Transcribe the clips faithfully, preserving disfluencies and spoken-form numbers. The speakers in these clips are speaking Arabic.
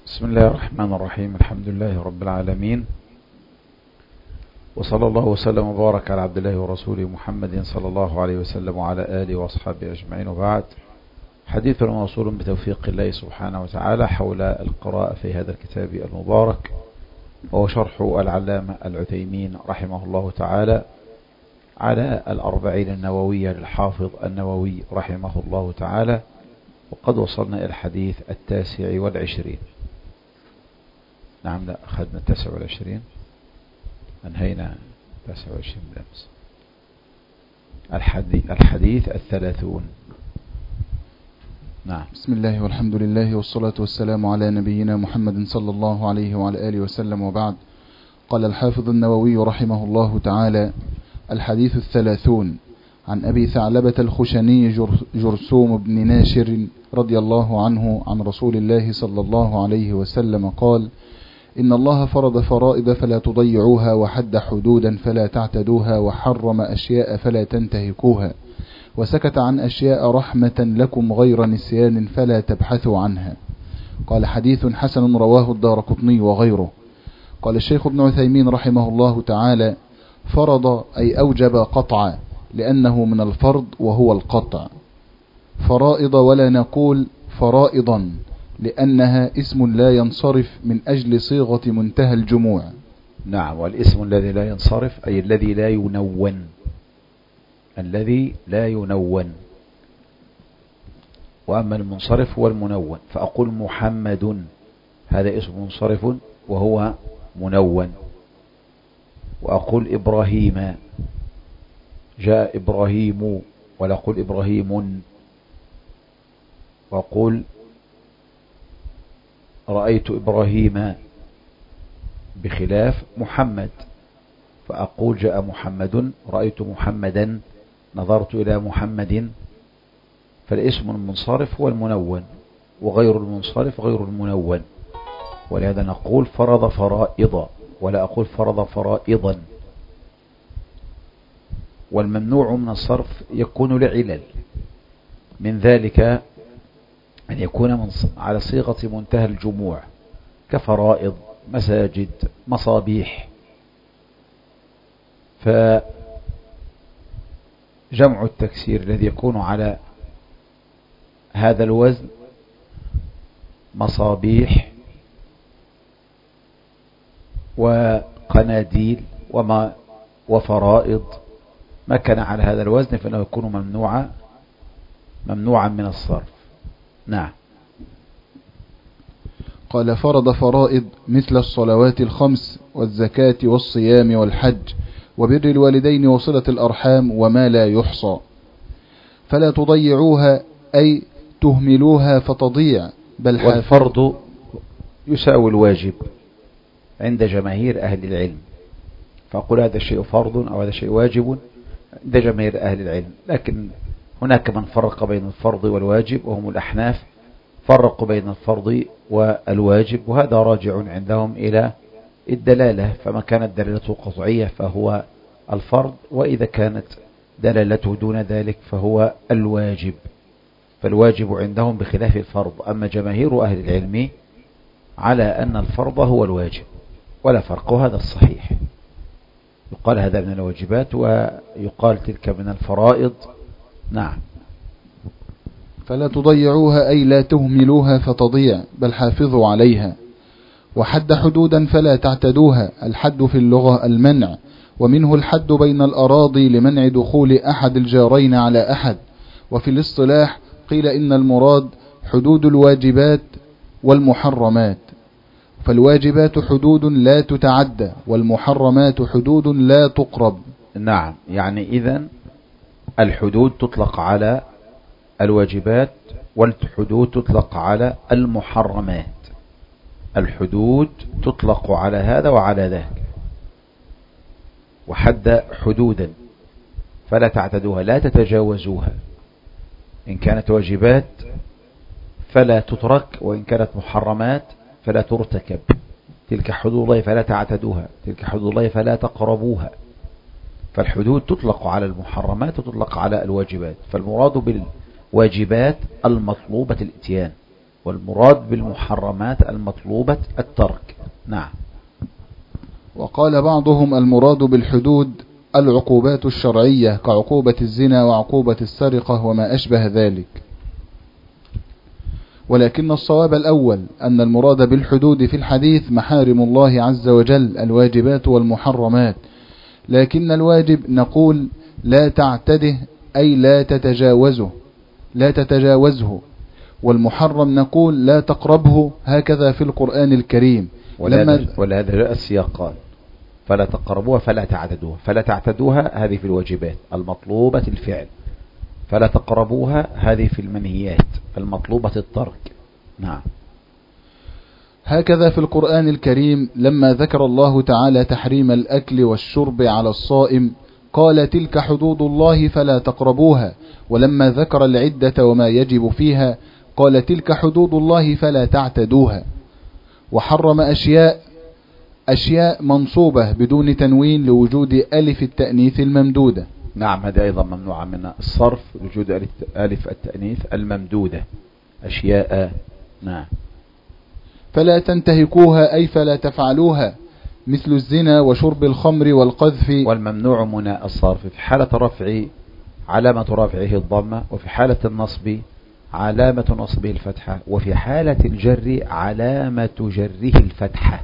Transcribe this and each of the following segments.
بسم الله الرحمن الرحيم. الحمد لله رب العالمين، وصلى الله وسلم وبارك على عبد الله ورسوله محمد صلى الله عليه وسلم وعلى آله وأصحابه أجمعين، وبعد. حديثنا موصول بتوفيق الله سبحانه وتعالى حول القراءة في هذا الكتاب المبارك، وهو شرح العلامة العثيمين رحمه الله تعالى على الأربعين النووية للحافظ النووي رحمه الله تعالى، وقد وصلنا إلى الحديث التاسع والعشرين. نعم، لا أخذنا التاسع والعشرين، أنهينا التاسع والعشرين بالأمس. الحديث, الحديث الثلاثون. نعم. بسم الله والحمد لله والصلاة والسلام على نبينا محمد صلى الله عليه وعلى آله وسلم، وبعد. قال الحافظ النووي رحمه الله تعالى: الحديث الثلاثون، عن أبي ثعلبة الخشني جرثوم بن ناشر رضي الله عنه عن رسول الله صلى الله عليه وسلم قال: إن الله فرض فرائض فلا تضيعوها، وحد حدودا فلا تعتدوها، وحرم أشياء فلا تنتهكوها، وسكت عن أشياء رحمة لكم غير نسيان فلا تبحثوا عنها. قال: حديث حسن رواه الدارقطني وغيره. قال الشيخ ابن عثيمين رحمه الله تعالى: فرض أي أوجب قطعا، لأنه من الفرض وهو القطع. فرائض ولا نقول فرائضا، لأنها اسم لا ينصرف من أجل صيغة منتهى الجموع. نعم، والاسم الذي لا ينصرف أي الذي لا ينون، الذي لا ينون. وأما المنصرف هو المنون، فأقول محمد، هذا اسم منصرف وهو منون. وأقول إبراهيم، جاء إبراهيم، ولا أقول إبراهيم. وأقول رأيت إبراهيم، بخلاف محمد، فأقول جاء محمد، رأيت محمدا، نظرت إلى محمد. فالاسم المنصرف هو المنون، وغير المنصرف غير المنون. ولهذا نقول فرض فرائض، ولا أقول فرض فرائضا. والممنوع من الصرف يكون لعلل، من ذلك أن يكون من على صيغة منتهى الجموع، كفرائض، مساجد، مصابيح. فجمع التكسير الذي يكون على هذا الوزن مصابيح وقناديل وما وفرائض، ما كان على هذا الوزن فإنه يكون ممنوعا ممنوعا من الصرف. نعم. قال: فرض فرائض مثل الصلوات الخمس والزكاة والصيام والحج وبر الوالدين وصلة الأرحام وما لا يحصى، فلا تضيعوها أي تهملوها فتضيع، بل والفرض يساوي الواجب عند جماهير أهل العلم، فأقول هذا الشيء فرض أو هذا الشيء واجب عند جماهير أهل العلم. لكن هناك من فرق بين الفرض والواجب، وهم الأحناف، فرقوا بين الفرض والواجب، وهذا راجع عندهم إلى الدلالة، فما كانت دلالته قطعية فهو الفرض، وإذا كانت دلالته دون ذلك فهو الواجب. فالواجب عندهم بخلاف الفرض. أما جماهير أهل العلم على أن الفرض هو الواجب، ولا فرق، هذا الصحيح. يقال هذا من الواجبات ويقال تلك من الفرائض. نعم. فلا تضيعوها أي لا تهملوها فتضيع، بل حافظوا عليها. وحد حدودا فلا تعتدوها. الحد في اللغة المنع، ومنه الحد بين الأراضي لمنع دخول أحد الجارين على أحد. وفي الاصطلاح قيل إن المراد حدود الواجبات والمحرمات، فالواجبات حدود لا تتعدى، والمحرمات حدود لا تقرب. نعم، يعني إذن الحدود تطلق على الواجبات، والحدود تطلق على المحرمات. الحدود تطلق على هذا وعلى ذاك. وحد حدودا فلا تعتدوها، لا تتجاوزوها. إن كانت واجبات فلا تترك، وإن كانت محرمات فلا ترتكب. تلك حدود الله فلا تعتدوها، تلك حدود الله فلا تقربوها. فالحدود تطلق على المحرمات وتطلق على الواجبات. فالمراد بالواجبات المطلوبة الاتيان، والمراد بالمحرمات المطلوبة الترك. نعم. وقال بعضهم المراد بالحدود العقوبات الشرعية كعقوبة الزنا وعقوبة السرقة وما أشبه ذلك، ولكن الصواب الأول أن المراد بالحدود في الحديث محارم الله عز وجل الواجبات والمحرمات، لكن الواجب نقول لا تعتده أي لا تتجاوزه لا تتجاوزه والمحرم نقول لا تقربه، هكذا في القرآن الكريم. ولهذا جاء السياق قال فلا تقربوها فلا تعتدوها. فلا تعتدوها هذه في الواجبات المطلوبة الفعل، فلا تقربوها هذه في المنهيات المطلوبة الترك. نعم. هكذا في القرآن الكريم لما ذكر الله تعالى تحريم الأكل والشرب على الصائم قال تلك حدود الله فلا تقربوها، ولما ذكر العدة وما يجب فيها قال تلك حدود الله فلا تعتدوها، وحرم أشياء أشياء منصوبة بدون تنوين لوجود ألف التأنيث الممدودة. نعم، هذا أيضا ممنوع من الصرف لوجود ألف التأنيث الممدودة أشياء. نعم. فلا تنتهكوها أي فلا تفعلوها، مثل الزنا وشرب الخمر والقذف. والممنوع من الصرف في حالة رفع علامة رفعه الضمة، وفي حالة النصب علامة نصبه الفتحة، وفي حالة الجر علامة جره الفتحة.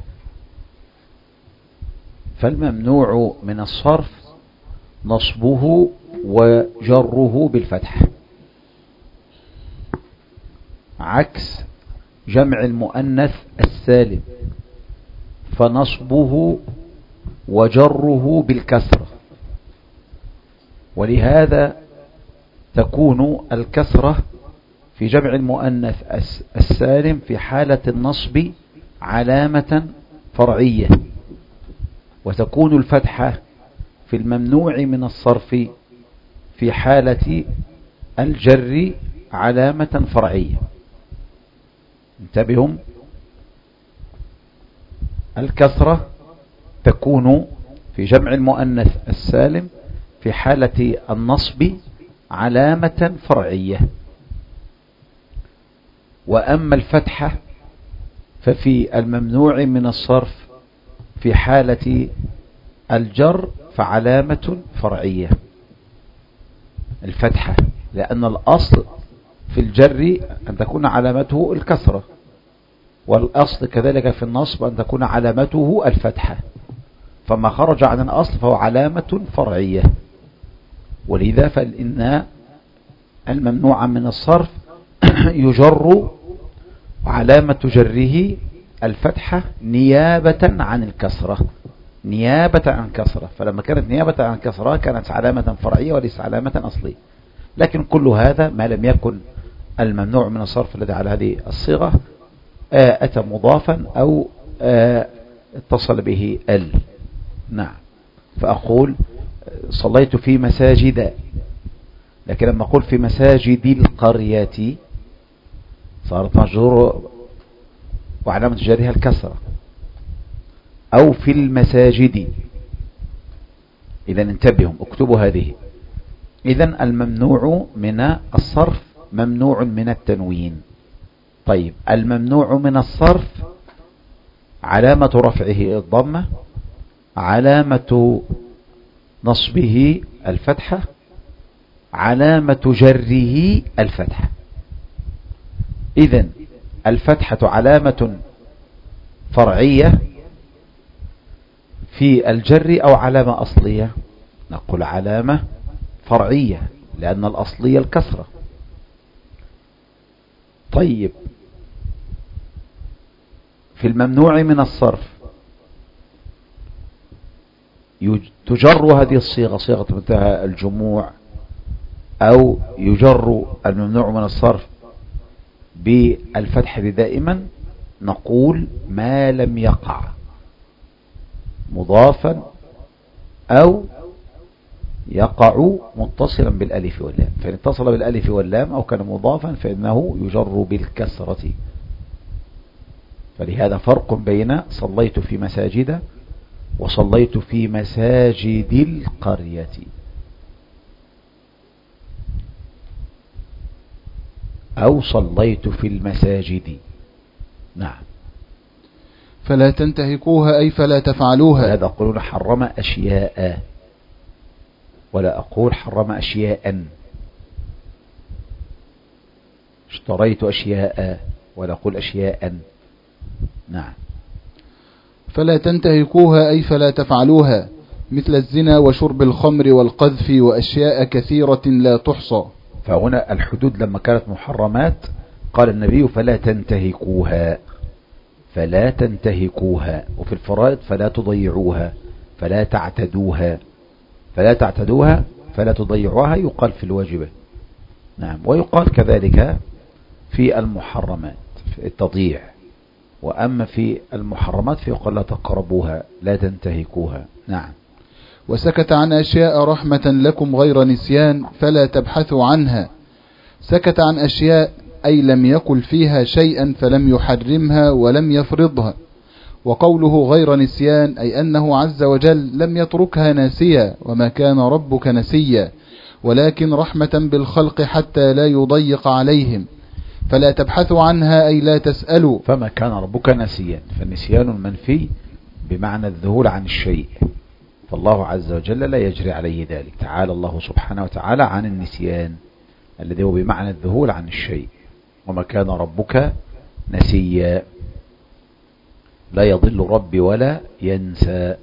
فالممنوع من الصرف نصبه وجره بالفتحة، عكس جمع المؤنث السالم فنصبه وجره بالكسرة، ولهذا تكون الكسرة في جمع المؤنث السالم في حالة النصب علامة فرعية، وتكون الفتحة في الممنوع من الصرف في حالة الجر علامة فرعية. انتبهوا، الكسرة تكون في جمع المؤنث السالم في حالة النصب علامة فرعية، وأما الفتحة ففي الممنوع من الصرف في حالة الجر فعلامة فرعية الفتحة، لأن الأصل في الجر أن تكون علامته الكسرة، والأصل كذلك في النصب أن تكون علامته الفتحة، فما خرج عن الأصل فهو علامة فرعية. ولذا فإن الممنوع من الصرف يجر علامة جره الفتحة نيابة عن الكسرة، نيابة عن كسرة. فلما كانت نيابة عن كسرة كانت علامة فرعية وليس علامة أصلية. لكن كل هذا ما لم يكن الممنوع من الصرف الذي على هذه الصيغة أتى مضافا أو اتصل به ال. نعم. فأقول صليت في مساجد، لكن لما أقول في مساجد القرية صارت مجرور وعلامة جرها الكسرة، أو في المساجد. إذا انتبهوا اكتبوا هذه. إذا الممنوع من الصرف ممنوع من التنوين. طيب، الممنوع من الصرف علامة رفعه الضمة، علامة نصبه الفتحة، علامة جره الفتحة. إذن الفتحة علامة فرعية في الجر أو علامة أصلية؟ نقول علامة فرعية لأن الأصلية الكسرة. طيب، في الممنوع من الصرف تجر هذه الصيغة صيغة منتهى الجموع، أو يجر الممنوع من الصرف بالفتح دائما. نقول ما لم يقع مضافا أو يقع متصلا بالألف واللام، فإن اتصل بالألف واللام أو كان مضافا فإنه يجر بالكسرة. فلهذا فرق بين صليت في مساجد وصليت في مساجد القرية. أو صليت في المساجد. نعم. فلا تنتهكوها أي فلا تفعلوها. هذا أقول حرم أشياء ولا أقول حرم أشياء. اشتريت أشياء ولا أقول أشياء. نعم. فلا تنتهكوها أي فلا تفعلوها، مثل الزنا وشرب الخمر والقذف وأشياء كثيرة لا تحصى. فهنا الحدود لما كانت محرمات قال النبي فلا تنتهكوها، فلا تنتهكوها. وفي الفرائض فلا تضيعوها، فلا تعتدوها، فلا تعتدوها فلا تضيعوها يقال في الواجبات. نعم. ويقال كذلك في المحرمات في التضييع، وأما في المحرمات فيقال لا تقربوها لا تنتهكوها. نعم. وسكت عن أشياء رحمة لكم غير نسيان فلا تبحثوا عنها. سكت عن أشياء أي لم يقل فيها شيئا فلم يحرمها ولم يفرضها. وقوله غير نسيان أي أنه عز وجل لم يتركها ناسيا، وما كان ربك نسيا، ولكن رحمة بالخلق حتى لا يضيق عليهم. فلا تبحثوا عنها أي لا تسألوا. فما كان ربك نسيا، فالنسيان المنفي بمعنى الذهول عن الشيء، فالله عز وجل لا يجري عليه ذلك. تعالى الله سبحانه وتعالى عن النسيان الذي هو بمعنى الذهول عن الشيء. وما كان ربك نسيا، لا يضل ربي ولا ينسى.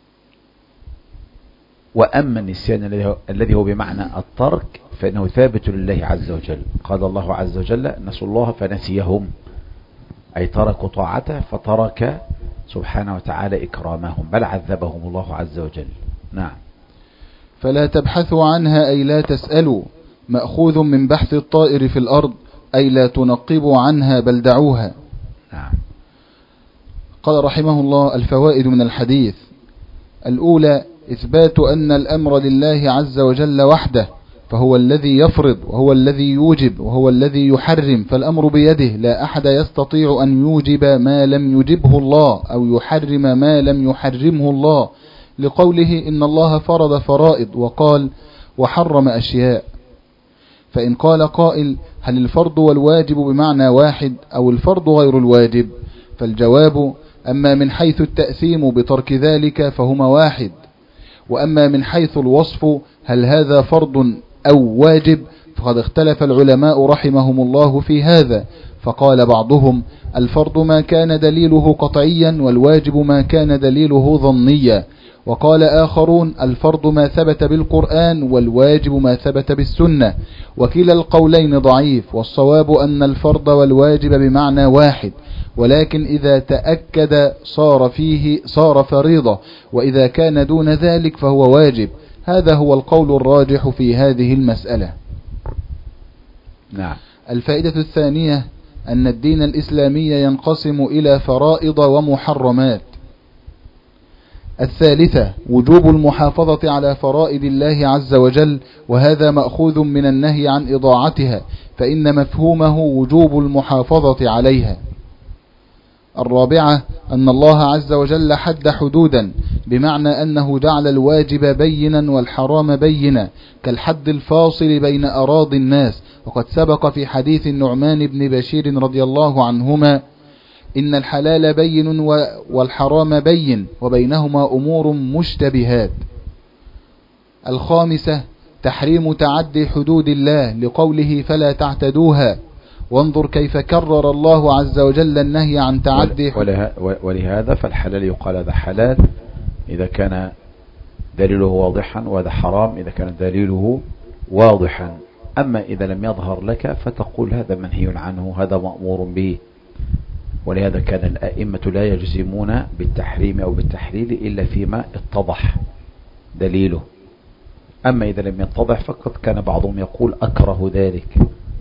وأما النسيان الذي هو بمعنى الترك فإنه ثابت لله عز وجل. قال الله عز وجل نسوا الله فنسيهم، أي تركوا طاعته فترك سبحانه وتعالى إكرامهم، بل عذبهم الله عز وجل. نعم. فلا تبحثوا عنها أي لا تسألوا، مأخوذ من بحث الطائر في الأرض أي لا تنقبوا عنها بل دعوها. نعم. قال رحمه الله الفوائد من الحديث: الأولى إثبات أن الأمر لله عز وجل وحده، فهو الذي يفرض وهو الذي يوجب وهو الذي يحرم، فالأمر بيده، لا أحد يستطيع أن يوجب ما لم يجبه الله أو يحرم ما لم يحرمه الله، لقوله إن الله فرض فرائض وقال وحرم أشياء. فإن قال قائل هل الفرض والواجب بمعنى واحد أو الفرض غير الواجب؟ فالجواب أما من حيث التأثيم بترك ذلك فهما واحد، وأما من حيث الوصف هل هذا فرض أو واجب فقد اختلف العلماء رحمهم الله في هذا، فقال بعضهم الفرض ما كان دليله قطعيا والواجب ما كان دليله ظنيا، وقال آخرون الفرض ما ثبت بالقرآن والواجب ما ثبت بالسنة، وكلا القولين ضعيف، والصواب أن الفرض والواجب بمعنى واحد، ولكن إذا تأكد صار فيه صار فريضة، وإذا كان دون ذلك فهو واجب. هذا هو القول الراجح في هذه المسألة. نعم. الفائدة الثانية أن الدين الإسلامي ينقسم إلى فرائض ومحرمات. الثالثة وجوب المحافظة على فرائض الله عز وجل، وهذا مأخوذ من النهي عن إضاعتها، فإن مفهومه وجوب المحافظة عليها. الرابعة أن الله عز وجل حد حدودا، بمعنى أنه جعل الواجب بينا والحرام بينا، كالحد الفاصل بين أراضي الناس، وقد سبق في حديث النعمان بن بشير رضي الله عنهما إن الحلال بين والحرام بين وبينهما أمور مشتبهات. الخامسة تحريم تعدي حدود الله، لقوله فلا تعتدوها، وانظر كيف كرر الله عز وجل النهي عن تعدي. ولهذا فالحلال يقال هذا حلال إذا كان دليله واضحا، وهذا حرام إذا كان دليله واضحا. أما إذا لم يظهر لك فتقول هذا منهي عنه، هذا مأمور به. ولهذا كان الأئمة لا يجزمون بالتحريم أو بالتحليل إلا فيما اتضح دليله. أما إذا لم يتضح فقد كان بعضهم يقول أكره ذلك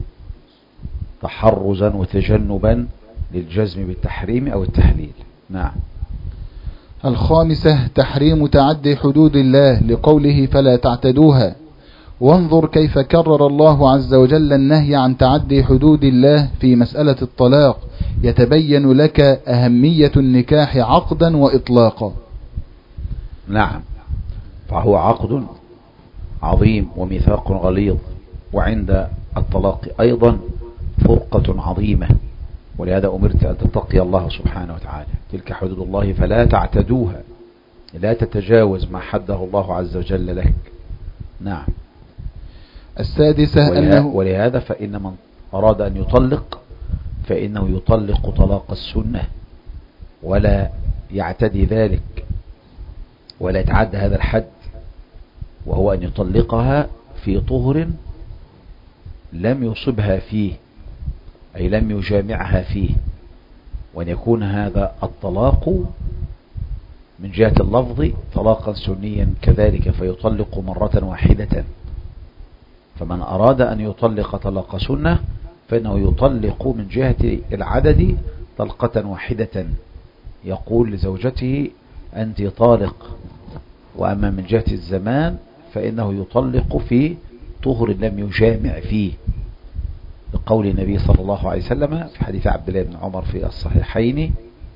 تحرزا وتجنبا للجزم بالتحريم أو التحليل. نعم. الخامسة تحريم تعدي حدود الله، لقوله فلا تعتدوها، وانظر كيف كرر الله عز وجل النهي عن تعدي حدود الله في مسألة الطلاق، يتبين لك أهمية النكاح عقدا وإطلاقا. نعم. فهو عقد عظيم وميثاق غليظ، وعند الطلاق أيضا فرقة عظيمة، ولهذا أمرت أن تتقي الله سبحانه وتعالى. تلك حدود الله فلا تعتدوها، لا تتجاوز ما حده الله عز وجل لك. نعم. السادسة ولهذا, أنه ولهذا فإن من أراد أن يطلق فإنه يطلق طلاق السنة، ولا يعتدي ذلك ولا يتعدى هذا الحد، وهو أن يطلقها في طهر لم يصبها فيه، أي لم يجامعها فيه، وأن يكون هذا الطلاق من جهة اللفظ طلاقا سنيا كذلك، فيطلق مرة واحدة. فمن أراد أن يطلق طلاق سنة فإنه يطلق من جهة العدد طلقة واحدة، يقول لزوجته أنت طالق. وأما من جهة الزمان فإنه يطلق في طهر لم يجامع فيه، بقول النبي صلى الله عليه وسلم في حديث عبد الله بن عمر في الصحيحين: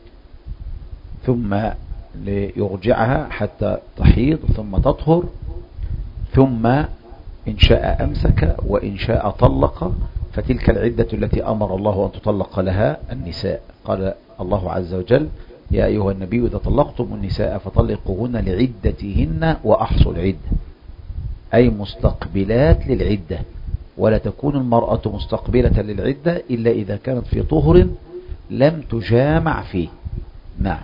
ثم ليرجعها حتى تحيض ثم تطهر، ثم إن شاء أمسك وإن شاء طلق، فتلك العدة التي أمر الله أن تطلق لها النساء. قال الله عز وجل: يا أيها النبي إذا طلقتم النساء فطلقوهن لعدتهن وأحصوا العدة، أي مستقبلات للعدة، ولا تكون المرأة مستقبلة للعدة إلا إذا كانت في طهر لم تجامع فيه. نعم.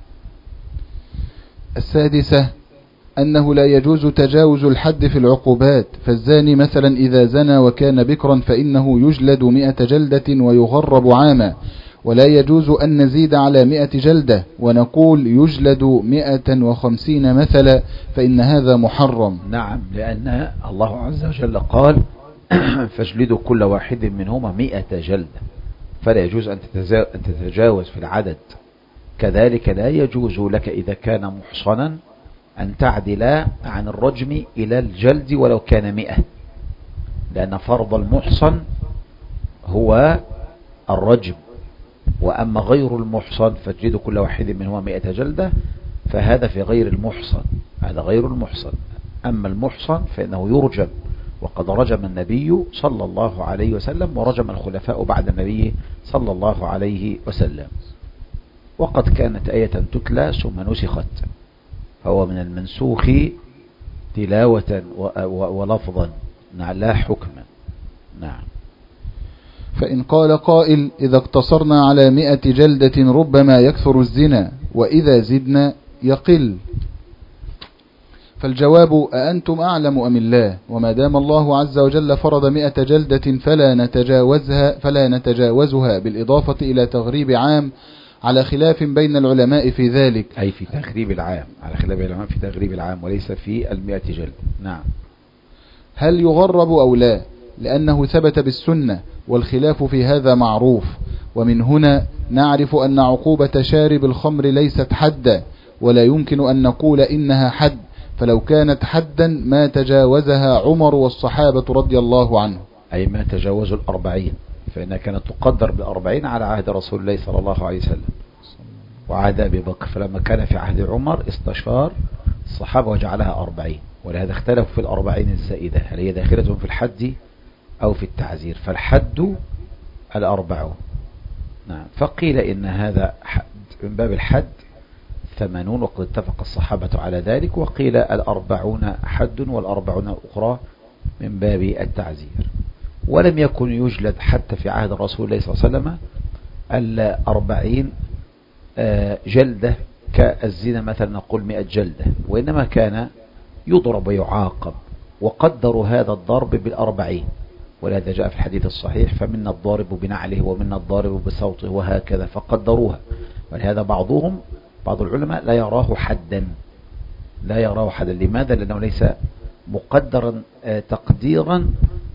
السادسة أنه لا يجوز تجاوز الحد في العقوبات، فالزاني مثلا إذا زنى وكان بكرا فإنه يجلد مئة جلدة ويغرب عاما، ولا يجوز أن نزيد على مئة جلدة ونقول يجلد مئة وخمسين مثلا، فإن هذا محرم. نعم، لأن الله عز وجل قال: فاجلدوا كل واحد منهما مئة جلدة، فلا يجوز أن تتجاوز في العدد. كذلك لا يجوز لك إذا كان محصنا أن تعدل عن الرجم إلى الجلد ولو كان مئة، لأن فرض المحصن هو الرجم، وأما غير المحصن فاجلدوا كل واحد منهما مئة جلدة، فهذا في غير المحصن، هذا غير المحصن. أما المحصن فإنه يرجم، وقد رجم النبي صلى الله عليه وسلم ورجم الخلفاء بعد النبي صلى الله عليه وسلم. وقد كانت آية تتلى ثم نسخت، فهو من المنسوخ تلاوة ولفظا لا حكما. نعم. فإن قال قائل: إذا اقتصرنا على مئة جلدة ربما يكثر الزنا، وإذا زدنا يقل، فالجواب: أأنتم أعلم أم الله؟ وما دام الله عز وجل فرض مئة جلدة فلا نتجاوزها, فلا نتجاوزها بالإضافة إلى تغريب عام، على خلاف بين العلماء في ذلك. أي في تغريب العام، على خلاف العلماء في تغريب العام وليس في المئة جلد. نعم. هل يغرب أو لا؟ لأنه ثبت بالسنة، والخلاف في هذا معروف. ومن هنا نعرف أن عقوبة شارب الخمر ليست حدا، ولا يمكن أن نقول إنها حد، فلو كانت حدا ما تجاوزها عمر والصحابة رضي الله عنه، أي ما تجاوزوا الأربعين، فإنها كانت تقدر بالأربعين على عهد رسول الله صلى الله عليه وسلم وعهد أبي بكر، فلما كان في عهد عمر استشار الصحابة وجعلها أربعين، ولهذا اختلفوا في الأربعين الزائدة هل هي داخلة في الحد أو في التعزير، فالحد الأربعون. نعم. فقيل إن هذا حد من باب الحد ثمانون، وقد اتفق الصحابة على ذلك، وقيل الأربعون حد والأربعون الأخرى من باب التعزير. ولم يكن يجلد حتى في عهد الرسول الله صلى الله عليه وسلم الأربعين جلدة كالزنا مثلا نقول مئة جلدة، وإنما كان يضرب ويعاقب، وقدروا هذا الضرب بالأربعين، ولهذا جاء في الحديث الصحيح: فمنا الضارب بنعله ومنا الضارب بصوته، وهكذا، فقدروها. ولهذا بعضهم بعض العلماء لا يراه حدا، لا يراه حدا. لماذا؟ لأنه ليس مقدرا تقديرا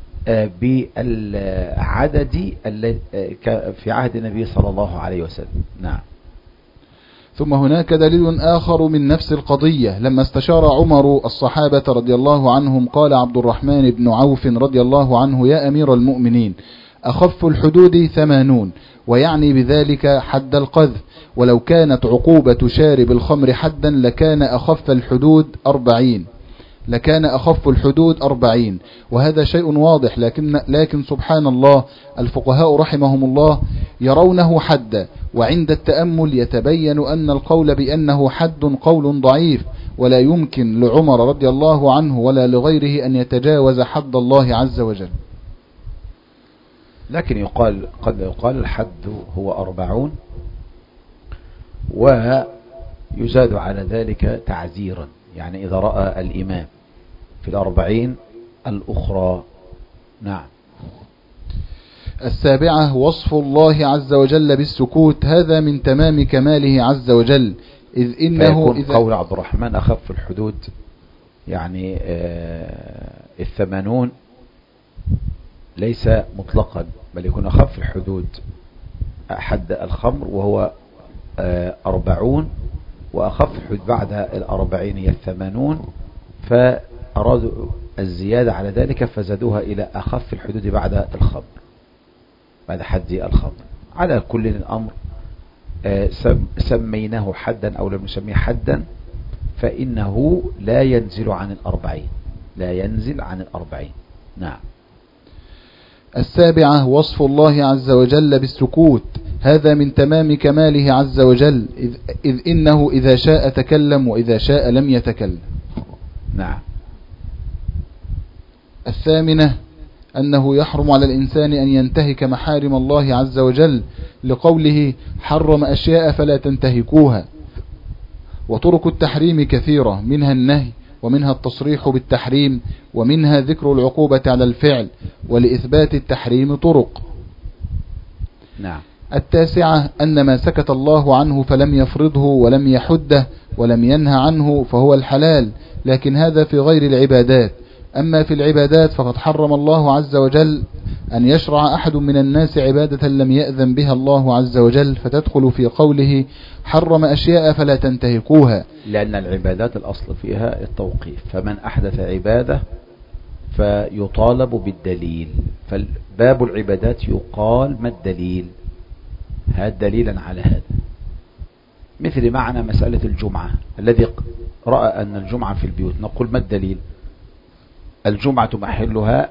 بالعدد في عهد النبي صلى الله عليه وسلم. نعم. ثم هناك دليل آخر من نفس القضية. لما استشار عمر الصحابة رضي الله عنهم قال عبد الرحمن بن عوف رضي الله عنه: يا أمير المؤمنين، أخف الحدود ثمانون، ويعني بذلك حد القذف، ولو كانت عقوبة شارب الخمر حدا لكان أخف الحدود أربعين. لكان أخف الحدود أربعين، وهذا شيء واضح، لكن, لكن سبحان الله الفقهاء رحمهم الله يرونه حدا، وعند التأمل يتبين أن القول بأنه حد قول ضعيف، ولا يمكن لعمر رضي الله عنه ولا لغيره أن يتجاوز حد الله عز وجل. لكن يقال قد يقال الحد هو أربعون، ويزاد على ذلك تعزيرا، يعني إذا رأى الإمام في الأربعين الأخرى. نعم. السابعة وصف الله عز وجل بالسكوت، هذا من تمام كماله عز وجل، إذ إنه إذا قول عبد الرحمن أخف الحدود يعني آه الثمانون ليس مطلقا، بل يكون أخف الحدود حد الخمر وهو آه أربعون، وأخف الحدود بعد الأربعين هي الثمانون، فأرادوا الزيادة على ذلك فزادوها إلى أخف الحدود بعد الخمر، بعد حد الخمر. على كل الأمر آه سميناه حدا أو لم نسميه حدا، فإنه لا ينزل عن الأربعين، لا ينزل عن الأربعين. نعم. السابعة وصف الله عز وجل بالسكوت، هذا من تمام كماله عز وجل، إذ, إذ إنه إذا شاء تكلم وإذا شاء لم يتكلم. نعم. الثامنة أنه يحرم على الإنسان أن ينتهك محارم الله عز وجل، لقوله حرم أشياء فلا تنتهكوها. وطرق التحريم كثيرة، منها النهي ومنها التصريح بالتحريم ومنها ذكر العقوبة على الفعل، ولإثبات التحريم طرق. نعم. التاسعة أن ما سكت الله عنه فلم يفرضه ولم يحده ولم ينهى عنه فهو الحلال، لكن هذا في غير العبادات. أما في العبادات فقد حرم الله عز وجل أن يشرع أحد من الناس عبادة لم يأذن بها الله عز وجل، فتدخل في قوله حرم أشياء فلا تنتهكوها، لأن العبادات الأصل فيها التوقيف، فمن أحدث عبادة فيطالب بالدليل، فباب العبادات يقال ما الدليل، هذا دليلا على هذا. مثل معنى مسألة الجمعة، الذي رأى أن الجمعة في البيوت نقول ما الدليل؟ الجمعة محلها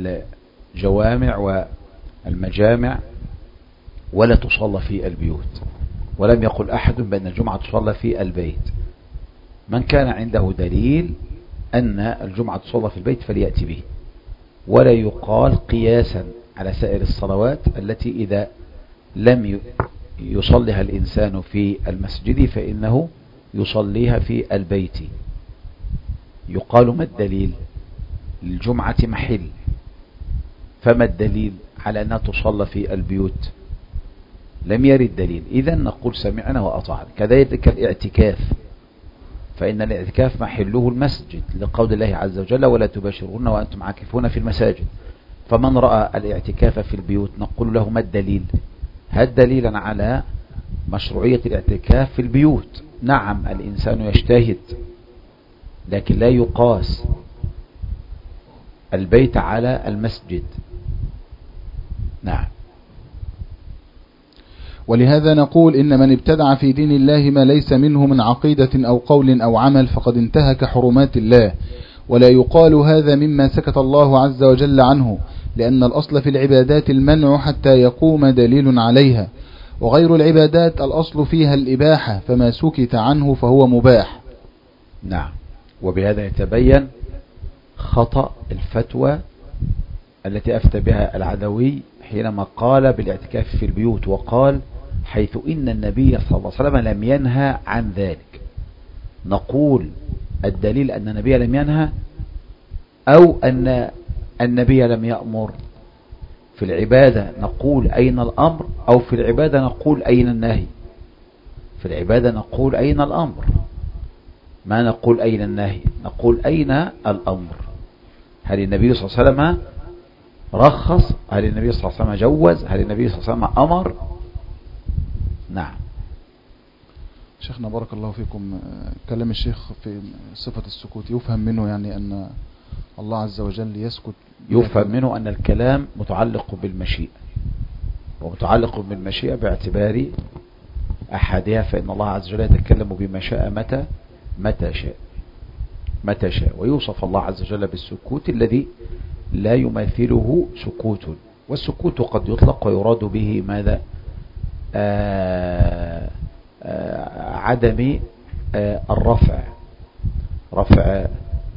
الجوامع والمجامع ولا تصلى في البيوت، ولم يقل أحد بأن الجمعة تصلى في البيت. من كان عنده دليل أن الجمعة تصلى في البيت فليأتي به، ولا يقال قياسا على سائر الصلوات التي إذا لم يصليها الإنسان في المسجد فإنه يصليها في البيت. يقال ما الدليل؟ للجمعة محل، فما الدليل على أنها تصلى في البيوت؟ لم يرد دليل، إذن نقول سمعنا وأطعنا. كذلك الاعتكاف، فإن الاعتكاف محله المسجد، لقول الله عز وجل ولا تباشرون وأنتم عاكفون في المساجد. فمن رأى الاعتكاف في البيوت نقول له ما الدليل؟ هل دليلا على مشروعية الاعتكاف في البيوت؟ نعم الإنسان يجتهد، لكن لا يقاس البيت على المسجد. نعم. ولهذا نقول إن من ابتدع في دين الله ما ليس منه من عقيدة أو قول أو عمل فقد انتهك حرمات الله، ولا يقال هذا مما سكت الله عز وجل عنه، لأن الأصل في العبادات المنع حتى يقوم دليل عليها، وغير العبادات الأصل فيها الإباحة، فما سكت عنه فهو مباح. نعم. وبهذا يتبين خطأ الفتوى التي أفتى بها العدوي حينما قال بالاعتكاف في البيوت، وقال حيث إن النبي صلى الله عليه وسلم لم ينهى عن ذلك. نقول الدليل أن النبي لم ينهى، أو أن النبي لم يأمر. في العبادة نقول أين الأمر، أو في العبادة نقول أين النهي. في العبادة نقول أين الأمر، ما نقول أين النهي، نقول أين الأمر. هل النبي صلى الله عليه وسلم رخص؟ هل النبي صلى الله عليه وسلم جوز؟ هل النبي صلى الله عليه وسلم أمر؟ نعم. شيخنا بارك الله فيكم، كلام الشيخ في صفة السكوت يفهم منه يعني أن الله عز وجل يسكت، يفهم منه أن الكلام متعلق بالمشيئة، ومتعلق بالمشيئة باعتبار أحدها، فإن الله عز وجل يتكلم بما شاء متى متى شاء. متى شاء. ويوصف الله عز وجل بالسكوت الذي لا يماثله سكوت. والسكوت قد يطلق ويراد به ماذا؟ آآ آآ عدم آآ الرفع، رفع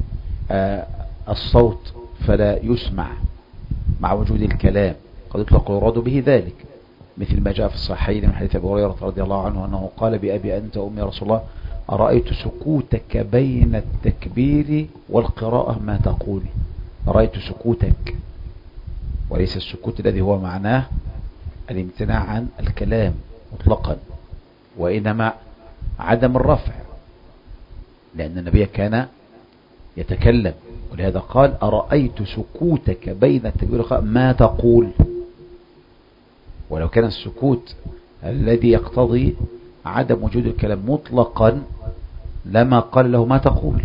الصوت فلا يسمع مع وجود الكلام، قد يطلق ويراد به ذلك، مثل ما جاء في الصحيحين من حديث أبي هريرة رضي الله عنه أنه قال بأبي أنت أمي رسول الله أرأيت سكوتك بين التكبير والقراءة ما تقول. رأيت سكوتك، وليس السكوت الذي هو معناه الامتناع عن الكلام مطلقا، وإنما عدم الرفع، لأن النبي كان يتكلم، ولهذا قال أرأيت سكوتك بين التكبير والقراءة ما تقول. ولو كان السكوت الذي يقتضي عدم وجود الكلام مطلقا لما قال له ما تقول.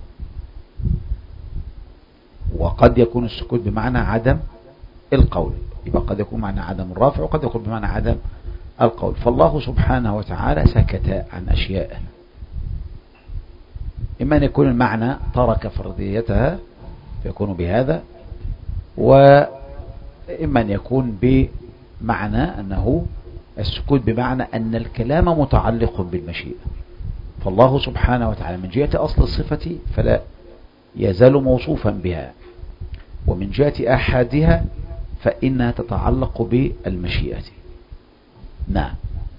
وقد يكون السكوت بمعنى عدم القول، يبقى قد يكون معنى عدم الرفع، وقد يكون بمعنى عدم القول. فالله سبحانه وتعالى سكت عن أشياء، إما أن يكون المعنى ترك فرديتها فيكون بهذا، وإما أن يكون بمعنى أنه السكوت بمعنى أن الكلام متعلق بالمشيئة. فالله سبحانه وتعالى من جهة أصل الصفة فلا يزال موصوفا بها، ومن جهة أحدها فإنها تتعلق بالمشيئة. نعم.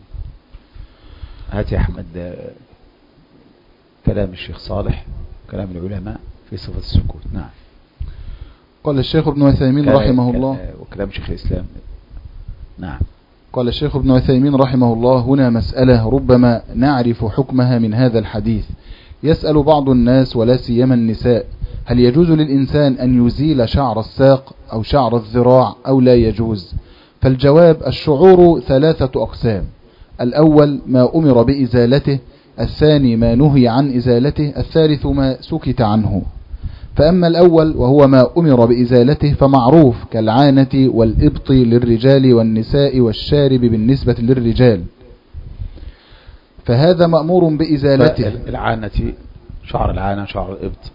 هات يا أحمد كلام الشيخ صالح، كلام العلماء في صفة السكوت. نعم. قال الشيخ ابن عثيمين رحمه الله، وكلام شيخ الإسلام. نعم. قال الشيخ ابن عثيمين رحمه الله: هنا مسألة ربما نعرف حكمها من هذا الحديث. يسأل بعض الناس ولا سيما النساء: هل يجوز للإنسان أن يزيل شعر الساق أو شعر الذراع أو لا يجوز؟ فالجواب: الشعور ثلاثة أقسام: الأول ما أمر بإزالته، الثاني ما نهي عن إزالته، الثالث ما سكت عنه. فأما الأول وهو ما أمر بإزالته فمعروف كالعانة والإبط للرجال والنساء والشارب بالنسبة للرجال، فهذا مأمور بإزالته. العانة شعر العانة، شعر الإبط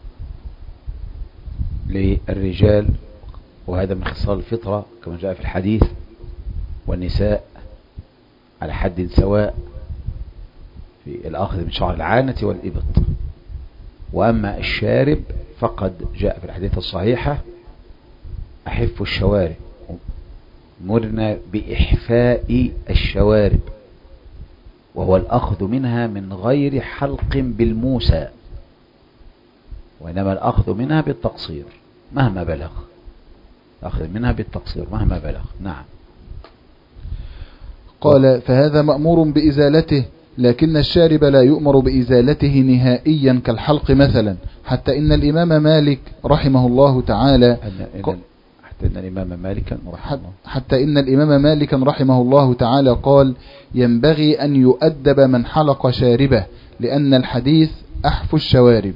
للرجال، وهذا من خصال الفطرة كما جاء في الحديث، والنساء على حد سواء في الأخذ من شعر العانة والإبط. وأما الشارب فقد جاء في الحديث الصحيحة: أحف الشوارب، مرنا بإحفاء الشوارب، وهو الأخذ منها من غير حلق بالموسى، وإنما الأخذ منها بالتقصير مهما بلغ، أخذ منها بالتقصير مهما بلغ. نعم. قال: فهذا مأمور بإزالته، لكن الشارب لا يؤمر بإزالته نهائيا كالحلق مثلا، حتى إن الإمام مالك رحمه الله تعالى حتى إن الإمام مالك حتى إن الإمام مالك رحمه الله تعالى قال: ينبغي أن يؤدب من حلق شاربه، لأن الحديث أحف الشوارب.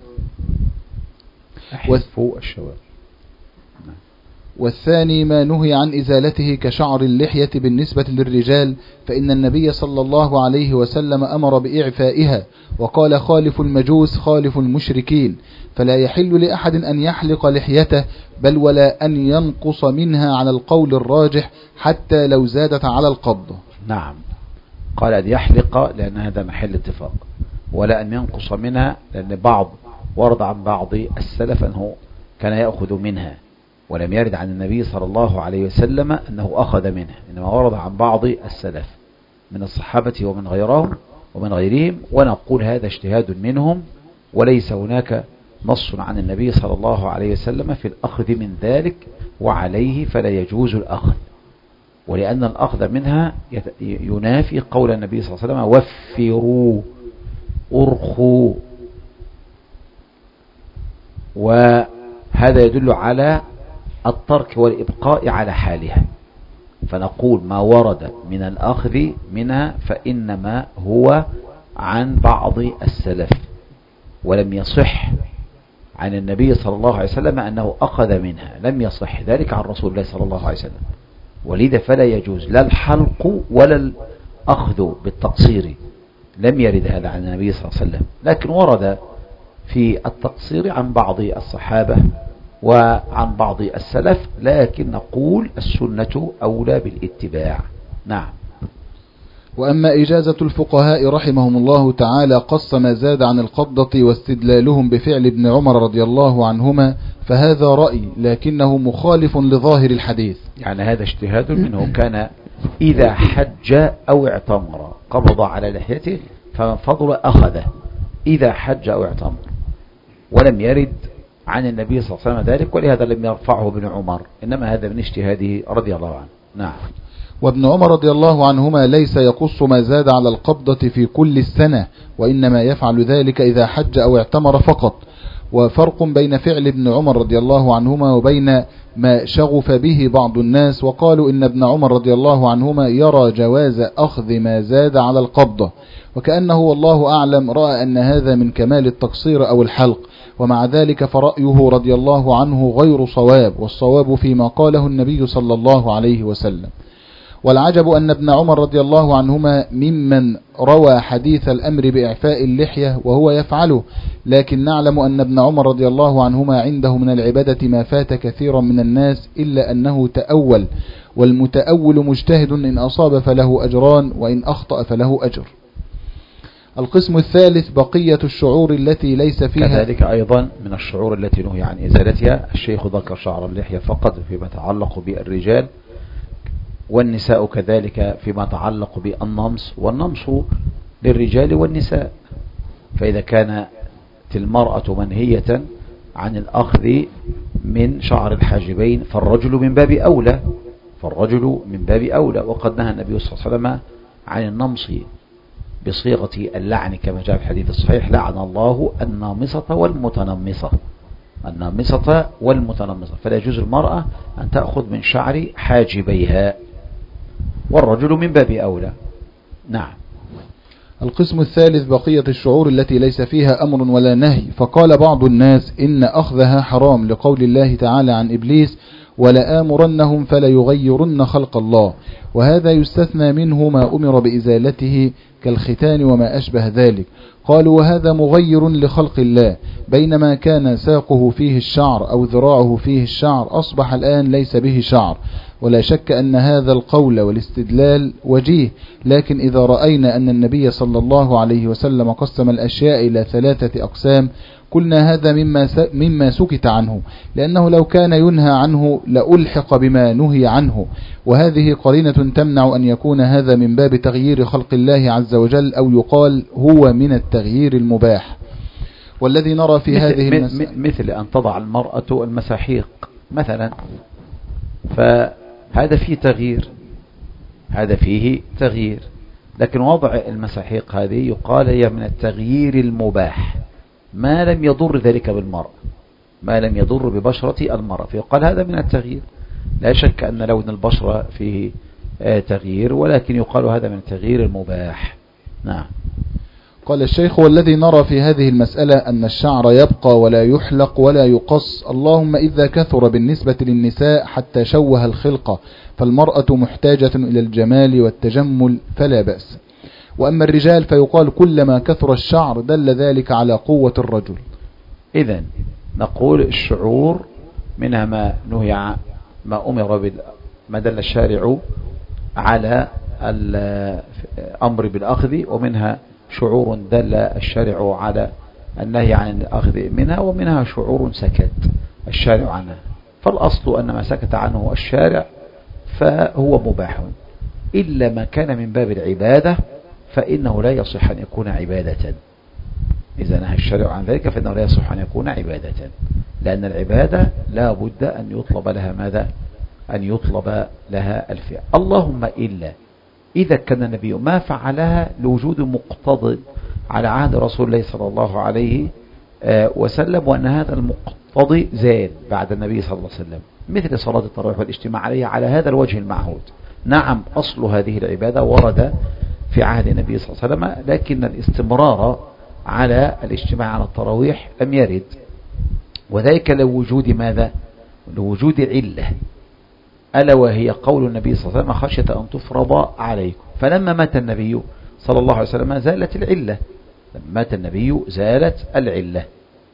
أحف الشوارب. والثاني ما نهي عن إزالته كشعر اللحية بالنسبة للرجال، فإن النبي صلى الله عليه وسلم أمر بإعفائها، وقال: خالف المجوس خالف المشركين. فلا يحل لأحد أن يحلق لحيته، بل ولا أن ينقص منها على القول الراجح حتى لو زادت على القبض. نعم. قال أن يحلق لأن هذا محل اتفاق، ولا أن ينقص منها لأن بعض ورد عن بعض السلف أنه كان يأخذ منها، ولم يرد عن النبي صلى الله عليه وسلم أنه أخذ منها، إنما ورد عن بعض السلف من الصحابة ومن غيرهم ومن غيرهم، ونقول هذا اجتهاد منهم، وليس هناك نص عن النبي صلى الله عليه وسلم في الأخذ من ذلك، وعليه فلا يجوز الأخذ، ولأن الأخذ منها ينافي قول النبي صلى الله عليه وسلم: وفروا أرخوا. وهذا يدل على الترك والإبقاء على حالها. فنقول ما ورد من الأخذ منها فإنما هو عن بعض السلف، ولم يصح عن النبي صلى الله عليه وسلم أنه أخذ منها، لم يصح ذلك عن رسول الله صلى الله عليه وسلم، ولذا فلا يجوز لا الحلق ولا الأخذ بالتقصير، لم يرد هذا عن النبي صلى الله عليه وسلم. لكن ورد في التقصير عن بعض الصحابة وعن بعض السلف، لكن نقول السنة أولى بالاتباع. نعم. وأما إجازة الفقهاء رحمهم الله تعالى قص ما زاد عن القبضة واستدلالهم بفعل ابن عمر رضي الله عنهما فهذا رأي لكنه مخالف لظاهر الحديث. يعني هذا اجتهاد منه، كان إذا حج أو اعتمر قبض على لحيته فمن فضل أخذه إذا حج أو اعتمر، ولم يرد عن النبي صلى الله عليه وسلم ذلك، ولهذا لم يرفعه ابن عمر، إنما هذا من اجتهاده رضي الله عنه. نعم. وابن عمر رضي الله عنهما ليس يقص ما زاد على القبضة في كل السنة، وإنما يفعل ذلك إذا حج أو اعتمر فقط. وفرق بين فعل ابن عمر رضي الله عنهما وبين ما شغف به بعض الناس، وقالوا إن ابن عمر رضي الله عنهما يرى جواز أخذ ما زاد على القبضة، وكأنه والله أعلم رأى أن هذا من كمال التقصير أو الحلق، ومع ذلك فرأيه رضي الله عنه غير صواب، والصواب فيما قاله النبي صلى الله عليه وسلم. والعجب أن ابن عمر رضي الله عنهما ممن روى حديث الأمر بإعفاء اللحية وهو يفعله، لكن نعلم أن ابن عمر رضي الله عنهما عنده من العبادة ما فات كثيرا من الناس، إلا أنه تأول، والمتأول مجتهد إن أصاب فله أجران وإن أخطأ فله أجر. القسم الثالث بقية الشعور التي ليس فيها، كذلك أيضا من الشعور التي نهي عن إزالتها. الشيخ ذكر شعر اللحية فقط فيما يتعلق بالرجال، والنساء كذلك فيما يتعلق بالنمص، والنمص للرجال والنساء. فإذا كانت المرأة منهية عن الأخذ من شعر الحاجبين فالرجل من باب أولى، فالرجل من باب أولى. وقد نهى النبي صلى الله عليه وسلم عن النمص بصيغة اللعن كما جاء في الحديث الصحيح: لعن الله النامصة والمتنمصة، النامصة والمتنمصة. فلا يجوز المرأة أن تأخذ من شعر حاجبيها، والرجل من باب أولى. نعم. القسم الثالث بقية الشعور التي ليس فيها أمر ولا نهي. فقال بعض الناس إن أخذها حرام لقول الله تعالى عن إبليس: ولآمرنهم فليغيرن خلق الله، وهذا يستثنى منه ما أمر بإزالته كالختان وما أشبه ذلك. قالوا: وهذا مغير لخلق الله، بينما كان ساقه فيه الشعر أو ذراعه فيه الشعر أصبح الآن ليس به شعر. ولا شك أن هذا القول والاستدلال وجيه، لكن إذا رأينا أن النبي صلى الله عليه وسلم قسم الأشياء إلى ثلاثة أقسام قلنا هذا مما مما سكت عنه، لأنه لو كان ينهى عنه لألحق بما نهي عنه، وهذه قرينة تمنع أن يكون هذا من باب تغيير خلق الله عز وجل، أو يقال هو من التغيير المباح. والذي نرى في مثل هذه المسألة مثل أن تضع المرأة المساحيق مثلا، فهذا فيه تغيير، هذا فيه تغيير، لكن وضع المساحيق هذه يقال هي من التغيير المباح ما لم يضر ذلك بالمرأة، ما لم يضر ببشرة المرأة، فيقال هذا من التغيير. لا شك أن لون البشرة فيه تغيير، ولكن يقال هذا من التغيير المباح. نعم. قال الشيخ: والذي نرى في هذه المسألة أن الشعر يبقى ولا يحلق ولا يقص، اللهم إذا كثر بالنسبة للنساء حتى شوه الخلقة، فالمرأة محتاجة إلى الجمال والتجمل فلا بأس. وأما الرجال فيقال كلما كثر الشعر دل ذلك على قوة الرجل. إذن نقول الشعور منها ما نهي، ما أمر بال ما دل الشارع على الأمر بالأخذ، ومنها شعور دل الشارع على النهي عن الأخذ منها، ومنها شعور سكت الشارع عنها. فالأصل أن ما سكت عنه الشارع فهو مباح، إلا ما كان من باب العبادة فإنه لا يصح أن يكون عبادة. إذا نهى الشارع عن ذلك فإنه لا يصح أن يكون عبادة، لأن العبادة لا بد أن يطلب لها ماذا؟ أن يطلب لها الفعل. اللهم إلا إذا كان النبي ما فعلها لوجود مقتضى على عهد رسول الله صلى الله عليه وسلم، وأن هذا المقتضي زال بعد النبي صلى الله عليه وسلم، مثل صلاة التراويح والاجتماع عليها على هذا الوجه المعهود. نعم، أصل هذه العبادة ورد في عهد النبي صلى الله عليه وسلم، لكن الاستمرار على الاجتماع على التراويح لم يرد، وذلك لوجود ماذا؟ لوجود علة، ألا وهي قول النبي صلى الله عليه وسلم: خشية أن تفرض عليكم. فلما مات النبي صلى الله عليه وسلم زالت العلة، لما مات النبي زالت العلة.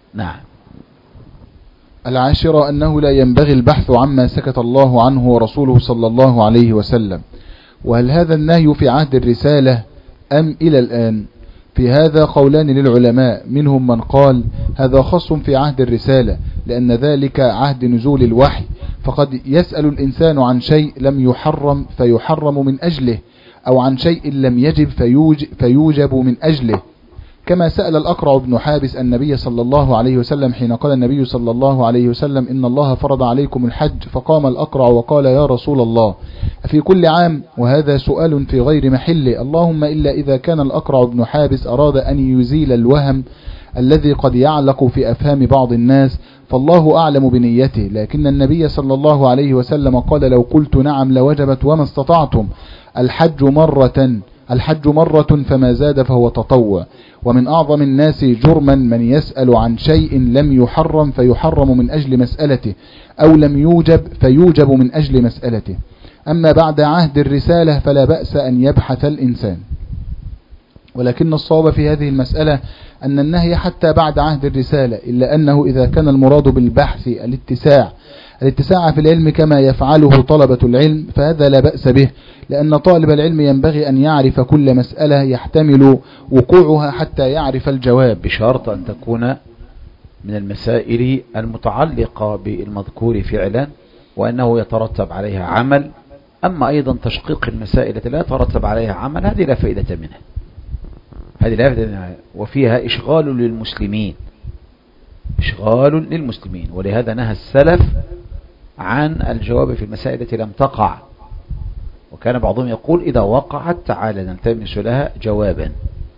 نعم. العاشرة أنه لا ينبغي البحث عما سكت الله عنه ورسوله صلى الله عليه وسلم. وهل هذا النهي في عهد الرسالة أم إلى الآن؟ في هذا قولان للعلماء، منهم من قال هذا خاص في عهد الرسالة لأن ذلك عهد نزول الوحي، فقد يسأل الإنسان عن شيء لم يحرم فيحرم من أجله، أو عن شيء لم يجب فيوجب, فيوجب من أجله، كما سأل الأقرع بن حابس النبي صلى الله عليه وسلم حين قال النبي صلى الله عليه وسلم إن الله فرض عليكم الحج، فقام الأقرع وقال يا رسول الله في كل عام؟ وهذا سؤال في غير محله، اللهم إلا إذا كان الأقرع بن حابس أراد أن يزيل الوهم الذي قد يعلق في أفهام بعض الناس، فالله أعلم بنيته، لكن النبي صلى الله عليه وسلم قال لو قلت نعم لوجبت وما استطعتم، الحج مرة الحج مرة فما زاد فهو تطوع. ومن أعظم الناس جرما من يسأل عن شيء لم يحرم فيحرم من أجل مسألته، أو لم يوجب فيوجب من أجل مسألته. أما بعد عهد الرسالة فلا بأس أن يبحث الإنسان، ولكن الصواب في هذه المسألة أن النهي حتى بعد عهد الرسالة، إلا أنه إذا كان المراد بالبحث الاتساع الاتساع في العلم كما يفعله طلبة العلم فهذا لا بأس به، لأن طالب العلم ينبغي أن يعرف كل مسألة يحتمل وقوعها حتى يعرف الجواب، بشرط أن تكون من المسائل المتعلقة بالمذكور فعلا وأنه يترتب عليها عمل. أما أيضا تشقيق المسائل التي لا يترتب عليها عمل هذه لا فائدة منها، هذه لا فائدة منها، وفيها إشغال للمسلمين إشغال للمسلمين ولهذا نهى السلف عن الجواب في المسائل التي لم تقع، وكان بعضهم يقول إذا وقعت تعالى نلتمس لها جوابا.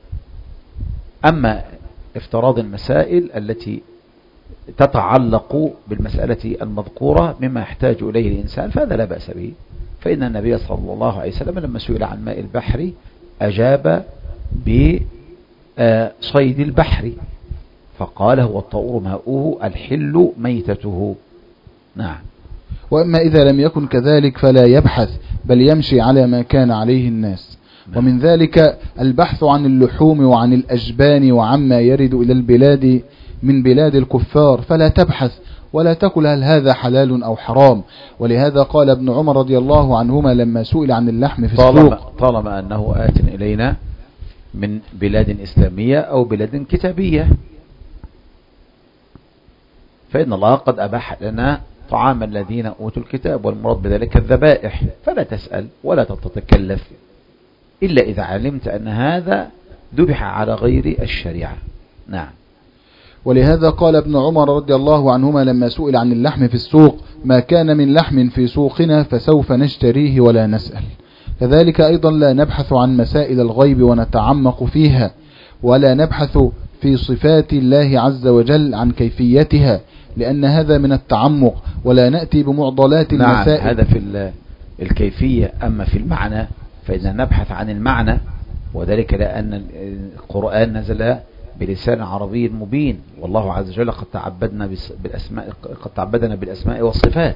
أما افتراض المسائل التي تتعلق بالمسألة المذكورة مما يحتاج إليه الإنسان فهذا لا بأس به، فإن النبي صلى الله عليه وسلم لما سئل عن ماء البحر أجاب بصيد البحر فقال هو الطهور ماؤه الحل ميتته. نعم. وأما إذا لم يكن كذلك فلا يبحث بل يمشي على ما كان عليه الناس. نعم. ومن ذلك البحث عن اللحوم وعن الأجبان وعما يرد إلى البلاد من بلاد الكفار، فلا تبحث ولا تقل هل هذا حلال أو حرام. ولهذا قال ابن عمر رضي الله عنهما لما سئل عن اللحم في طالما السوق طالما أنه آت إلينا من بلاد إسلامية أو بلاد كتابية فإن الله قد أباح لنا طعام الذين أوتوا الكتاب، والمراد بذلك الذبائح، فلا تسأل ولا تتكلف إلا إذا علمت أن هذا ذبح على غير الشريعة. نعم. ولهذا قال ابن عمر رضي الله عنهما لما سئل عن اللحم في السوق ما كان من لحم في سوقنا فسوف نشتريه ولا نسأل. كذلك أيضا لا نبحث عن مسائل الغيب ونتعمق فيها، ولا نبحث في صفات الله عز وجل عن كيفيتها لأن هذا من التعمق، ولا نأتي بمعضلات نعم المسائل. هذا في الكيفية. أما في المعنى فإذا نبحث عن المعنى، وذلك لأن القرآن نزل بلسان عربي مبين، والله عز وجل قد تعبدنا بالأسماء قد تعبدنا بالأسماء والصفات،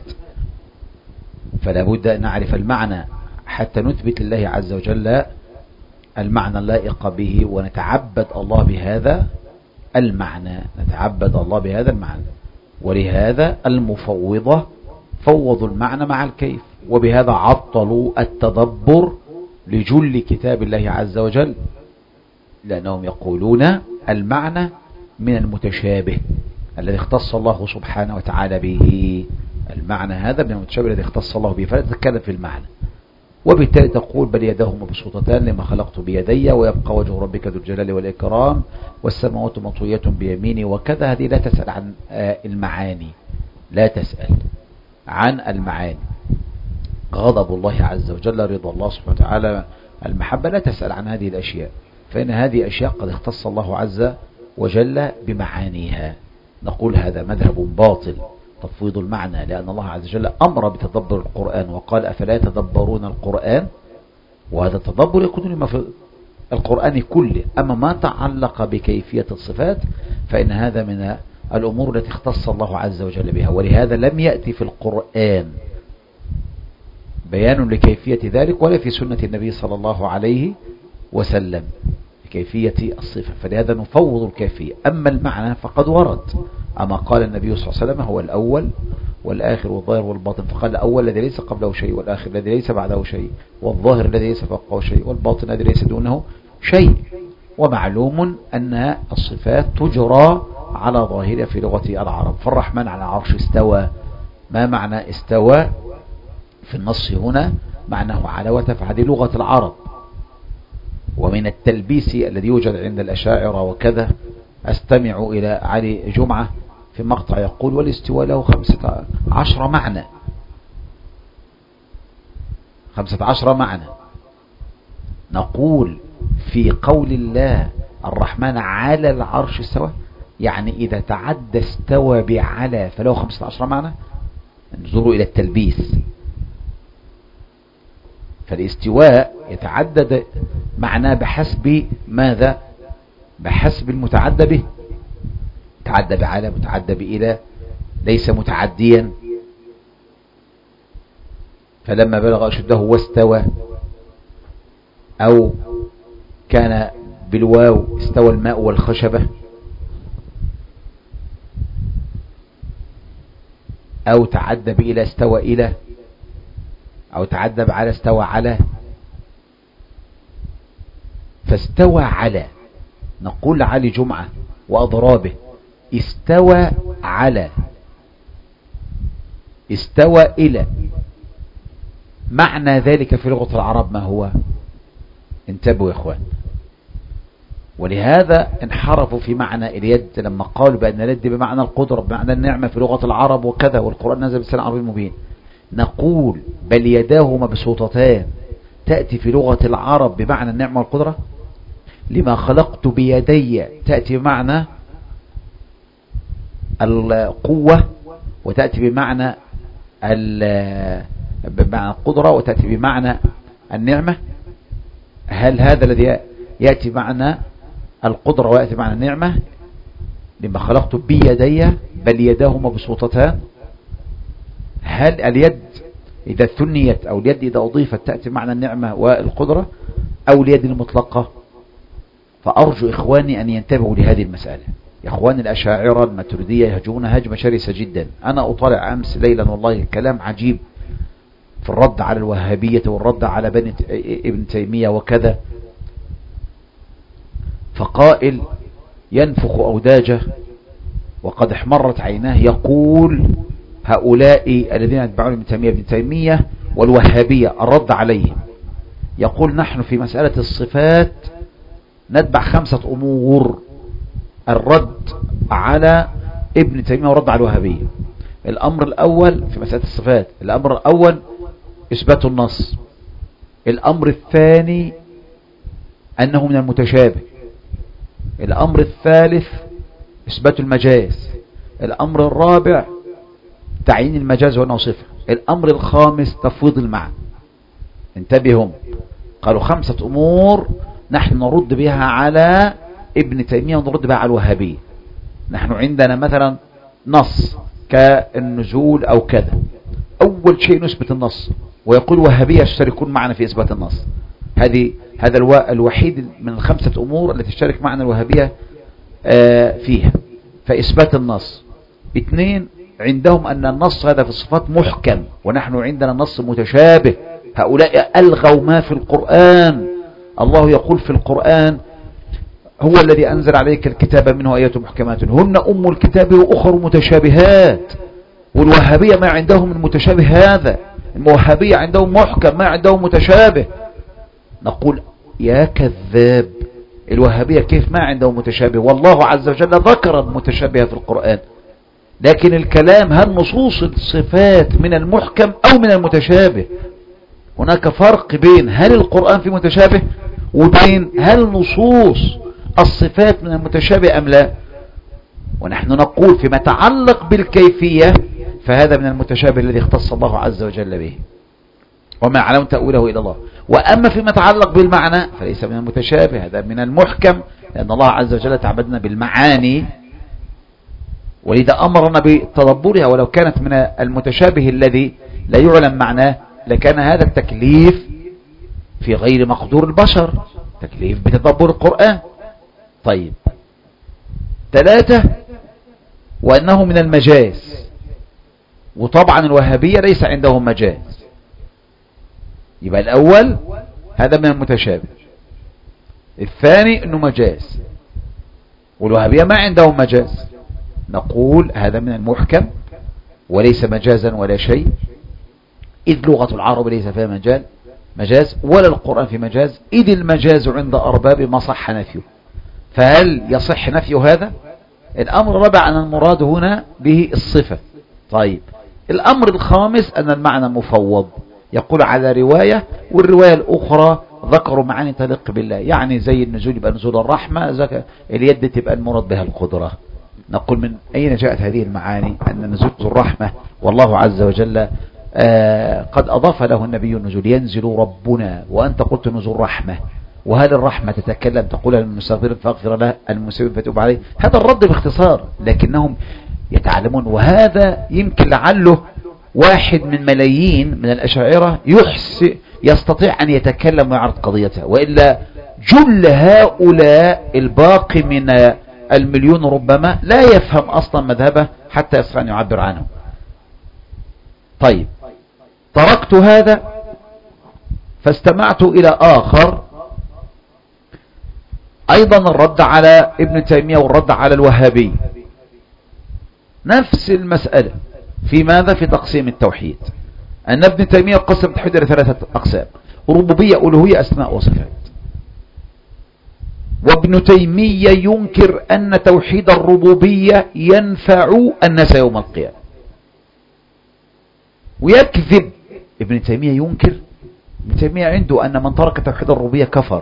فلا بد أن نعرف المعنى حتى نثبت لله عز وجل المعنى اللائق به ونتعبد الله بهذا المعنى نتعبد الله بهذا المعنى. ولهذا المفوضة فوضوا المعنى مع الكيف، وبهذا عطلوا التدبر لجل كتاب الله عز وجل، لأنهم يقولون المعنى من المتشابه الذي اختص الله سبحانه وتعالى به، المعنى هذا من المتشابه الذي اختص الله به، فلا تتكلم في المعنى. وبالتالي تقول بل يداه مبسوطتان لما خلقت بيدي ويبقى وجه ربك ذو الجلال والإكرام والسماوات مطوية بيميني وكذا. هذه لا تسأل عن المعاني، لا تسأل عن المعاني. غضب الله عز وجل، رضا الله سبحانه وتعالى، المحبة، لا تسأل عن هذه الأشياء، فإن هذه أشياء قد اختص الله عز وجل بمعانيها. نقول هذا مذهب باطل تفويض المعنى، لأن الله عز وجل أمر بتدبر القرآن وقال أفلا يتدبرون القرآن، وهذا التدبر يكون لما في القرآن كله. أما ما تعلق بكيفية الصفات فإن هذا من الأمور التي اختص الله عز وجل بها، ولهذا لم يأتي في القرآن بيان لكيفية ذلك ولا في سنة النبي صلى الله عليه وسلم. بكيفية الصفة، فلهذا نفوض الكيفية. أما المعنى فقد ورد، أما قال النبي صلى الله عليه وسلم هو الأول والآخر والظاهر والباطن، فقال الأول الذي ليس قبله شيء، والآخر الذي ليس بعده شيء، والظاهر الذي ليس فوقه شيء، والباطن الذي ليس دونه شيء. ومعلوم أن الصفات تجرى على ظاهرها في لغة العرب. فالرحمن على العرش استوى، ما معنى استوى في النص هنا؟ معناه على وتفعل لغة العرب. ومن التلبيس الذي يوجد عند الأشاعرة وكذا، أستمع إلى علي جمعة في مقطع يقول والاستواء له خمسة عشر معنى، خمسة عشر معنى. نقول في قول الله الرحمن على العرش استوى، يعني إذا تعدى استوى بعلى فله خمسة عشر معنى. انظروا إلى التلبيس، فالاستواء يتعدد معناه بحسب ماذا؟ بحسب المتعدى به. تعدى بعلى، متعدى بإلى، ليس متعديا. فلما بلغ أشده واستوى، أو كان بالواو استوى الماء والخشبة، أو تعدى بإلى استوى إلى، أو تعدى بعلى استوى على. فاستوى على، نقول علي جمعة وأضرابه استوى على، استوى إلى. معنى ذلك في لغة العرب ما هو؟ انتبهوا يا إخوان. ولهذا انحرفوا في معنى اليد لما قالوا بأن اليد بمعنى القدرة، بمعنى النعمة في لغة العرب وكذا، والقرآن نزل بلسان عربي مبين. نقول بل يداه مبسوطتان تأتي في لغة العرب بمعنى النعمة والقدرة. لما خلقت بيدي تأتي بمعنى القوة، وتأتي بمعنى بمعنى القدرة، وتأتي بمعنى النعمة. هل هذا الذي يأتي معنى القدرة ويأتي معنى النعمة؟ لما خلقت بيدي بل يداه مبسوطتان. هل اليد إذا ثنيت أو اليد إذا أضيفت تأتي معنى النعمة والقدرة، أو اليد المطلقة؟ فأرجو إخواني أن ينتبهوا لهذه المسألة. يا إخواني الأشاعرة الماتريدية يهجون هجمة شرسة جدا. أنا أطالع أمس ليلا والله كلام عجيب في الرد على الوهابية والرد على بني ابن تيمية وكذا. فقائل ينفخ أوداجه وقد احمرت عيناه يقول هؤلاء الذين يتبعون ابن تيمية ابن تيمية والوهابية الرد عليهم، يقول نحن في مسألة الصفات نتبع خمسة أمور: الرد على ابن تيمية والرد على الوهابية. الأمر الأول في مسألة الصفات، الأمر الأول إثبات النص. الأمر الثاني أنه من المتشابه. الأمر الثالث إثبات المجاز. الأمر الرابع تعيين المجاز وأنه صفة. الأمر الخامس تفويض المعنى. انتبهوا، قالوا خمسة أمور نحن نرد بها على ابن تيمية ونرد بها على الوهابية. نحن عندنا مثلا نص كالنزول أو كذا، أول شيء نثبت النص، ويقول وهابية يشتركون معنا في إثبات النص. هذه هذا الو... الوحيد من الخمسة أمور التي تشترك معنا الوهابية آه فيها، فإثبات النص. اثنين، عندهم أن النص هذا في الصفات محكم، ونحن عندنا نص متشابه. هؤلاء ألغوا ما في القرآن. الله يقول في القرآن هو الذي أنزل عليك الكتاب منه آيات محكمات هن أم الكتاب وأخر متشابهات. والوهابية ما عندهم المتشابه هذا، الوهابية عندهم محكم ما عندهم متشابه. نقول يا كذاب، الوهابية كيف ما عندهم متشابه؟ والله عز وجل ذكر المتشابه في القرآن، لكن الكلام هل نصوص الصفات من المحكم أو من المتشابه؟ هناك فرق بين هل القرآن في متشابه وبين هل نصوص الصفات من المتشابه أم لا. ونحن نقول فيما يتعلق بالكيفية فهذا من المتشابه الذي اختص الله عز وجل به، وما يعلم تأويله إلى الله. وأما فيما يتعلق بالمعنى فليس من المتشابه، هذا من المحكم، لأن الله عز وجل تعبدنا بالمعاني، ولذا أمرنا بتدبرها. ولو كانت من المتشابه الذي لا يعلم معناه لكان هذا التكليف في غير مقدور البشر، تكليف بتدبر القرآن. طيب ثلاثة وأنه من المجاز، وطبعا الوهابية ليس عندهم مجاز، يبقى الأول هذا من المتشابه، الثاني أنه مجاز، والوهابية ما عندهم مجاز، نقول هذا من المحكم وليس مجازا ولا شيء، إذ لغة العرب ليس فيها مجال مجاز ولا القرآن في مجاز، إذ المجاز عند أرباب ما صح نفيه. فهل يصح نفي هذا؟ الأمر الرابع أن المراد هنا به الصفة. طيب الأمر الخامس أن المعنى مفوض، يقول على رواية والرواية الأخرى ذكروا معاني تليق بالله، يعني زي النزول يبقى نزول الرحمة، زي اليد تبقى المراد بها القدرة. نقول من أين جاءت هذه المعاني؟ أن نزول الرحمة والله عز وجل آه قد أضاف له النبي النزول، ينزل ربنا وأنت قلت نزول رحمة، وهل الرحمة تتكلم تقول للمستغفر فاغفر له المسلم فتوب عليه؟ هذا الرد باختصار، لكنهم يتعلمون، وهذا يمكن لعله واحد من ملايين من الأشاعرة يحسن يستطيع أن يتكلم ويعرض قضيته، وإلا جل هؤلاء الباقي من المليون ربما لا يفهم أصلا مذهبه حتى يستطيع أن يعبر عنه. طيب تركت هذا فاستمعت إلى آخر أيضا الرد على ابن تيمية والرد على الوهابي، نفس المسألة في ماذا؟ في تقسيم التوحيد، أن ابن تيمية قسم التوحيد إلى ثلاثة أقسام: ربوبية، ألوهية، أسماء وصفات. وابن تيمية ينكر أن توحيد الربوبية ينفع الناس يوم القيامة، ويكذب. ابن تيمية ينكر، ابن تيمية عنده أن من ترك توحيد الربوبية كفر.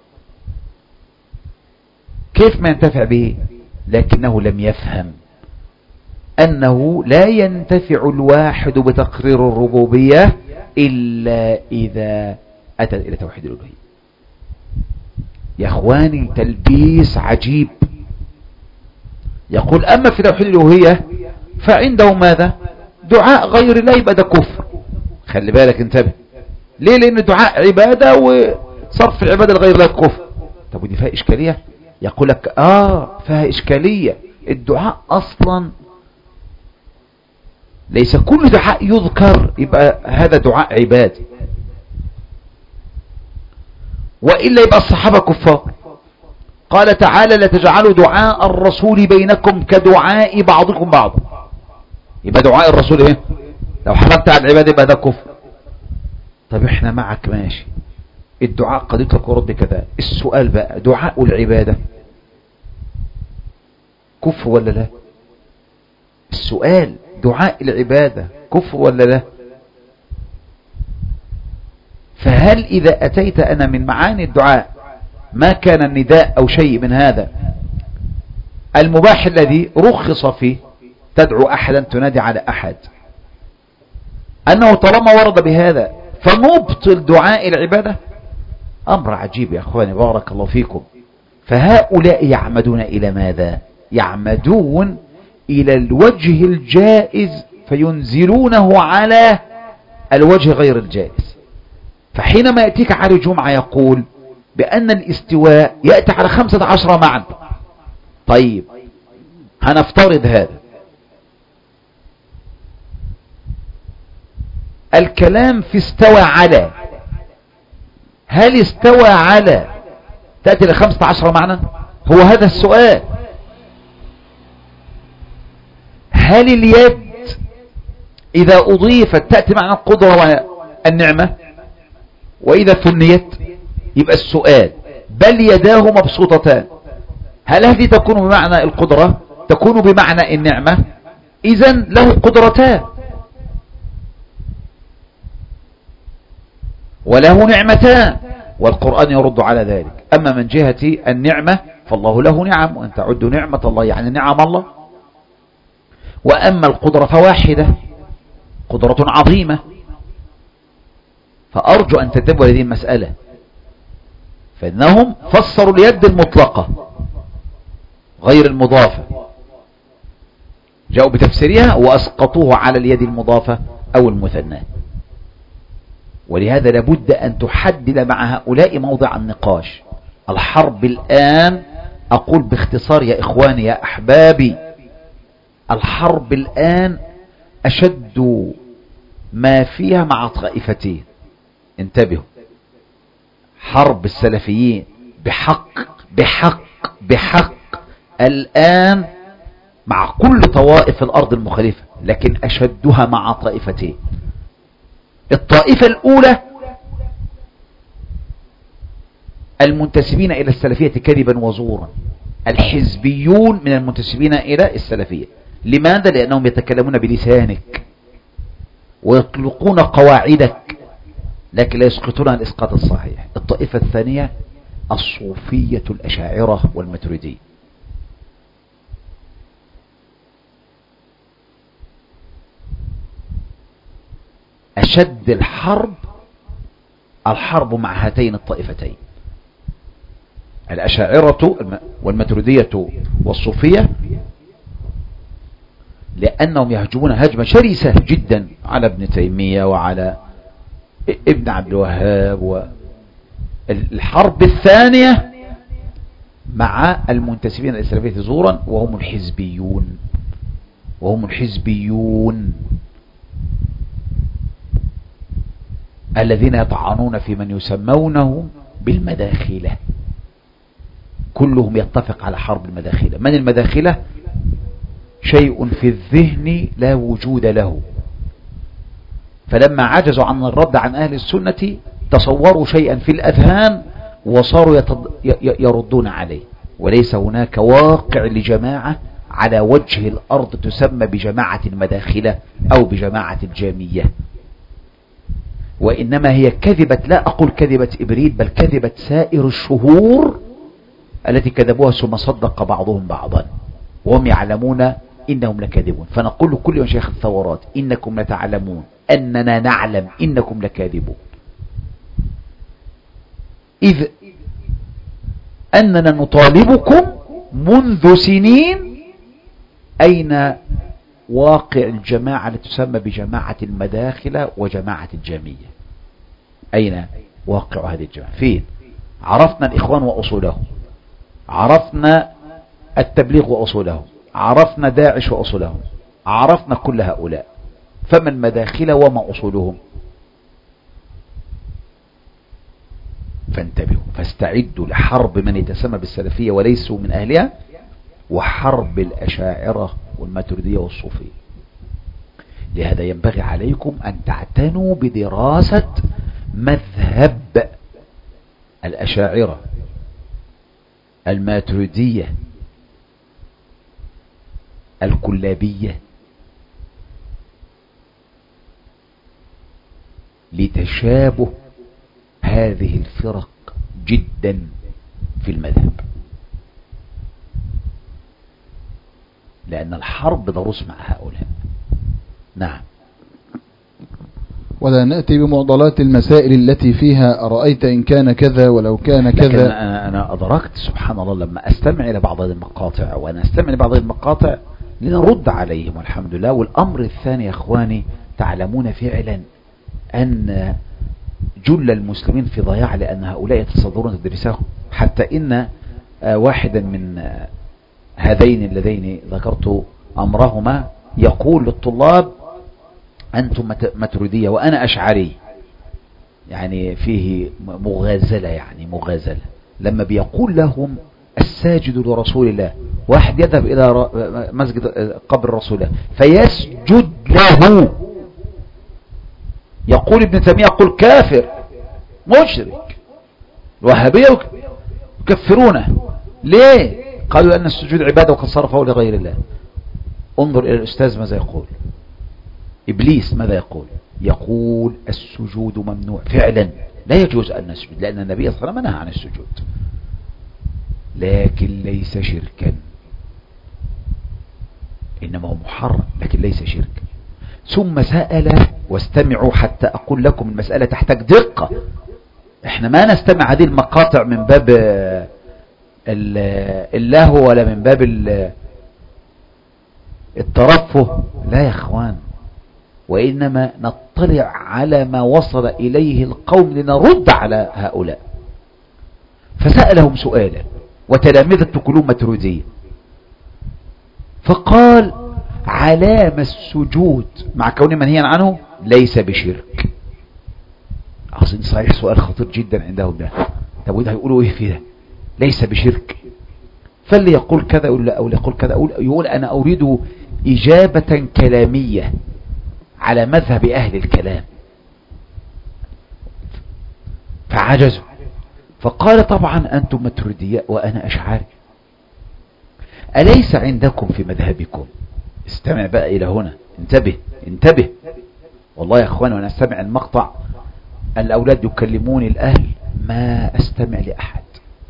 كيف ما ينتفع به؟ لكنه لم يفهم أنه لا ينتفع الواحد بتقرير الربوبية إلا إذا أتى إلى توحيد الألوهية. يا أخواني تلبيس عجيب. يقول أما في توحيد الألوهية فعنده ماذا؟ دعاء غير الله، يبقى ده كفر. خلي بالك انتبه، ليه؟ لأن دعاء عبادة وصرف العبادة لغير الله كفر. طب ودي فيها إشكالية؟ يقول لك آه فيها إشكالية، الدعاء أصلا ليس كل دعاء يذكر يبقى هذا دعاء عباد، وإلا يبقى الصحابة كفار. قال تعالى: لا تجعلوا دعاء الرسول بينكم كدعاء بعضكم بعضا، يبقى دعاء الرسول ايه؟ لو حرمت على العباد يبقى ده كفر. طب احنا معك ماشي، الدعاء قد يطلق ورد كذا. السؤال بقى، دعاء العبادة كفر ولا لا؟ السؤال دعاء العبادة كفر ولا لا؟ فهل إذا أتيت أنا من معاني الدعاء ما كان النداء أو شيء من هذا المباح الذي رخص فيه، تدعو أحدا تنادي على أحد، أنه طالما ورد بهذا فنبطل دعاء العبادة؟ أمر عجيب يا أخواني، بارك الله فيكم. فهؤلاء يعمدون إلى ماذا؟ يعمدون إلى الوجه الجائز فينزلونه على الوجه غير الجائز. فحينما يأتيك علي جمعة يقول بأن الاستواء يأتي على خمسة عشر معنى. طيب هنفترض هذا الكلام في استوى على، هل استوى على تأتي لخمسة عشر معنى؟ هو هذا السؤال. هل اليد إذا أضيفت تأتي معنى القدرة والنعمة؟ وإذا ثنيت يبقى السؤال بل يداه مبسوطتان، هل هذه تكون بمعنى القدرة؟ تكون بمعنى النعمة؟ إذن له قدرتان وله نعمتان، والقرآن يرد على ذلك. أما من جهة النعمة فالله له نعم، وأن تعدوا نعمة الله يعني نعم الله. وأما القدرة فواحدة، قدرة عظيمة. فأرجو أن تنتبهوا هذه المسألة، فإنهم فسروا اليد المطلقة غير المضافة، جاءوا بتفسيرها وأسقطوه على اليد المضافة أو المثنى. ولهذا لابد أن تحدد مع هؤلاء موضع النقاش. الحرب الآن، أقول باختصار يا إخواني يا أحبابي، الحرب الآن أشد ما فيها مع طائفتين. انتبهوا، حرب السلفيين بحق بحق بحق الآن مع كل طوائف الأرض المخالفة، لكن أشدها مع طائفتين. الطائفة الأولى المنتسبين إلى السلفية كذبا وزورا، الحزبيون من المنتسبين إلى السلفية. لماذا؟ لأنهم يتكلمون بلسانك ويطلقون قواعدك لكن لا يسقطونها الإسقاط الصحيح. الطائفة الثانية الصوفية الأشاعرة والماتريدية. أشد الحرب الحرب مع هاتين الطائفتين، الأشاعرة والماتريدية والصوفية، لأنهم يهجمون هجمة شرسة جدا على ابن تيمية وعلى ابن عبد الوهاب. والحرب الثانية مع المنتسبين إلى السلفية زورا وهم الحزبيون، وهم الحزبيون الذين يطعنون في من يسمونه بالمداخلة. كلهم يتفق على حرب المداخلة. من المداخلة؟ شيء في الذهن لا وجود له، فلما عجزوا عن الرد عن أهل السنة تصوروا شيئا في الأذهان وصاروا يردون عليه. وليس هناك واقع لجماعة على وجه الأرض تسمى بجماعة المداخلة أو بجماعة الجامية، وإنما هي كذبة، لا أقول كذبة إبريل، بل كذبة سائر الشهور التي كذبوها ثم صدق بعضهم بعضا وهم يعلمون إنهم لكاذبون. فنقول لكل مشايخ الثورات إنكم لتعلمون أننا نعلم إنكم لكاذبون، إذ أننا نطالبكم منذ سنين أين واقع الجماعة التي تسمى بجماعة المداخلة وجماعة الجامية؟ أين واقع هذه الجماعة؟ فين؟ عرفنا الإخوان وأصولهم، عرفنا التبليغ وأصولهم، عرفنا داعش وأصولهم، عرفنا كل هؤلاء، فما المداخلة وما أصولهم؟ فانتبهوا، فاستعدوا لحرب من يتسمى بالسلفية وليسوا من أهلها، وحرب الأشاعرة والماتريدية والصوفية. لهذا ينبغي عليكم أن تعتنوا بدراسة مذهب الأشاعرة، الماتريدية، الكلابية، لتشابه هذه الفرق جدا في المذهب، لأن الحرب ضروس مع هؤلاء. نعم. ولا نأتي بمعضلات المسائل التي فيها أرأيت إن كان كذا ولو كان كذا. لكن أنا, أنا أدركت سبحان الله لما أستمع إلى بعض المقاطع، وأنا أستمع إلى بعض المقاطع لنرد عليهم والحمد لله. والأمر الثاني يا أخواني، تعلمون فعلا أن جل المسلمين في ضياع، لأن هؤلاء يتصدرون تدريسهم، حتى إن واحدا من هذين اللذين ذكرت أمرهما يقول للطلاب أنتم ماتريدية وأنا أشعري، يعني فيه مغازلة، يعني مغازلة لما بيقول لهم الساجد لرسول الله، واحد يذهب إلى مسجد قبر رسول الله فيسجد له، يقول ابن تيمية يقول كافر مشرك، الوهابية يكفرونه. ليه؟ قالوا أن السجود عبادة وقد صرفه لغير الله. انظر إلى الأستاذ ماذا يقول، إبليس ماذا يقول؟ يقول السجود ممنوع فعلا، لا يجوز أن نسجد، لأن النبي صلى الله عليه وسلم نهى عن السجود، لكن ليس شركا، إنما هو محرم لكن ليس شركا. ثم سأل، واستمعوا حتى أقول لكم المسألة تحتاج دقة، احنا ما نستمع هذه المقاطع من باب اللهو ولا من باب الترفه، لا يا اخوان، وإنما نطلع على ما وصل إليه القوم لنرد على هؤلاء. فسألهم سؤالا وتلامذة كلهم ماتريدية، فقال علام السجود مع كون منهيا عنه ليس بشرك. أظن صحيح سؤال خطير جدا عندهم ده. طب وده هيقولوا ايه في ده؟ ليس بشرك، فاللي يقول كذا يقول لا، او اللي يقول كذا يقول, يقول انا اريد اجابة كلامية على مذهب اهل الكلام، فعجزوا. فقال طبعا انتم ماتريدية وانا اشعري، اليس عندكم في مذهبكم، استمع بقى الى هنا، انتبه انتبه والله يا اخوان، وانا استمع المقطع الاولاد يكلموني الاهل ما استمع لاحد،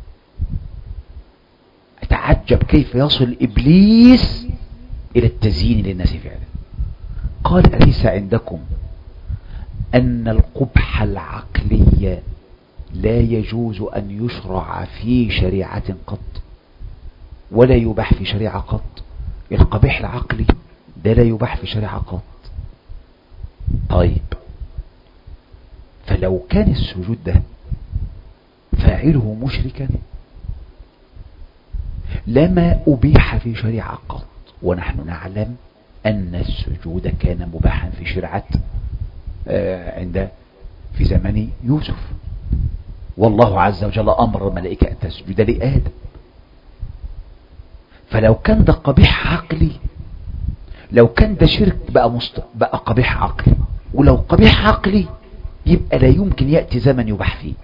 اتعجب كيف يصل ابليس الى التزيين للناس فعلا. قال اليس عندكم ان القبح العقلي لا يجوز ان يشرع في شريعة قط ولا يباح في شريعة قط؟ القبيح العقلي ده لا يباح في شريعة قط. طيب فلو كان السجود ده فاعله مشركا لما أبيح في شريعة قط، ونحن نعلم أن السجود كان مباحا في شريعة عند في زمن يوسف، والله عز وجل أمر الملائكة أن تسجد لآدم. فلو كان ده قبيح عقلي، لو كان ده شرك بقى مست... بقى قبيح عقلي، ولو قبيح عقلي يبقى لا يمكن يأتي زمن يباح فيه.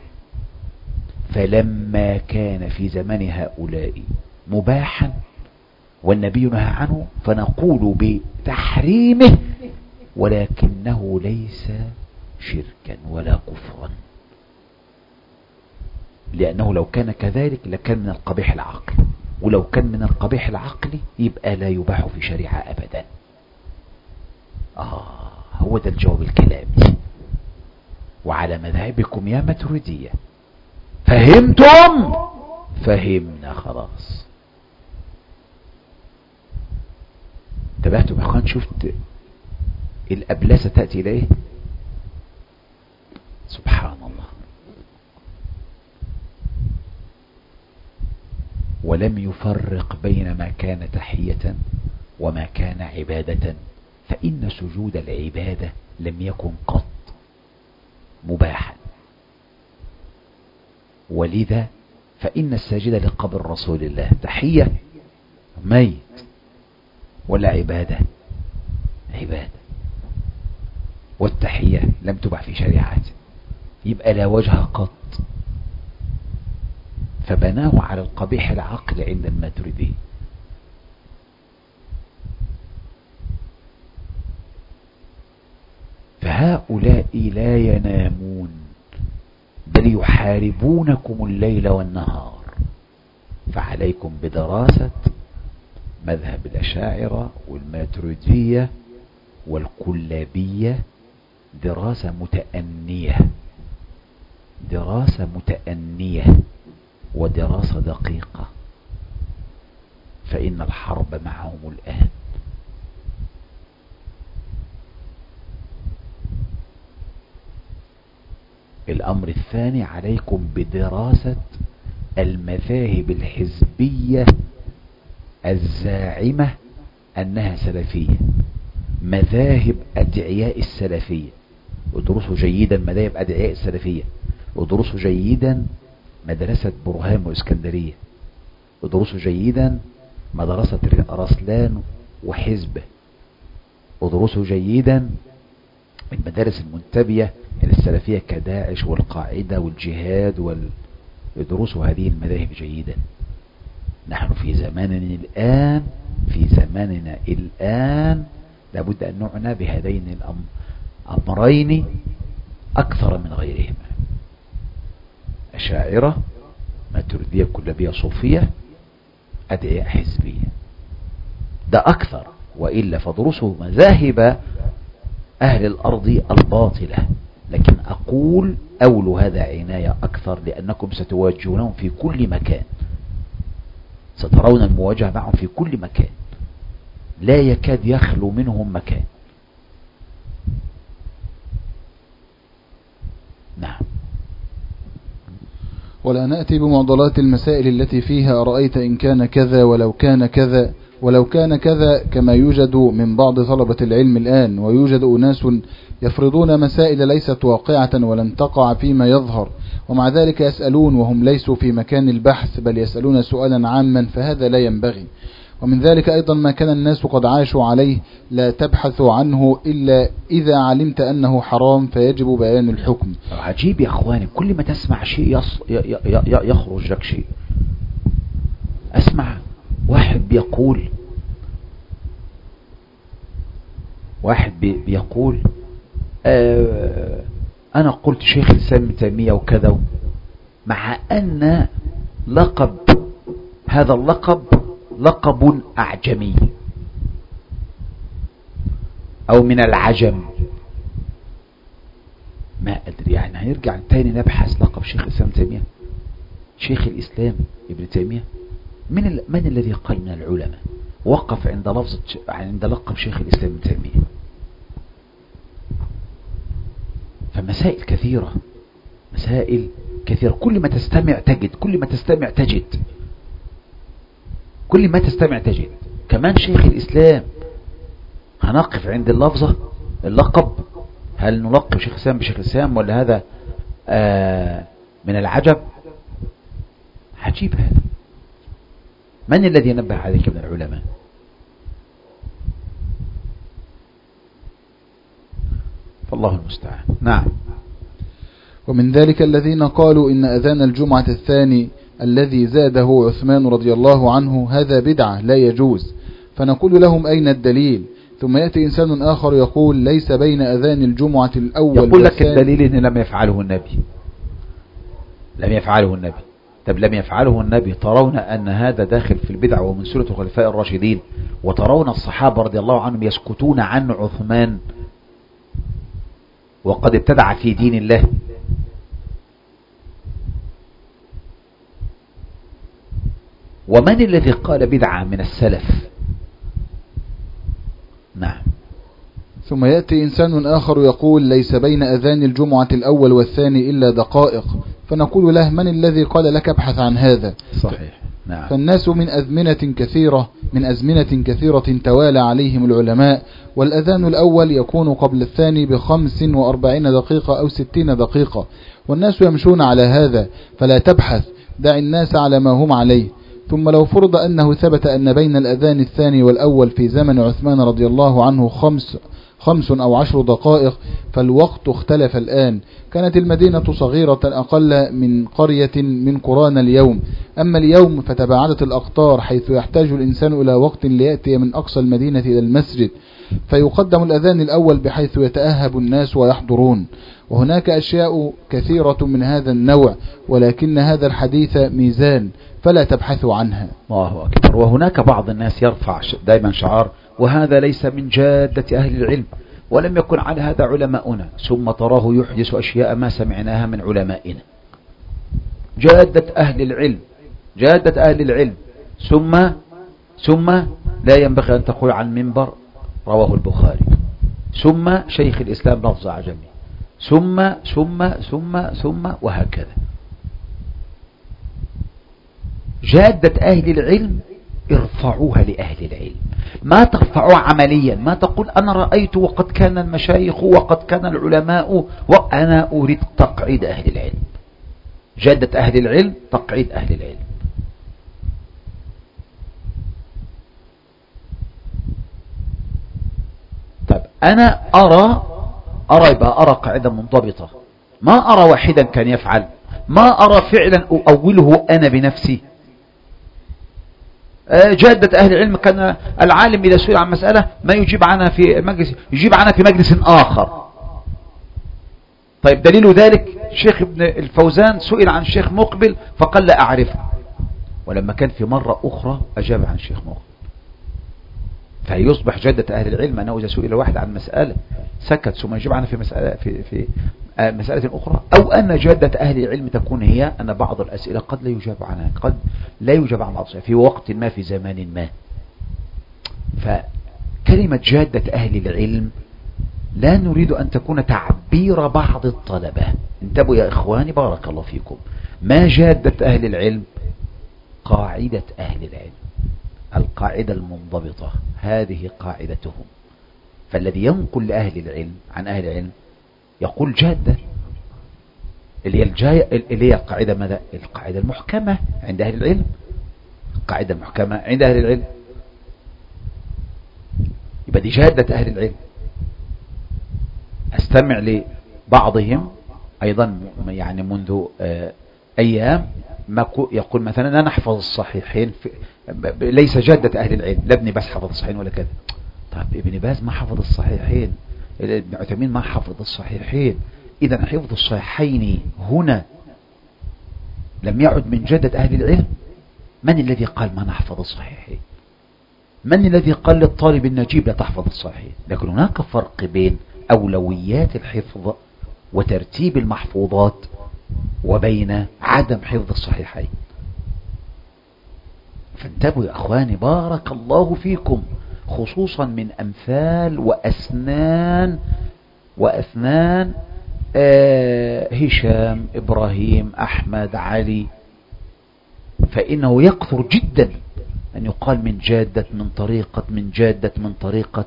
فلما كان في زمن هؤلاء مباحا والنبي نهى عنه فنقول بتحريمه، ولكنه ليس شركا ولا كفرا، لأنه لو كان كذلك لكان من القبيح العقل، ولو كان من القبيح العقلي يبقى لا يباح في شريعة أبدا. آه هو ده الجواب الكلامي. وعلى مذهبكم يا ماتريدية، فهمتم؟ فهمنا خلاص. انتبهتم يا اخوان؟ شفت الأبلسة تأتي إليه؟ سبحان الله. ولم يفرق بين ما كان تحية وما كان عبادة، فإن سجود العبادة لم يكن قط مباحا، ولذا فإن الساجد لقبر رسول الله تحية ميت ولا عبادة؟ عبادة، والتحية لم تباح في شريعته، يبقى لا وجه قط. فبناه على القبيح العقل عند الماتريدي. فهؤلاء لا ينامون بل يحاربونكم الليل والنهار. فعليكم بدراسة مذهب الأشاعرة والماتريدية والكلابية دراسة متأنية، دراسة متأنية ودراسة دقيقة، فإن الحرب معهم الآن. الأمر الثاني، عليكم بدراسة المذاهب الحزبية الزاعمة أنها سلفية، مذاهب أدعياء السلفية. ادرسوا جيدا مذاهب أدعياء السلفية، ادرسوا جيدا مدرسة برهان وإسكندرية، ادرسوا جيدا مدرسة رسلان وحزبه، ادرسوا جيدا المدارس المنتبية السلفية كداعش والقاعدة والجهاد وال... ادرسوا هذه المذاهب جيدا. نحن في زماننا الآن في زماننا الآن لابد أن نعنى بهذين الأمرين أكثر من غيرهما، أشاعرة ماتريدية كلابية صوفية أدعياء حزبية، ده أكثر. وإلا فدرسوا مذاهب أهل الأرض الباطلة. لكن أقول أولوا هذا عناية أكثر، لأنكم ستواجهونهم في كل مكان، سترون المواجهة معهم في كل مكان، لا يكاد يخلو منهم مكان. نعم. ولا نأتي بمعضلات المسائل التي فيها أرأيت إن كان كذا ولو كان كذا ولو كان كذا، كما يوجد من بعض طلبة العلم الآن، ويوجد أناس يفرضون مسائل ليست واقعة ولن تقع فيما يظهر، ومع ذلك يسألون وهم ليسوا في مكان البحث، بل يسألون سؤالا عاما، فهذا لا ينبغي. ومن ذلك أيضا ما كان الناس قد عاشوا عليه: لا تبحث عنه إلا إذا علمت أنه حرام فيجب بيان الحكم. عجيب يا أخواني، كل ما تسمع شيء يص... ي... ي... ي... يخرج لك شيء. أسمع واحد بيقول واحد بي... بيقول آه... أنا قلت شيخ الإسلام ابن تيمية وكذا، مع أن لقب هذا اللقب لقب أعجمي أو من العجم، ما أدري يعني. هنرجع تاني نبحث لقب شيخ الإسلام ابن تيمية. شيخ الإسلام ابن تيمية من, ال... من الذي قال من العلماء وقف عند لفظ عند لقب شيخ الإسلام ابن تيمية؟ فمسائل كثيرة، مسائل كثيرة، كل ما تستمع تجد، كل ما تستمع تجد كل ما تستمع تجد. كمان شيخ الإسلام هنقف عند اللفظة اللقب، هل نلقب شيخ الإسلام بشيخ الإسلام ولا هذا آه من العجب؟ عجيب هذا. من الذي نبه عليك من العلماء؟ فالله المستعان. نعم. ومن ذلك الذين قالوا إن أذان الجمعة الثاني الذي زاده عثمان رضي الله عنه هذا بدعة لا يجوز، فنقول لهم أين الدليل؟ ثم يأتي إنسان آخر يقول ليس بين أذان الجمعة الأول يقول لك الدليل إن لم يفعله النبي، لم يفعله النبي. طب لم يفعله النبي، ترون أن هذا داخل في البدع ومن سنة الخلفاء الراشدين، وترون الصحابة رضي الله عنهم يسكتون عن عثمان وقد ابتدع في دين الله. ومن الذي قال بدعة من السلف؟ نعم. ثم يأتي إنسان آخر يقول ليس بين أذان الجمعة الأول والثاني إلا دقائق، فنقول له من الذي قال لك ابحث عن هذا؟ صحيح. نعم. فالناس من أزمنة كثيرة من أزمنة كثيرة توالى عليهم العلماء، والأذان الأول يكون قبل الثاني بخمس وأربعين دقيقة أو ستين دقيقة، والناس يمشون على هذا، فلا تبحث، دع الناس على ما هم عليه. ثم لو فرض أنه ثبت أن بين الأذان الثاني والأول في زمن عثمان رضي الله عنه خمس خمس أو عشر دقائق، فالوقت اختلف الآن. كانت المدينة صغيرة أقل من قرية من قرانا اليوم، أما اليوم فتباعدت الأقطار حيث يحتاج الإنسان إلى وقت ليأتي من أقصى المدينة إلى المسجد، فيقدم الأذان الأول بحيث يتأهب الناس ويحضرون. وهناك أشياء كثيرة من هذا النوع، ولكن هذا الحديث ميزان فلا تبحثوا عنها. الله أكبر. وهناك بعض الناس يرفع دائما شعار وهذا ليس من جادة أهل العلم، ولم يكن على هذا علماؤنا، ثم تراه يحدث أشياء ما سمعناها من علمائنا. جادة أهل العلم، جادة أهل العلم، ثم ثم لا ينبغي أن تقول عن منبر رواه البخاري، ثم شيخ الإسلام لفظ عجمي، ثم ثم ثم ثم وهكذا. جادة أهل العلم ارفعوها لأهل العلم، ما ترفعوها عمليا، ما تقول أنا رأيت وقد كان المشايخ وقد كان العلماء وأنا أريد تقعيد أهل العلم. جادة أهل العلم تقعيد أهل العلم. طيب أنا أرى أرى يبقى أرى قاعدة منضبطة، ما أرى واحدا كان يفعل، ما أرى فعلا أؤوله أنا بنفسي. جادة أهل العلم كان العالم إذا سئل عن مسألة ما يجيب عنها في مجلس، يجيب عنها في مجلس آخر. طيب دليل ذلك شيخ ابن الفوزان سئل عن الشيخ مقبل فقال لا أعرفه، ولما كان في مرة أخرى أجاب عن الشيخ مقبل. فيصبح جادة أهل العلم أنه إذا سئل واحد عن مسألة سكت ثم يجيب عنها في مسألة, في, في مسألة أخرى، أو أن جادة أهل العلم تكون هي أن بعض الأسئلة قد لا يجاب عنها، قد لا يجاب عن بعض في وقت ما في زمان ما. فكلمة جادة أهل العلم لا نريد أن تكون تعبير بعض الطلبة. انتبهوا يا إخواني بارك الله فيكم، ما جادة أهل العلم؟ قاعدة أهل العلم، القاعدة المنضبطة، هذه قاعدتهم. فالذي ينقل لأهل العلم عن أهل العلم يقول جادة، اللي هي الجاية، اللي هي القاعدة ماذا؟ القاعدة المحكمة عند أهل العلم، القاعدة المحكمة عند أهل العلم، يبقى دي جادة أهل العلم. أستمع لبعضهم أيضا يعني منذ أيام ما يقول مثلا أنا نحفظ الصحيحين في ليس جادة أهل العلم، لا ابن باز حفظ الصحيحين ولا كذا. طيب ابن باز ما حفظ الصحيحين، ابن عثيمين ما حفظ الصحيحين، إذا حفظ الصحيحين هنا لم يعد من جادة أهل العلم. من الذي قال ما نحفظ الصحيحين؟ من الذي قال للطالب النجيب لا تحفظ الصحيحين؟ لكن هناك فرق بين أولويات الحفظ وترتيب المحفوظات وبين عدم حفظ الصحيحين. فانتبهوا يا أخواني بارك الله فيكم، خصوصا من أمثال وأسنان وأثنان آه هشام، إبراهيم، أحمد، علي، فإنه يكثر جدا أن يقال من جادة، من طريقة، من جادة، من طريقة.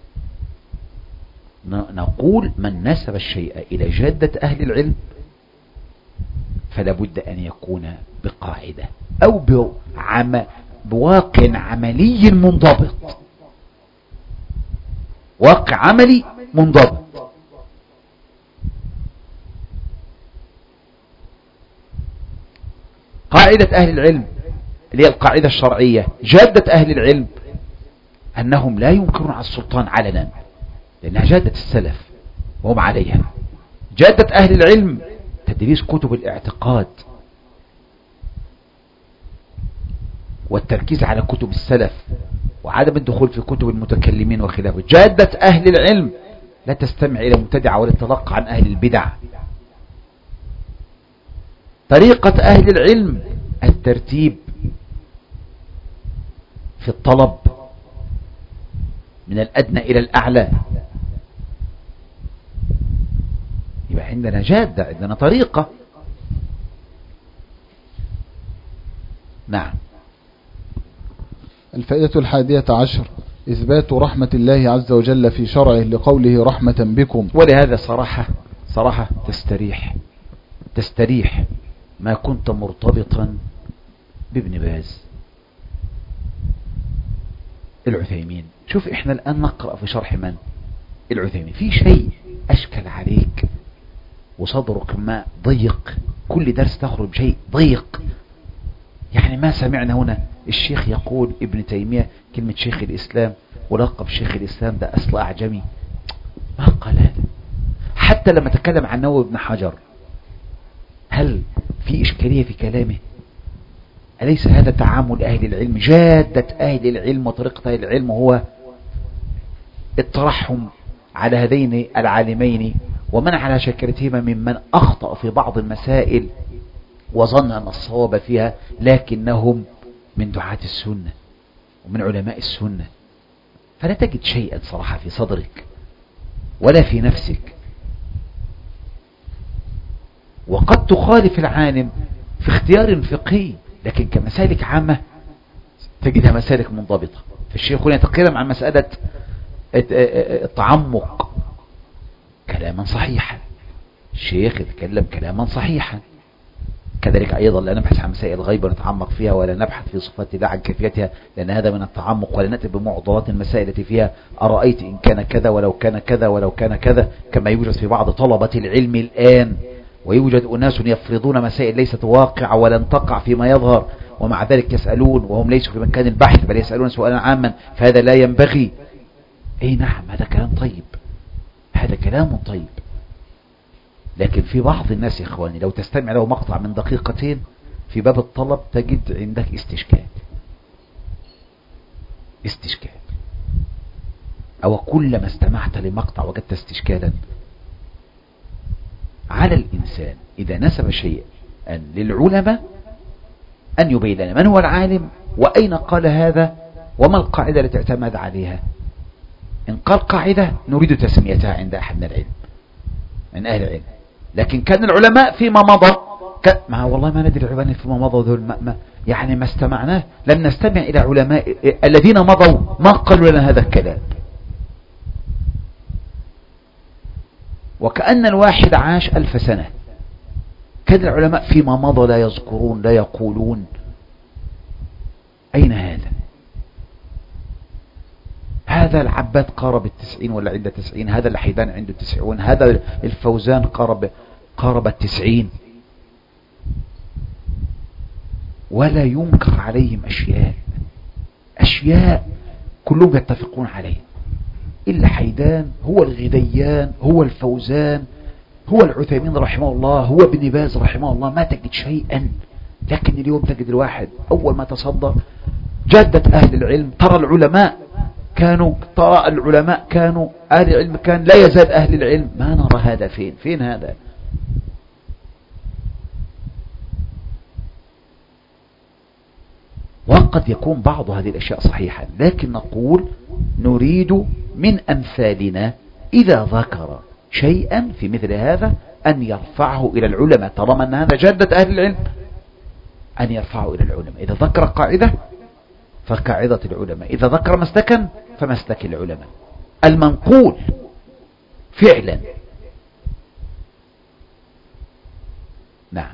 نقول من نسب الشيء إلى جادة أهل العلم فلا بد أن يكون بقاعدة أو بعم بواقع عملي منضبط، واقع عملي منضبط. قاعدة أهل العلم اللي هي القاعدة الشرعية، جادة أهل العلم أنهم لا ينكرون على السلطان علنا لأنها جادة السلف وهم عليها. جادة أهل العلم تدريس كتب الاعتقاد والتركيز على كتب السلف وعدم الدخول في كتب المتكلمين وخلافه. جادة أهل العلم لا تستمع إلى مبتدع ولا تلقى عن أهل البدع. طريقة أهل العلم الترتيب في الطلب من الأدنى إلى الأعلى. يبقى عندنا جادة، عندنا طريقة. نعم. الفائدة الحادية عشر إثبات رحمة الله عز وجل في شرعه لقوله رحمة بكم. ولهذا صراحة صراحة تستريح تستريح ما كنت مرتبطا بابن باز، العثيمين. شوف احنا الآن نقرأ في شرح من؟ العثيمين. في شيء أشكل عليك وصدرك ما ضيق، كل درس تخرج بشيء ضيق، يعني ما سمعنا هنا الشيخ يقول ابن تيمية كلمة شيخ الإسلام ولقب شيخ الإسلام ده أصل أعجمي، ما قال هذا. حتى لما تكلم عن نووي بن حجر هل في إشكالية في كلامه؟ أليس هذا تعامل أهل العلم؟ جادة أهل العلم وطريقة أهل العلم هو الترحم على هذين العالمين ومن على شكرتهما ممن أخطأ في بعض المسائل وظن أن الصواب فيها، لكنهم من دعاة السنة ومن علماء السنة. فلا تجد شيئا صراحة في صدرك ولا في نفسك، وقد تخالف العالم في اختيار فقهي، لكن كمسالك عامة تجدها مسالك منضبطة. فالشيخ هنا يتكلم عن مسألة التعمق كلاما صحيحا، الشيخ يتكلم كلاما صحيحا. كذلك أيضا لا نبحث عن مسائل الغيب ونتعمق فيها، ولا نبحث في صفات الله عن كيفيتها، لأن هذا من التعمق، ولا نأتي بمعضلات المسائل التي فيها أرأيت إن كان كذا ولو كان كذا ولو كان كذا، كما يوجد في بعض طلبة العلم الآن، ويوجد أناس يفرضون مسائل ليست واقعة ولن تقع فيما يظهر، ومع ذلك يسألون وهم ليسوا في مكان البحث بل يسألون سؤالا عاما، فهذا لا ينبغي. أي نعم، هذا كلام طيب، هذا كلام طيب. لكن في بعض الناس يا إخواني لو تستمع له مقطع من دقيقتين في باب الطلب تجد عندك استشكال استشكال أو كلما استمعت لمقطع وجدت استشكالا. على الإنسان إذا نسب شيئا للعلماء أن يبين لنا من هو العالم وأين قال هذا وما القاعدة التي اعتمد عليها. إن قال قاعدة نريد تسميتها عند أحد من العلم من أهل العلم، لكن كان العلماء فيما مضى ك... ما والله ما ندري العلماء فيما مضوا ذول ما... ما... يعني ما استمعناه، لم نستمع إلى علماء الذين مضوا ما قالوا لنا هذا الكلام. وكأن الواحد عاش ألف سنة. كان العلماء فيما مضى لا يذكرون لا يقولون. أين هذا؟ هذا العباد قارب التسعين ولا عند التسعين، هذا الحيدان عنده التسعون، هذا الفوزان قارب قارب التسعين، ولا ينكر عليهم أشياء أشياء كلهم يتفقون عليه، إلا حيدان هو الغديان هو الفوزان هو العثيمين رحمه الله هو ابن باز رحمه الله، ما تجد شيئا. لكن اليوم تجد الواحد أول ما تصدر جادة أهل العلم. ترى العلماء كانوا ترى العلماء كانوا أهل العلم كان لا يزال أهل العلم. ما نرى هذا. فين فين هذا؟ وقد يكون بعض هذه الأشياء صحيحة، لكن نقول نريد من أمثالنا إذا ذكر شيئا في مثل هذا أن يرفعه إلى العلماء، طالما أن هذا جادة أهل العلم، أن يرفعه إلى العلماء. إذا ذكر قاعدة فقاعدة العلماء، إذا ذكر مسلكا فمسلك العلماء المنقول فعلا. نعم.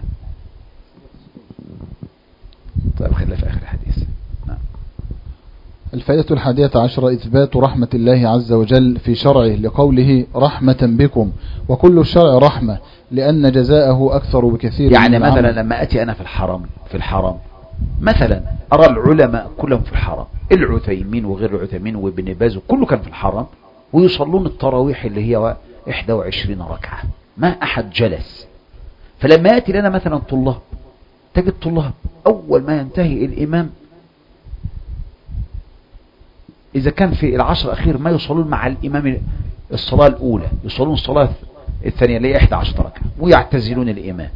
طيب خلينا في آخر الحديث. نعم. الفائدة الحادية عشر إثبات رحمة الله عز وجل في شرعه لقوله رحمة بكم، وكل الشرع رحمة لأن جزاءه أكثر بكثير. يعني مثلا لما أتي أنا في الحرم في الحرم مثلا أرى العلماء كلهم في الحرم، العثيمين وغير العثيمين وابن باز كله كان في الحرم ويصلون التراويح اللي هي إحدى وعشرين ركعة، ما أحد جلس. فلما يأتي لنا مثلا طلاب، تجد طلاب أول ما ينتهي الإمام إذا كان في العشر الأخير ما يصلون مع الإمام الصلاة الأولى، يصلون الصلاة الثانية اللي هي إحدى عشر ركعة ويعتزلون الإمام.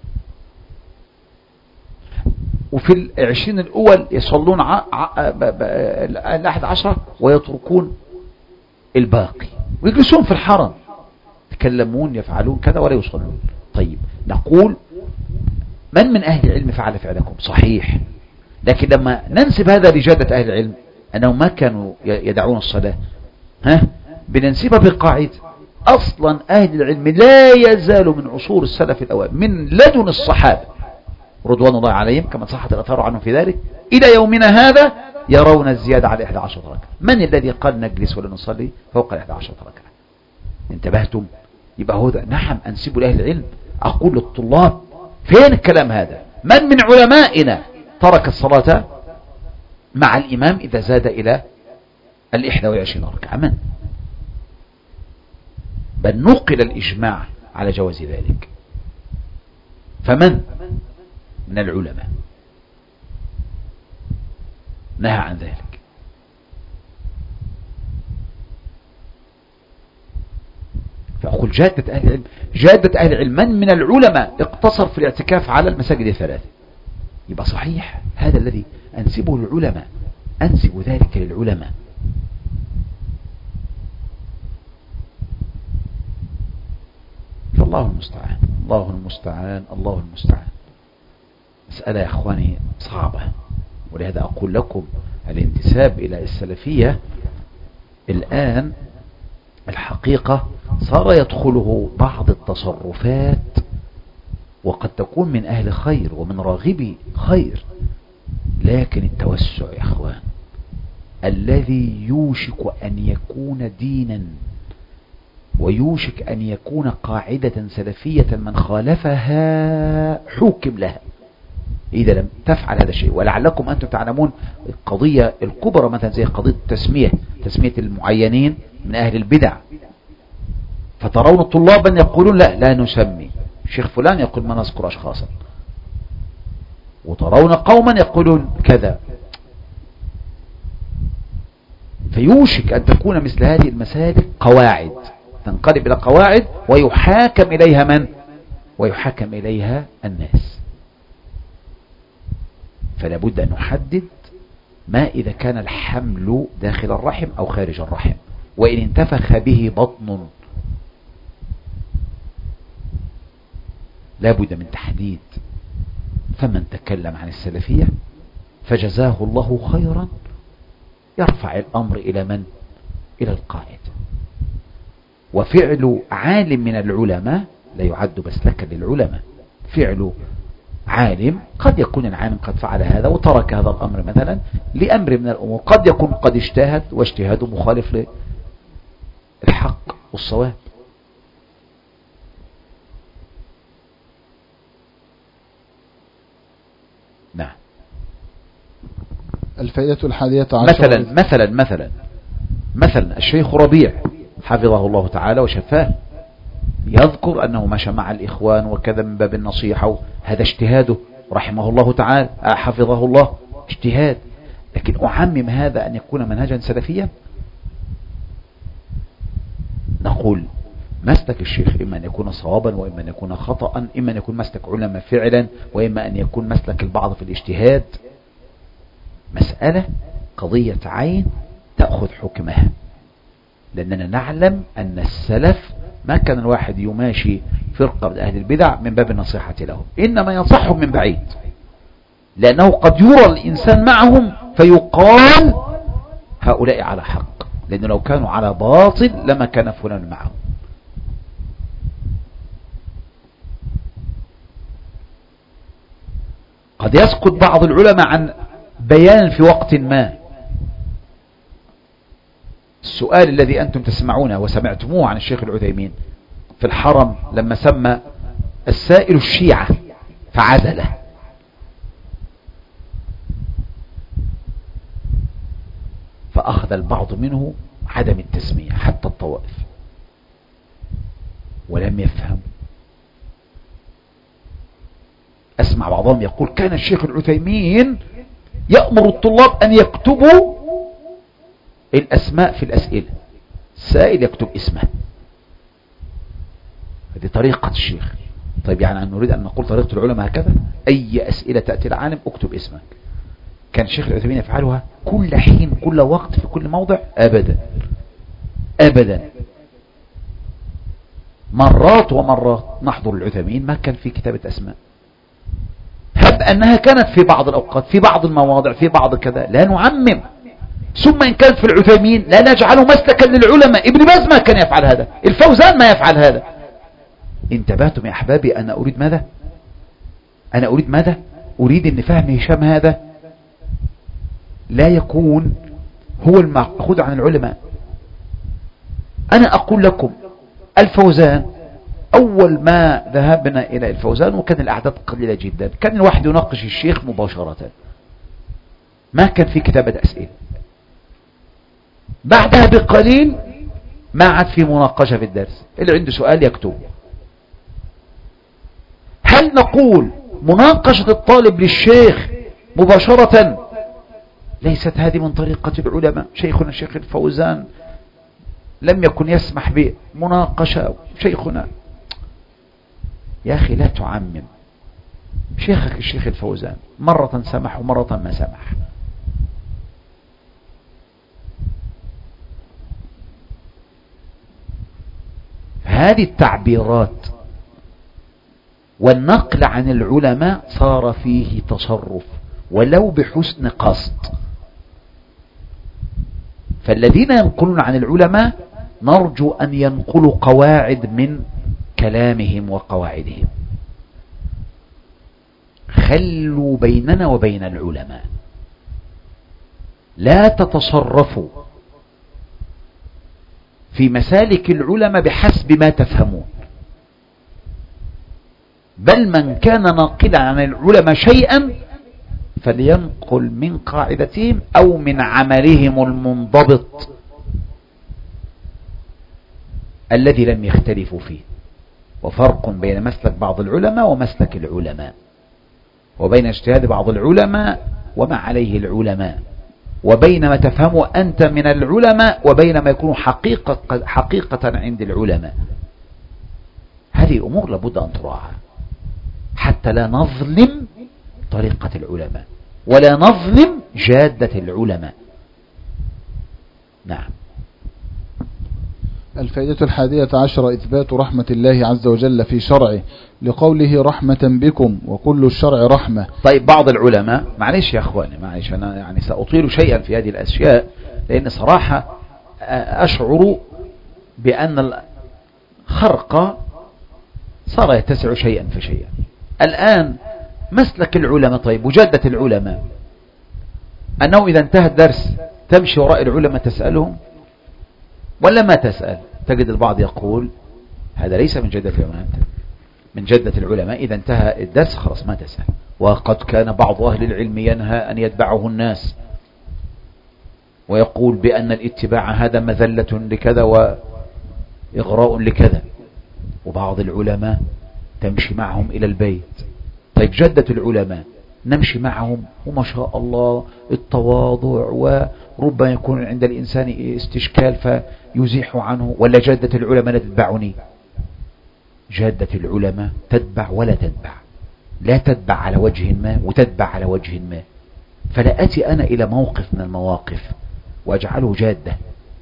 وفي العشرين الأول يصلون الأحد عشر ويتركون الباقي ويجلسون في الحرم يتكلمون يفعلون كذا ولا يصلون. طيب نقول من من أهل العلم فعل فعلكم؟ صحيح، لكن لما ننسب هذا لجادة أهل العلم أنهم ما كانوا يدعون الصلاة، ها بننسبها بالقاعدة أصلا أهل العلم لا يزالوا من عصور السلف الأوائل من لدن الصحابة رضوان الله عليهم كما صحت الأثار عنهم في ذلك إلى يومنا هذا يرون الزيادة على إحدى عشرة ركعة. من الذي قال نجلس ولا نصلي فوق إحدى عشرة ركعة؟ انتبهتم؟ يبقى هو ده. نعم أنسب لأهل العلم. أقول للطلاب فين الكلام هذا؟ من من علمائنا ترك الصلاة مع الإمام إذا زاد إلى الإحدى والعشرين ركعة؟ من؟ بل نقل الإجماع على جواز ذلك. فمن من العلماء نهى عن ذلك؟ فأقول جادة أهل العلم جادة أهل العلم من من العلماء اقتصر في الاعتكاف على المساجد الثلاثة. يبقى صحيح هذا الذي أنسبه للعلماء، أنسب ذلك للعلماء. فالله المستعان الله المستعان الله المستعان. مسألة يا أخواني صعبة، ولهذا أقول لكم الانتساب إلى السلفية الآن الحقيقة صار يدخله بعض التصرفات وقد تكون من أهل خير ومن راغبي خير، لكن التوسع يا أخوان الذي يوشك أن يكون دينا ويوشك أن يكون قاعدة سلفية من خالفها حكم لها إذا لم تفعل هذا الشيء. ولعلكم أنتم تعلمون القضية الكبرى مثلا زي قضية التسمية تسمية المعينين من أهل البدع، فترون طلابا يقولون لا لا نسمي شيخ فلان، يقول ما نذكر أشخاصا، وترون قوما يقولون كذا. فيوشك أن تكون مثل هذه المسالك قواعد تنقلب إلى قواعد ويحاكم إليها من؟ ويحاكم إليها الناس. فلا بد أن نحدد ما إذا كان الحمل داخل الرحم أو خارج الرحم، وإن انتفخ به بطن لا بد من تحديد. فمن تكلم عن السلفية فجزاه الله خيرا يرفع الأمر إلى من؟ إلى القائد. وفعل عالم من العلماء لا يعد مسلكا للعلماء. فعل عالم قد يكون العالم قد فعل هذا وترك هذا الأمر مثلا لأمر من الأمور، قد يكون قد اجتهد واجتهاده مخالف للحق والصواب. نعم. الفائدة الحادية عشر مثلا مثلا مثلا مثلا الشيخ ربيع حفظه الله تعالى وشفاه يذكر أنه مشى مع الإخوان وكذا من باب النصيحة، هذا اجتهاده رحمه الله تعالى حفظه الله، اجتهاد. لكن أعمم هذا أن يكون منهجا سلفيا؟ نقول مسلك الشيخ إما أن يكون صوابا وإما أن يكون خطأ، إما أن يكون مسلك علماء فعلا وإما أن يكون مسلك البعض في الاجتهاد. مسألة قضية عين تأخذ حكمها، لأننا نعلم أن السلف ما كان الواحد يماشي فرقة من أهل البدع من باب النصيحة لهم، إنما ينصحهم من بعيد، لأنه قد يرى الإنسان معهم فيقال هؤلاء على حق، لأنه لو كانوا على باطل لما كان فلان معهم. قد يسقط بعض العلماء عن بيان في وقت ما. السؤال الذي أنتم تسمعونه وسمعتموه عن الشيخ العثيمين في الحرم لما سمى السائل الشيعة فعزله، فأخذ البعض منه عدم التسمية حتى الطوائف ولم يفهم. أسمع بعضهم يقول كان الشيخ العثيمين يأمر الطلاب أن يكتبوا الأسماء في الأسئلة، السائل يكتب اسمه. هذه طريقة الشيخ. طيب يعني أن نريد أن نقول طريقة العلماء هكذا، أي أسئلة تأتي العالم اكتب اسمك. كان الشيخ العثيمين يفعلها كل حين كل وقت في كل موضع؟ أبدا أبدا. مرات ومرات نحضر العثيمين ما كان في كتابة أسماء، هب أنها كانت في بعض الأوقات في بعض المواضع في بعض كذا، لا نعمم. ثم إن كانت في العثيمين لا نجعله مسلكا للعلماء. ابن باز ما كان يفعل هذا، الفوزان ما يفعل هذا. انتبهتم يا أحبابي؟ أنا أريد ماذا؟ أنا أريد ماذا؟ أريد أن فهم هشام هذا لا يكون هو المأخوذ عن العلماء. أنا أقول لكم الفوزان أول ما ذهبنا إلى الفوزان وكان الأعداد قليلة جدا، كان الواحد يناقش الشيخ مباشرة، ما كان في كتابة أسئلة. بعدها بقليل ما عاد في مناقشة في الدرس، اللي عنده سؤال يكتب. هل نقول مناقشة الطالب للشيخ مباشرة ليست هذه من طريقة العلماء؟ شيخنا الشيخ الفوزان لم يكن يسمح بمناقشة. شيخنا يا أخي لا تعمم. شيخك الشيخ الفوزان مرة سمح ومرة ما سمح. هذه التعبيرات والنقل عن العلماء صار فيه تصرف ولو بحسن قصد. فالذين ينقلون عن العلماء نرجو أن ينقلوا قواعد من كلامهم وقواعدهم. خلوا بيننا وبين العلماء، لا تتصرفوا في مسالك العلماء بحسب ما تفهمون، بل من كان ناقلا عن العلماء شيئا فلينقل من قاعدتهم أو من عملهم المنضبط الذي لم يختلفوا فيه. وفرق بين مسلك بعض العلماء ومسلك العلماء، وبين اجتهاد بعض العلماء وما عليه العلماء، وبين ما تفهمه أنت من العلماء وبين ما يكون حقيقة, حقيقة عند العلماء. هذه أمور لابد أن تراعى حتى لا نظلم طريقة العلماء ولا نظلم جادة العلماء. نعم. الفائدة الحادية عشر إثبات رحمة الله عز وجل في شرعه لقوله رحمة بكم وكل الشرع رحمة. طيب بعض العلماء، معلش يا أخواني معلش أنا يعني سأطيل شيئا في هذه الأشياء، لأن صراحة أشعر بأن الخرق صار يتسع شيئا فشيئا. الآن مسلك العلماء، طيب وجدة العلماء أنه إذا انتهى الدرس تمشي وراء العلماء تسألهم ولا ما تسأل؟ تجد البعض يقول هذا ليس من جدة العلماء. من جدة العلماء إذا انتهى الدرس خلاص ما تسأل. وقد كان بعض أهل العلم ينهى أن يتبعه الناس ويقول بأن الاتباع هذا مذلة لكذا وإغراء لكذا، وبعض العلماء تمشي معهم إلى البيت. طيب جدة العلماء نمشي معهم وما شاء الله التواضع، وربما يكون عند الإنسان استشكال فيزيح عنه، ولا جدة العلماء لا تتبعني؟ جدة العلماء تتبع ولا تتبع، لا تتبع على وجه ما وتتبع على وجه ما. فلا أتي أنا إلى موقف من المواقف وأجعله جادة،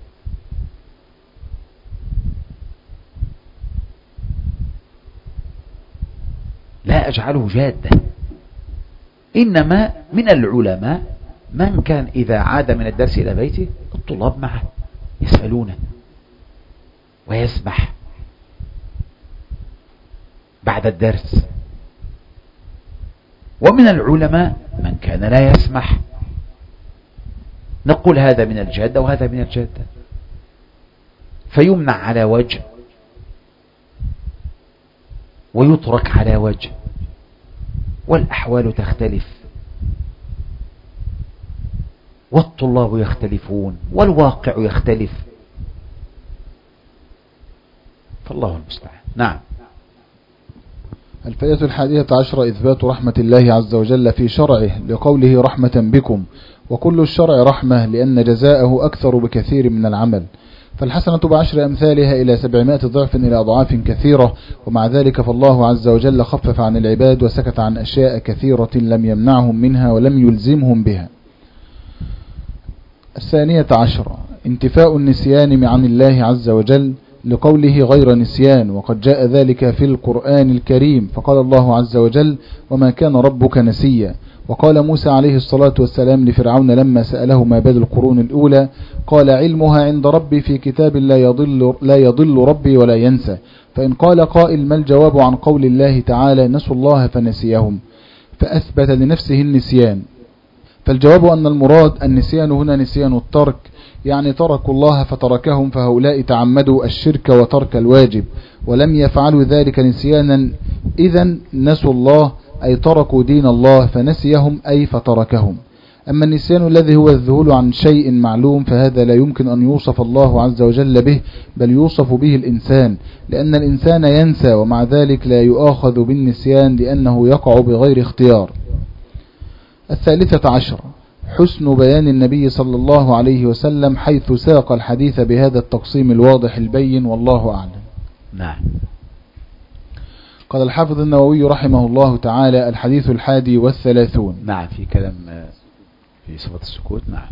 لا أجعله جادة. إنما من العلماء من كان إذا عاد من الدرس إلى بيته الطلاب معه يسألونه ويسبح بعد الدرس، ومن العلماء من كان لا يسمح. نقول هذا من الجادة وهذا من الجادة، فيمنع على وجه ويترك على وجه، والأحوال تختلف والطلاب يختلفون والواقع يختلف، فالله المستعان. نعم. الفائدة الحادية عشر إثبات رحمة الله عز وجل في شرعه لقوله رحمة بكم وكل الشرع رحمة، لأن جزاءه أكثر بكثير من العمل، فالحسنة بعشر أمثالها إلى سبعمائة ضعف إلى أضعاف كثيرة، ومع ذلك فالله عز وجل خفف عن العباد وسكت عن أشياء كثيرة لم يمنعهم منها ولم يلزمهم بها. الثانية عشرة انتفاء النسيان عن الله عز وجل لقوله غير نسيان، وقد جاء ذلك في القرآن الكريم، فقال الله عز وجل وما كان ربك نسيا. وقال موسى عليه الصلاة والسلام لفرعون لما سأله ما بال القرون الأولى قال علمها عند ربي في كتاب لا يضل, لا يضل ربي ولا ينسى. فإن قال قائل ما الجواب عن قول الله تعالى نسوا الله فنسيهم فأثبت لنفسه النسيان؟ فالجواب أن المراد النسيان هنا نسيان الترك، يعني تركوا الله فتركهم، فهؤلاء تعمدوا الشرك وترك الواجب ولم يفعلوا ذلك نسيانا، إذن نسوا الله أي تركوا دين الله فنسيهم أي فتركهم. أما النسيان الذي هو الذهول عن شيء معلوم فهذا لا يمكن أن يوصف الله عز وجل به، بل يوصف به الإنسان، لأن الإنسان ينسى ومع ذلك لا يؤاخذ بالنسيان لأنه يقع بغير اختيار. الثالثة عشر حسن بيان النبي صلى الله عليه وسلم حيث ساق الحديث بهذا التقسيم الواضح البين، والله أعلم. نعم. قال الحافظ النووي رحمه الله تعالى الحديث الحادي والثلاثون. نعم. في كلام في صفة السكوت. نعم.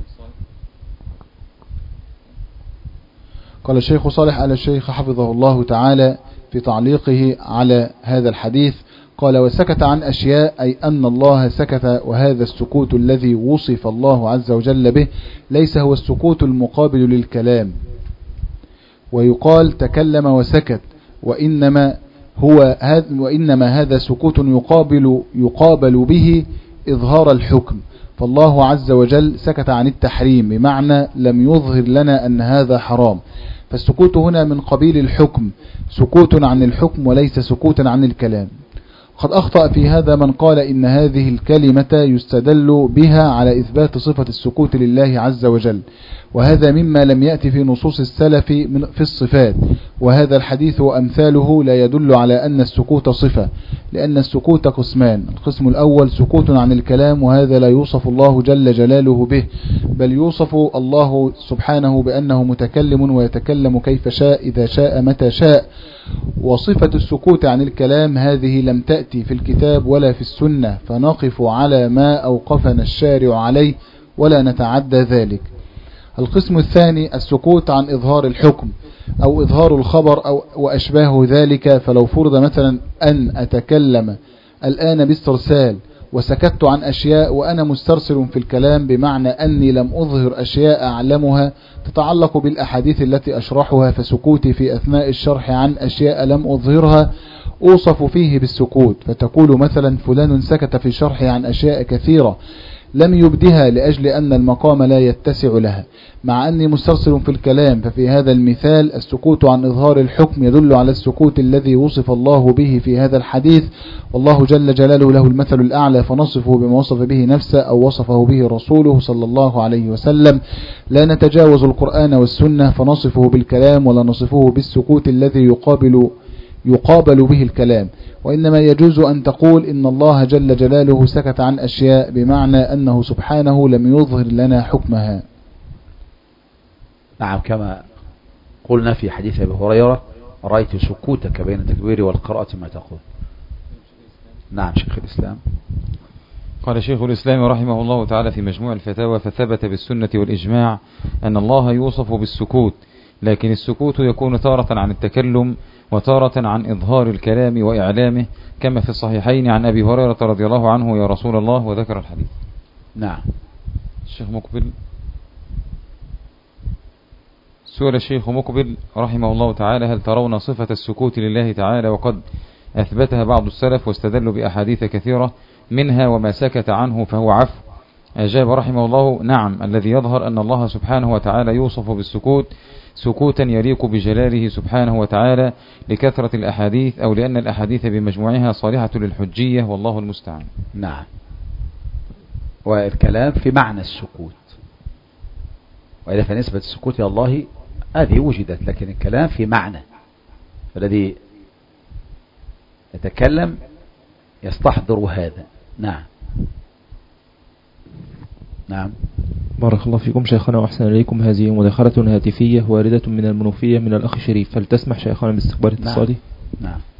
قال الشيخ صالح آل الشيخ حفظه الله تعالى في تعليقه على هذا الحديث قال وسكت عن أشياء، أي أن الله سكت، وهذا السكوت الذي وصف الله عز وجل به ليس هو السكوت المقابل للكلام، ويقال تكلم وسكت، وإنما هو هذا وإنما هذا سكوت يقابل يقابل به إظهار الحكم، فالله عز وجل سكت عن التحريم بمعنى لم يظهر لنا أن هذا حرام، فالسكوت هنا من قبيل الحكم، سكوت عن الحكم وليس سكوتا عن الكلام. قد أخطأ في هذا من قال إن هذه الكلمة يستدل بها على إثبات صفة السكوت لله عز وجل، وهذا مما لم يأتي في نصوص السلف في الصفات، وهذا الحديث وأمثاله لا يدل على أن السكوت صفة، لأن السكوت قسمان: القسم الأول سكوت عن الكلام، وهذا لا يوصف الله جل جلاله به، بل يوصف الله سبحانه بأنه متكلم ويتكلم كيف شاء إذا شاء متى شاء. وصفة السكوت عن الكلام هذه لم تأتي في الكتاب ولا في السنة، فنقف على ما أوقفنا الشارع عليه ولا نتعدى ذلك. القسم الثاني السكوت عن إظهار الحكم أو إظهار الخبر أو وأشباه ذلك. فلو فرض مثلا أن أتكلم الآن باسترسال وسكت عن أشياء وأنا مسترسل في الكلام، بمعنى أني لم أظهر أشياء أعلمها تتعلق بالأحاديث التي أشرحها، فسكوتي في أثناء الشرح عن أشياء لم أظهرها أوصف فيه بالسكوت. فتقول مثلا فلان سكت في شرحه عن أشياء كثيرة لم يبدها لأجل أن المقام لا يتسع لها، مع أني مسترسل في الكلام. ففي هذا المثال السكوت عن إظهار الحكم يدل على السكوت الذي وصف الله به في هذا الحديث، والله جل جلاله له المثل الأعلى، فنصفه بما وصف به نفسه أو وصفه به رسوله صلى الله عليه وسلم. لا نتجاوز القرآن والسنة فنصفه بالكلام ولا نصفه بالسكوت الذي يقابل يقابل به الكلام، وإنما يجوز أن تقول إن الله جل جلاله سكت عن أشياء، بمعنى أنه سبحانه لم يظهر لنا حكمها. نعم، كما قلنا في حديث أبي هريرة: رأيت سكوتك بين التكبير والقراءة ما تقول. نعم شيخ الإسلام. قال شيخ الإسلام رحمه الله تعالى في مجموع الفتاوى: فثبت بالسنة والإجماع أن الله يوصف بالسكوت، لكن السكوت يكون تارة عن التكلم وتارة عن إظهار الكلام وإعلامه، كما في الصحيحين عن أبي هريرة رضي الله عنه: يا رسول الله، وذكر الحديث. نعم. الشيخ مقبل. سؤال الشيخ مقبل رحمه الله تعالى: هل ترون صفة السكوت لله تعالى وقد أثبتها بعض السلف واستدلوا بأحاديث كثيرة منها وما سكت عنه فهو عفو؟ أجاب رحمه الله: نعم، الذي يظهر أن الله سبحانه وتعالى يوصف بالسكوت سكوتا يليق بجلاله سبحانه وتعالى لكثرة الأحاديث، أو لأن الأحاديث بمجموعها صالحة للحجية، والله المستعان. نعم. والكلام في معنى السكوت، وإذا فنسبة السكوت إلى الله هذه وجدت، لكن الكلام في معنى، الذي يتكلم يستحضر هذا. نعم. نعم. بارك الله فيكم شيخنا وأحسن إليكم. هذه مداخلة هاتفية واردة من المنوفية من الأخ شريف، هل تسمح شيخنا باستقبال اتصالي؟ نعم. نعم.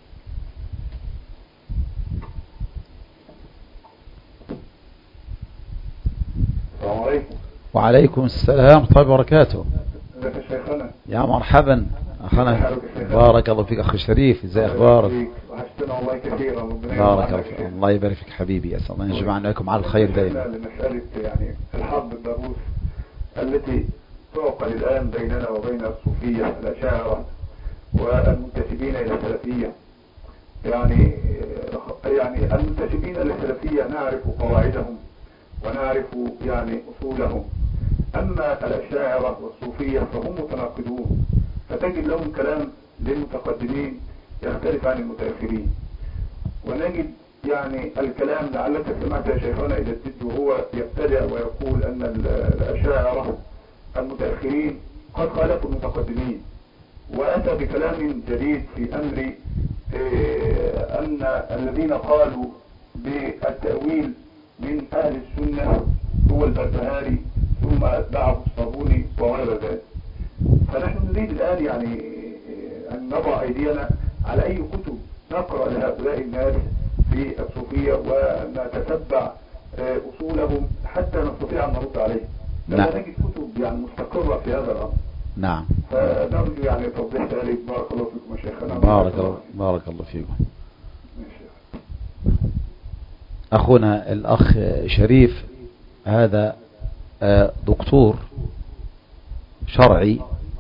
السلام عليكم. وعليكم السلام ورحمة الله وبركاته. ازيك يا شيخنا؟ يا مرحبا أخنا، بارك الله فيك أخي الشريف، ازاي أخبارك؟ وحشتنا والله كثيرا. بارك الله فيك، الله يبارك فيك حبيبي، أسأل الله يجمعنا وياكم على الخير دائما. لمسألة يعني الحرب الضروس التي تعقد الآن بيننا وبين الصوفية الأشاعرة والمنتسبين إلى السلفية. يعني يعني المنتسبين إلى السلفية نعرف قواعدهم ونعرف يعني أصولهم، أما الأشاعرة والصوفية فهم متناقضون، فتجد لهم كلام للمتقدمين يختلف عن المتأخرين، ونجد يعني الكلام لعلك سمعت يا شيخنا إلى الجد وهو يبتدأ ويقول أن الأشاعرة المتأخرين قد خالفوا المتقدمين، وأتى بكلام جديد في أمر أن الذين قالوا بالتأويل من أهل السنة هو البربهاري ثم أتبعه الصابوني وغير ذلك. فنحن نريد الآن يعني أن نضع أيدينا على أي كتب نقرأ لهؤلاء الناس في الصوفية ونتتبع أصولهم حتى نستطيع أن نرد عليهم. لا نجد كتب يعني مستقرة في هذا الأمر. نعم. فنرجو يعني توضيح ذلك. بارك الله فيكم يا شيخنا. بارك الله بارك الله فيكم. أخونا الأخ شريف هذا دكتور شرعي،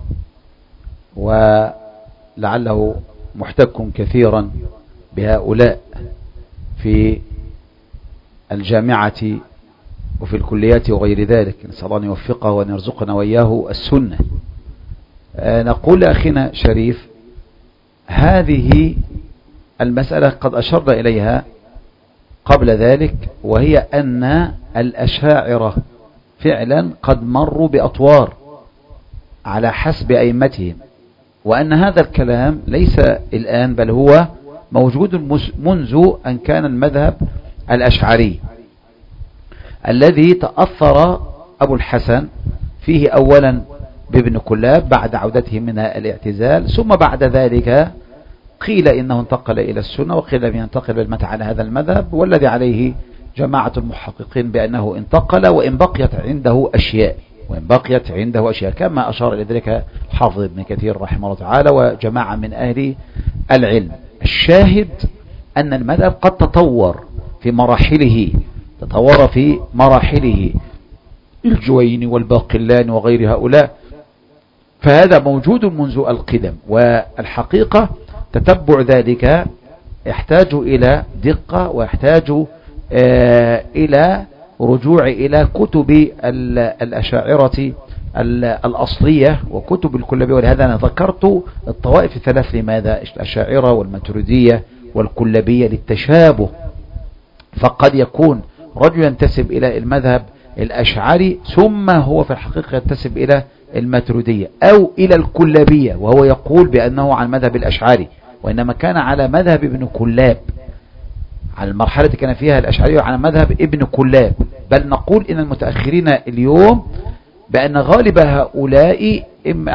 ولعله محتك كثيرا بهؤلاء في الجامعة وفي الكليات وغير ذلك، نسأل الله أن يوفقه وأن يرزقنا وإياه السنة. نقول لأخينا شريف هذه المسألة قد أشرنا إليها قبل ذلك، وهي أن الأشاعرة فعلا قد مروا بأطوار على حسب أئمتهم، وأن هذا الكلام ليس الآن بل هو موجود منذ أن كان المذهب الأشعري الذي تأثر أبو الحسن فيه أولا بابن كلاب بعد عودته من الاعتزال، ثم بعد ذلك قيل إنه انتقل إلى السنة وقيل أنه ينتقل بالمتع على هذا المذهب، والذي عليه جماعة المحققين بأنه انتقل وإن بقيت عنده أشياء. وإن بقيت عنده أشياء، كما أشار إلى ذلك حافظ ابن كثير رحمه الله تعالى وجماعة من أهل العلم. الشاهد أن المذهب قد تطور في مراحله، تطور في مراحله الجويني والباقلاني وغير هؤلاء، فهذا موجود منذ القدم. والحقيقة تتبع ذلك يحتاج إلى دقة ويحتاج آه إلى رجوع إلى كتب الأشاعرة الأصلية وكتب الكلابية. ولهذا أنا ذكرت الطوائف الثلاث لماذا؟ الأشاعرة والماتريدية والكلابية للتشابه. فقد يكون رجل ينتسب إلى المذهب الأشعري ثم هو في الحقيقة ينتسب إلى الماتريدية أو إلى الكلابية وهو يقول بأنه عن مذهب الأشعري، وإنما كان على مذهب ابن كلاب، على المرحلة كان فيها الأشعري على مذهب ابن كلاب. بل نقول إن المتأخرين اليوم بأن غالب هؤلاء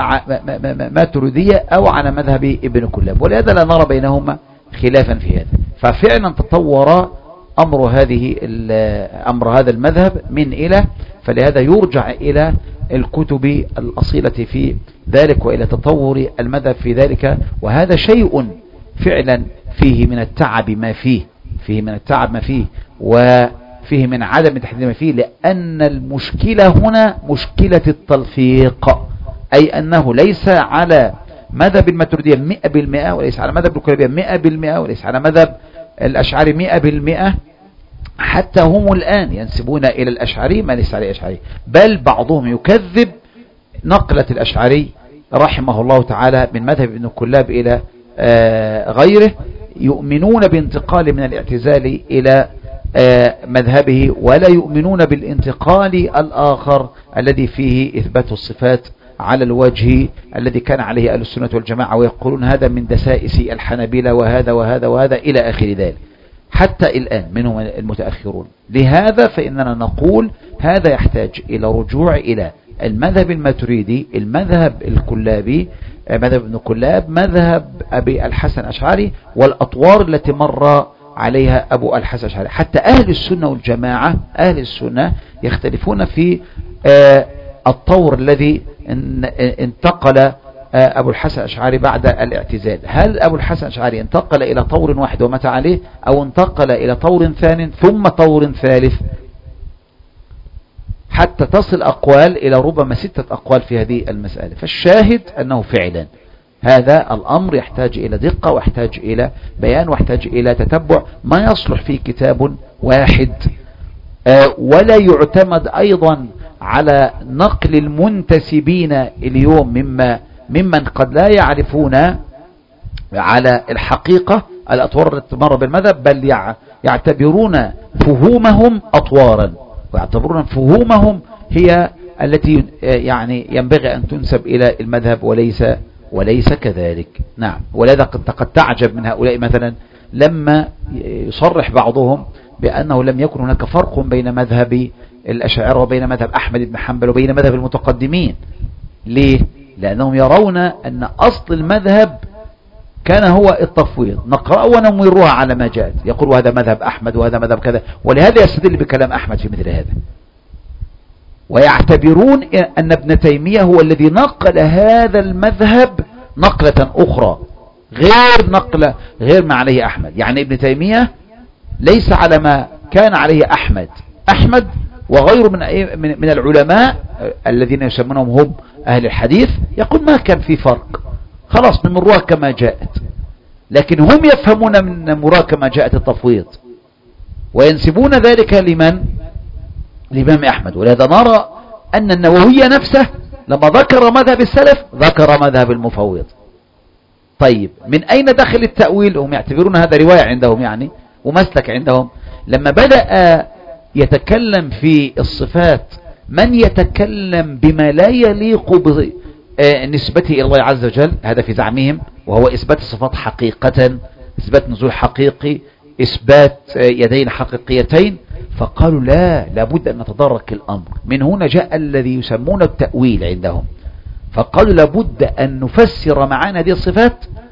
ماتريدية أو على مذهب ابن كلاب، ولهذا لا نرى بينهما خلافا في هذا. ففعلا تطور أمر هذه أمر هذا المذهب من إلى، فلهذا يرجع إلى الكتب الأصيلة في ذلك وإلى تطور المذهب في ذلك. وهذا شيء فعلا فيه من التعب ما فيه فيه من التعب ما فيه وفيه من عدم تحديد ما فيه، لأن المشكلة هنا مشكلة التلفيق، أي أنه ليس على مذهب الماتريدية مئة بالمئة، وليس على مذهب الكلابية مئة بالمئة، وليس على مذهب الأشعري مئة بالمئة. حتى هم الآن ينسبون إلى الأشعري ما ليس عليه الأشعري، بل بعضهم يكذب نقلة الأشعري رحمه الله تعالى من مذهب ابن كلاب إلى آه غيره، يؤمنون بانتقال من الاعتزال إلى آه مذهبه، ولا يؤمنون بالانتقال الآخر الذي فيه إثبات الصفات على الوجه الذي كان عليه أهل السنة والجماعة، ويقولون هذا من دسائس الحنابلة وهذا وهذا وهذا إلى آخر ذلك حتى الآن منهم المتأخرون. لهذا فإننا نقول هذا يحتاج إلى رجوع إلى المذهب الماتريدي، المذهب الكلابي، مذهب ابن كلاب، مذهب أبي الحسن الأشعري، والأطوار التي مر عليها أبو الحسن الأشعري. حتى أهل السنة والجماعة أهل السنة يختلفون في الطور الذي انتقل أبو الحسن الأشعري بعد الاعتزال. هل أبو الحسن الأشعري انتقل إلى طور واحد ومات عليه، أو انتقل إلى طور ثاني ثم طور ثالث، حتى تصل أقوال إلى ربما ستة أقوال في هذه المسألة. فالشاهد أنه فعلا هذا الأمر يحتاج إلى دقة ويحتاج إلى بيان ويحتاج إلى تتبع، ما يصلح فيه كتاب واحد. ولا يعتمد أيضا على نقل المنتسبين اليوم مما ممن قد لا يعرفون على الحقيقة الأطوار التي تمر بالمذهب، بل يعتبرون فهومهم أطوارا، ويعتبرون فهومهم هي التي يعني ينبغي أن تنسب إلى المذهب، وليس وليس كذلك. نعم. ولذا قد تعجب من هؤلاء مثلا لما يصرح بعضهم بأنه لم يكن هناك فرق بين مذهب الأشاعرة وبين مذهب أحمد بن حنبل وبين مذهب المتقدمين. ليه؟ لأنهم يرون أن أصل المذهب كان هو التفويض، نقرأ ونمرها على ما جاءت، يقول هذا مذهب أحمد وهذا مذهب كذا، ولهذا يستدل بكلام أحمد في مثل هذا. ويعتبرون أن ابن تيمية هو الذي نقل هذا المذهب نقلة أخرى غير نقلة غير ما عليه أحمد. يعني ابن تيمية ليس على ما كان عليه أحمد أحمد وغيره من من العلماء الذين يسمونهم هم أهل الحديث، يقول ما كان في فرق، خلاص نمرها كما جاءت. لكن هم يفهمون من نمرها كما جاءت التفويض، وينسبون ذلك لمن؟ الإمام أحمد. ولهذا نرى أن النووي نفسه لما ذكر مذهب السلف ذكر مذهب المفوض. طيب من أين دخل التأويل؟ هم يعتبرون هذا رواية عندهم يعني ومسلك عندهم. لما بدأ يتكلم في الصفات من يتكلم بما لا يليق بنسبته إلى الله عز وجل، هذا في زعمهم، وهو إثبات الصفات حقيقة، إثبات نزول حقيقي، إثبات يدين حقيقيتين، فقالوا لا لابد أن نتدرك الأمر. من هنا جاء الذي يسمون التأويل عندهم، فقالوا لابد أن نفسر معانا هذه الصفات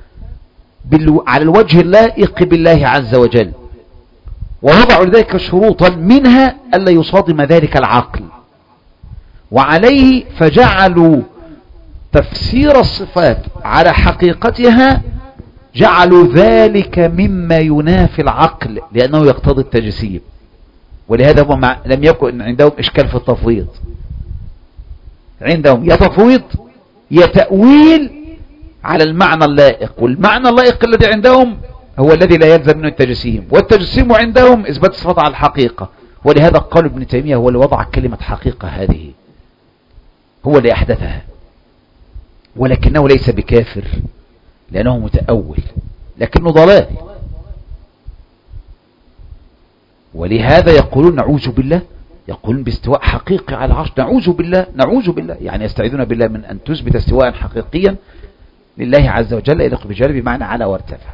على الوجه اللائق بالله عز وجل، ووضعوا لذلك شروطا منها ألا يصادم ذلك العقل، وعليه فجعلوا تفسير الصفات على حقيقتها، جعلوا ذلك مما ينافي العقل لأنه يقتضي التجسيم. ولهذا هم لم يكن عندهم إشكال في التفويض، عندهم يا تفويض يا تأويل على المعنى اللائق، والمعنى اللائق الذي عندهم هو الذي لا يلزم منه التجسيم، والتجسيم عندهم إثبات الصفات على الحقيقة. ولهذا قال ابن تيمية هو اللي وضع كلمة حقيقة هذه، هو اللي أحدثها، ولكنه ليس بكافر لأنه متأول، لكنه ضلال. ولهذا يقولون نعوذ بالله، يقولون باستواء حقيقي على العرش، نعوذ بالله نعوذ بالله، يعني يستعيذون بالله من أن تثبت استواء حقيقيا لله عز وجل يليق بجلاله بمعنى على وارتفع.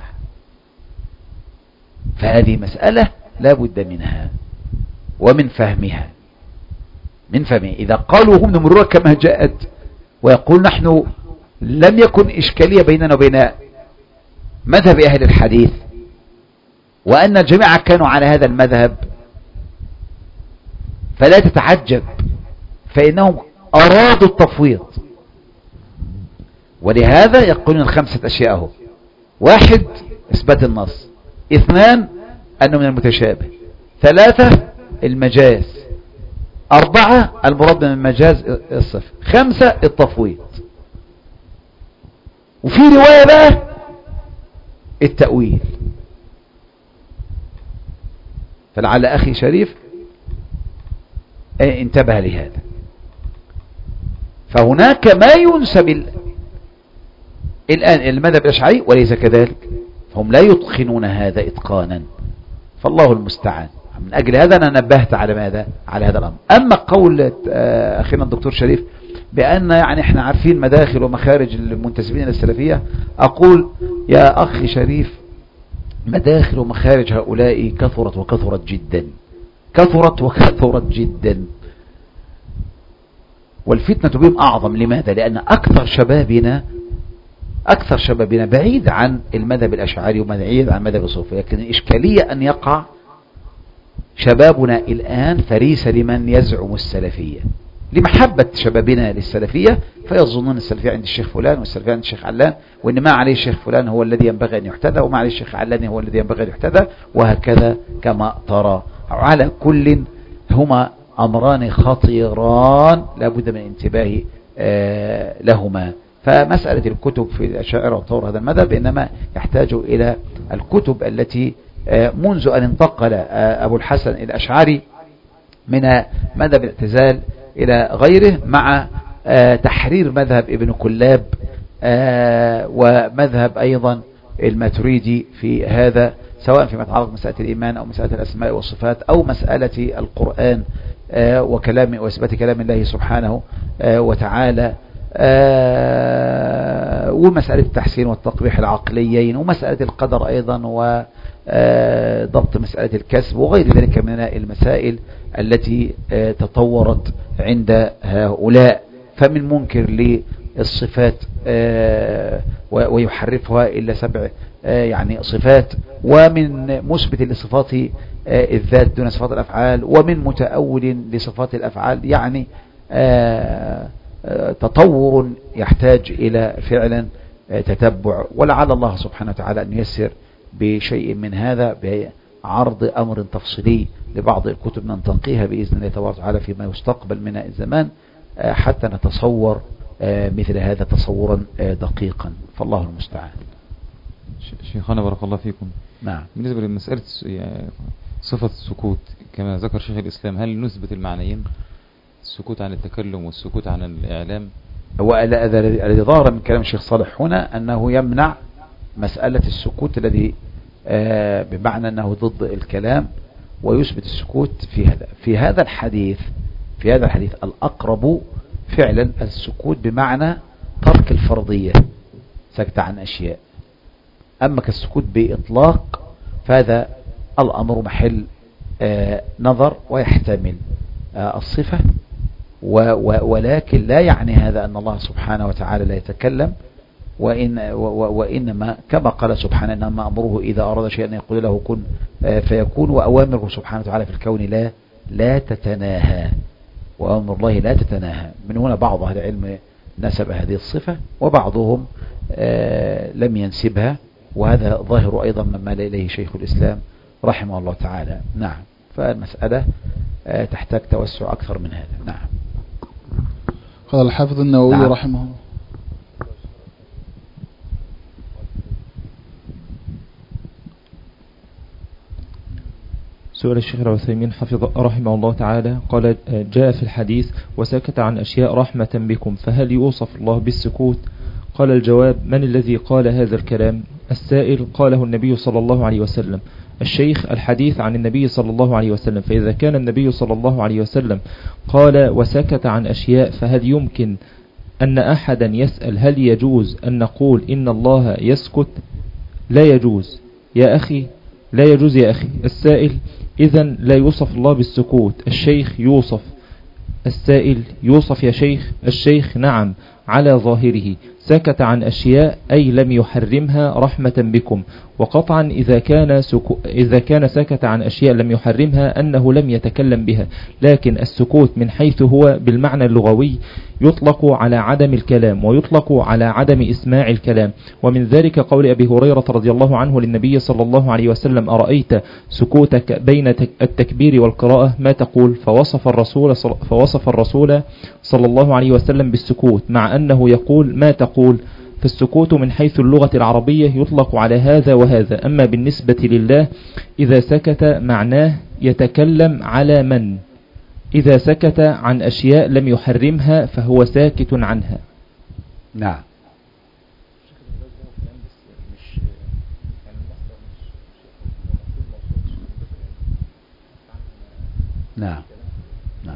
فهذه مسألة لا بد منها ومن فهمها، من فهمها. إذا قالوا هم نمرها كما جاءت ويقول نحن لم يكن إشكالية بيننا وبين مذهب أهل الحديث وأن الجميع كانوا على هذا المذهب، فلا تتعجب، فإنهم أرادوا التفويض. ولهذا يقولون الخمسة أشياء هو: واحد إثبات النص، اثنان أنه من المتشابه، ثلاثة المجاز، أربعة المراد من المجاز الصفة، خمسة التفويض. وفي رواية بقى التأويل. فلعل أخي شريف انتبه لهذا. فهناك ما ينسب الآن المذهب الأشعري وليس كذلك، هم لا يتقنون هذا إتقانا، فالله المستعان. من أجل هذا أنا نبهت على ماذا؟ على هذا الأمر. أما قول أخينا الدكتور شريف بأن يعني احنا عارفين مداخل ومخارج المنتسبين للسلفية، أقول يا أخي شريف مداخل ومخارج هؤلاء كثرت وكثرت جدا، كثرت وكثرت جدا، والفتنة بهم أعظم. لماذا؟ لأن أكثر شبابنا أكثر شبابنا بعيد عن المذهب الأشعري وبعيد عن المذهب الصوفي، لكن الإشكالية أن يقع شبابنا الآن فريسة لمن يزعم السلفية، لمحبة شبابنا للسلفية، فيظنون السلفية عند الشيخ فلان والسلفية عند الشيخ علان، وإن ما عليه الشيخ فلان هو الذي ينبغي أن يحتذى، وما عليه الشيخ علان هو الذي ينبغي أن يحتذى، وهكذا كما ترى. على كل هما أمران خطيران لا بد من انتباه آه لهما. فمسألة الكتب في الأشاعرة وطور هذا المذهب إنما يحتاج إلى الكتب التي آه منذ أن انتقل آه أبو الحسن الأشعري من مذهب الاعتزال إلى غيره، مع آه تحرير مذهب ابن كلاب آه ومذهب أيضا الماتريدي في هذا، سواء فيما يتعلق بمسألة الإيمان أو مسألة الأسماء والصفات أو مسألة القرآن آه وكلام وإثبات كلام الله سبحانه آه وتعالى، آه ومسألة التحسين والتقبيح العقليين، ومسألة القدر أيضا، وضبط مسألة الكسب وغير ذلك من المسائل التي آه تطورت عند هؤلاء. فمن منكر للصفات آه ويحرفها إلا سبع آه يعني صفات، ومن مثبت لصفات آه الذات دون صفات الأفعال، ومن متأول لصفات الأفعال. يعني آه تطور يحتاج إلى فعلا تتبع، ولعل الله سبحانه وتعالى أن ييسر بشيء من هذا بعرض أمر تفصيلي لبعض الكتب ننتقيها بإذن الله تبارك وتعالى فيما يستقبل من الزمان، حتى نتصور مثل هذا تصورا دقيقا، فالله المستعان. شيخنا بارك الله فيكم. نعم. بالنسبة لمسألة صفة السكوت كما ذكر شيخ الإسلام، هل نثبت المعنيين، السكوت عن التكلم والسكوت عن الإعلام؟ هو الذي ظهر من كلام الشيخ صالح هنا أنه يمنع مسألة السكوت الذي آه بمعنى أنه ضد الكلام، ويثبت السكوت في هذا في هذا الحديث في هذا الحديث الأقرب فعلا السكوت بمعنى ترك الفرضية، سكت عن أشياء. أما كالسكوت بإطلاق فهذا الأمر محل آه نظر، ويحتمل آه الصفة، ولكن لا يعني هذا أن الله سبحانه وتعالى لا يتكلم، وإن وإنما كما قال سبحانه إنما أمره إذا أراد شيئا أن يقول له كن فيكون، وأوامره سبحانه وتعالى في الكون لا لا تتناهى. وأمر الله لا تتناهى. من هنا بعض أهل العلم نسب هذه الصفة وبعضهم آه لم ينسبها، وهذا ظاهر أيضا مما مال إليه شيخ الإسلام رحمه الله تعالى. نعم، فالمسألة آه تحتاج توسع أكثر من هذا. نعم. قال الحافظ النووي نعم. رحمه الله. سؤال الشيخ العثيمين حفظ رحمه الله تعالى قال: جاء في الحديث وسكت عن أشياء رحمة بكم، فهل يوصف الله بالسكوت؟ قال الجواب: من الذي قال هذا الكلام؟ السائل: قاله النبي صلى الله عليه وسلم. الشيخ: الحديث عن النبي صلى الله عليه وسلم، فإذا كان النبي صلى الله عليه وسلم قال وسكت عن أشياء، فهل يمكن أن أحدا يسأل هل يجوز أن نقول إن الله يسكت؟ لا يجوز يا أخي، لا يجوز يا أخي. السائل: إذن لا يوصف الله بالسكوت. الشيخ: يوصف. السائل: يوصف يا شيخ؟ الشيخ: نعم، على ظاهره سكت عن أشياء أي لم يحرمها رحمة بكم، وقطعا إذا كان, سكو إذا كان سكت عن أشياء لم يحرمها أنه لم يتكلم بها. لكن السكوت من حيث هو بالمعنى اللغوي يطلق على عدم الكلام ويطلق على عدم إسماع الكلام، ومن ذلك قول أبي هريرة رضي الله عنه للنبي صلى الله عليه وسلم: أرأيت سكوتك بين التكبير والقراءة ما تقول؟ فوصف الرسول, فوصف الرسول صلى الله عليه وسلم بالسكوت مع أنه يقول ما تقول. فالسكوت من حيث اللغة العربية يطلق على هذا وهذا. أما بالنسبة لله إذا سكت معناه يتكلم على من؟ إذا سكت عن أشياء لم يحرمها فهو ساكت عنها. نعم. نعم نعم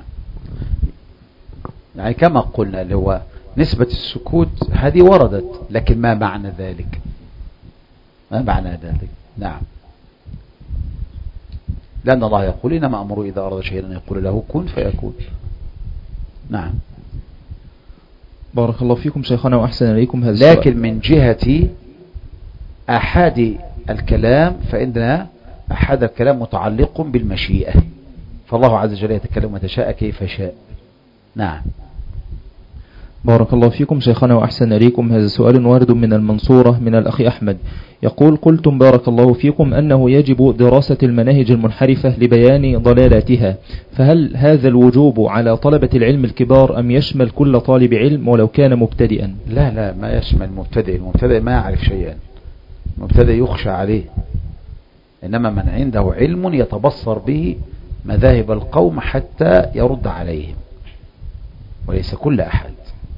يعني كما قلنا اللي هو نسبة السكوت هذه وردت، لكن ما معنى ذلك؟ ما معنى ذلك؟ نعم، لأن الله يقول: إنما أمره إذا أراد شيئا أن يقول له كن فيكون. نعم. بارك الله فيكم شيخنا وأحسن إليكم. هذا لكن السؤال من جهة أحد الكلام فإن أحد الكلام متعلق بالمشيئة، فالله عز وجل يتكلم متى شاء كيف شاء. نعم. بارك الله فيكم شيخنا وأحسن إليكم. هذا سؤال وارد من المنصورة من الأخ أحمد، يقول: قلتم بارك الله فيكم أنه يجب دراسة المناهج المنحرفة لبيان ضلالاتها، فهل هذا الوجوب على طلبة العلم الكبار أم يشمل كل طالب علم ولو كان مبتدئا؟ لا لا، ما يشمل مبتدئ. المبتدئ ما يعرف شيئا، المبتدئ يخشى عليه، إنما من عنده علم يتبصر به مذاهب القوم حتى يرد عليهم، وليس كل أحد.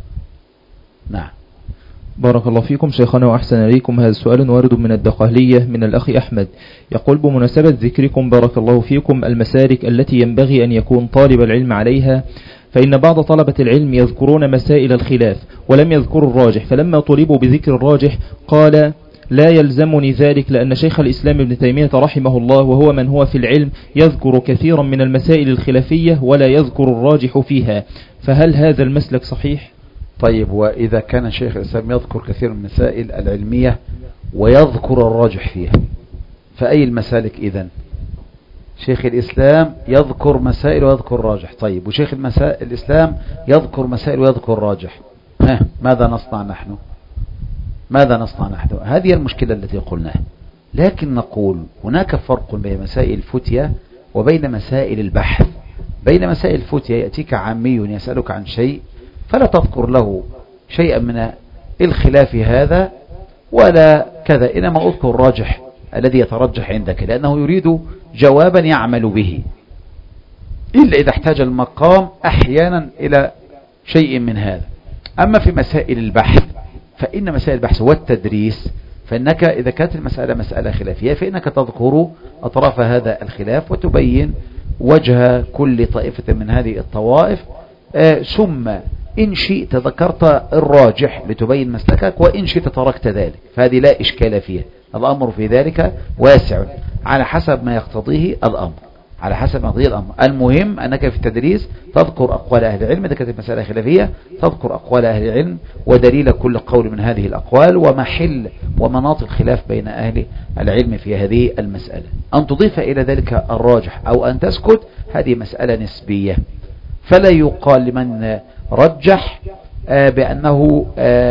نعم. بارك الله فيكم شيخنا وأحسن إليكم. هذا سؤال وارد من الدقهلية من الأخ أحمد، يقول: بمناسبة ذكركم بارك الله فيكم المسالك التي ينبغي أن يكون طالب العلم عليها، فإن بعض طلبة العلم يذكرون مسائل الخلاف ولم يذكروا الراجح، فلما طلبوا بذكر الراجح قال: لا يلزمني ذلك، لأن شيخ الإسلام ابن تيمية رحمه الله وهو من هو في العلم يذكر كثيرا من المسائل الخلافية ولا يذكر الراجح فيها، فهل هذا المسلك صحيح؟ طيب، وإذا كان شيخ الإسلام يذكر كثير من المسائل العلمية ويذكر الراجح فيها، فأي المسالك إذن؟ شيخ الإسلام يذكر مسائل ويذكر الراجح، طيب، وشيخ الإسلام يذكر مسائل ويذكر الراجح، ها ماذا نصنع نحن؟ ماذا نصنع نحن؟ هذه المشكلة التي قلناها. لكن نقول هناك فرق بين مسائل الفتية وبين مسائل البحث. بين مسائل الفتية يأتيك عامي يسألك عن شيء فلا تذكر له شيئا من الخلاف هذا ولا كذا، إنما أذكر الراجح الذي يترجح عندك، لأنه يريد جوابا يعمل به، إلا إذا احتاج المقام أحيانا إلى شيء من هذا. أما في مسائل البحث فإن مسائل البحث والتدريس، فإنك إذا كانت المسألة مسألة خلافية فإنك تذكر أطراف هذا الخلاف وتبين وجه كل طائفة من هذه الطوائف، آه ثم إن شئت ذكرت الراجح لتبين مسلكك، وإن شئت تركت ذلك، فهذه لا إشكال فيها. الأمر في ذلك واسع على حسب ما يقتضيه الأمر، على حسب ما يقتضيه الأمر. المهم أنك في التدريس تذكر أقوال أهل العلم، إذا كانت المسألة خلافية تذكر أقوال أهل العلم ودليل كل قول من هذه الأقوال ومحل ومناط الخلاف بين أهل العلم في هذه المسألة. أن تضيف إلى ذلك الراجح أو أن تسكت هذه مسألة نسبية، فلا يقال لمن رجح بأنه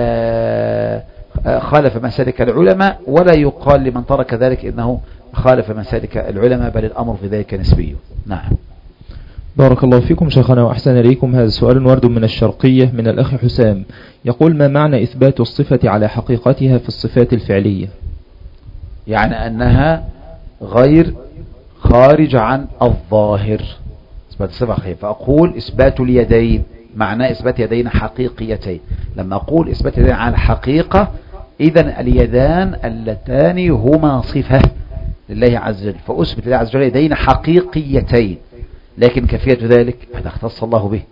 خالف مسالك العلماء، ولا يقال لمن ترك ذلك إنه خالف مسالك العلماء، بل الأمر في ذلك نسبي. نعم. بارك الله فيكم شيخنا وأحسن إليكم. هذا سؤال ورد من الشرقية من الأخ حسام، يقول: ما معنى إثبات الصفة على حقيقتها في الصفات الفعلية؟ يعني أنها غير خارج عن الظاهر، إثبات الصفة خير. فأقول إثبات اليدين معناه إثبات يدين حقيقيتين. لما أقول إثبات يدين على الحقيقة، إذن اليدان اللتان هما صفة لله عز وجل، فأثبت لله عز وجل يدين حقيقيتين، لكن كيفية ذلك هذا اختص الله به.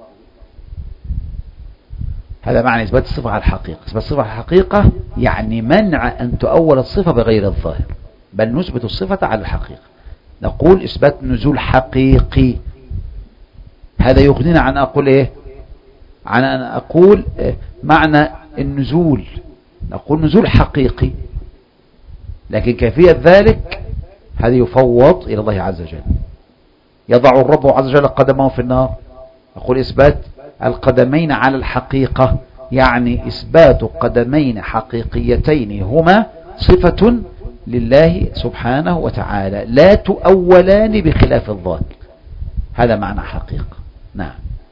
هذا معنى إثبات الصفة على الحقيقة. إثبات الصفة على الحقيقة يعني منع أن تؤول الصفة بغير الظاهر، بل نثبت الصفة على الحقيقة. نقول إثبات نزول حقيقي، هذا يغنينا عن أقول إيه؟ عن أن أقول إيه؟ معنى النزول، نقول نزول حقيقي، لكن كيفية ذلك هذا يفوض إلى الله عز وجل. يضع الرب عز وجل قدمه في النار، أقول إثبات القدمين على الحقيقة، يعني إثبات قدمين حقيقيتين هما صفة لله سبحانه وتعالى، لا تؤولان بخلاف الظاهر. هذا معنى حقيقة. نعم.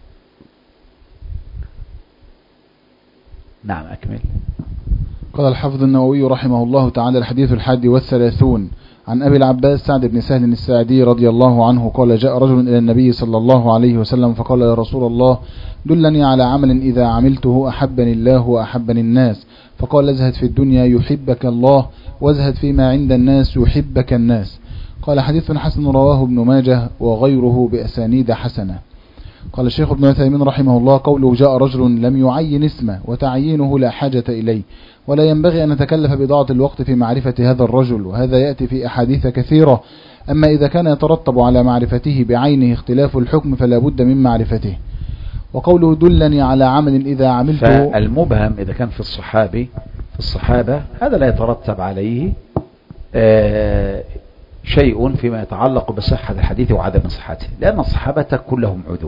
نعم أكمل. قال الحافظ النووي رحمه الله تعالى: الحديث الحادي والثلاثون عن أبي العباس سعد بن سهل الساعدي رضي الله عنه قال: جاء رجل إلى النبي صلى الله عليه وسلم فقال: يا رسول الله، دلني على عمل إذا عملته أحبني الله وأحبني الناس. فقال: ازهد في الدنيا يحبك الله، وازهد فيما عند الناس يحبك الناس. قال: حديث حسن رواه ابن ماجه وغيره بأسانيد حسنة. قال الشيخ ابن عثيمين رحمه الله: قوله جاء رجل لم يعين اسمه، وتعيينه لا حاجة إليه، ولا ينبغي أن نتكلف بضاعة الوقت في معرفة هذا الرجل، وهذا يأتي في أحاديث كثيرة. أما إذا كان يترتب على معرفته بعينه اختلاف الحكم فلا بد من معرفته. وقوله دلني على عمل إذا عملته، فالمبهم إذا كان في الصحابي في الصحابة هذا لا يترتب عليه آه شيء فيما يتعلق بصحة الحديث وعدم صحته، لأن الصحابة كلهم عدول.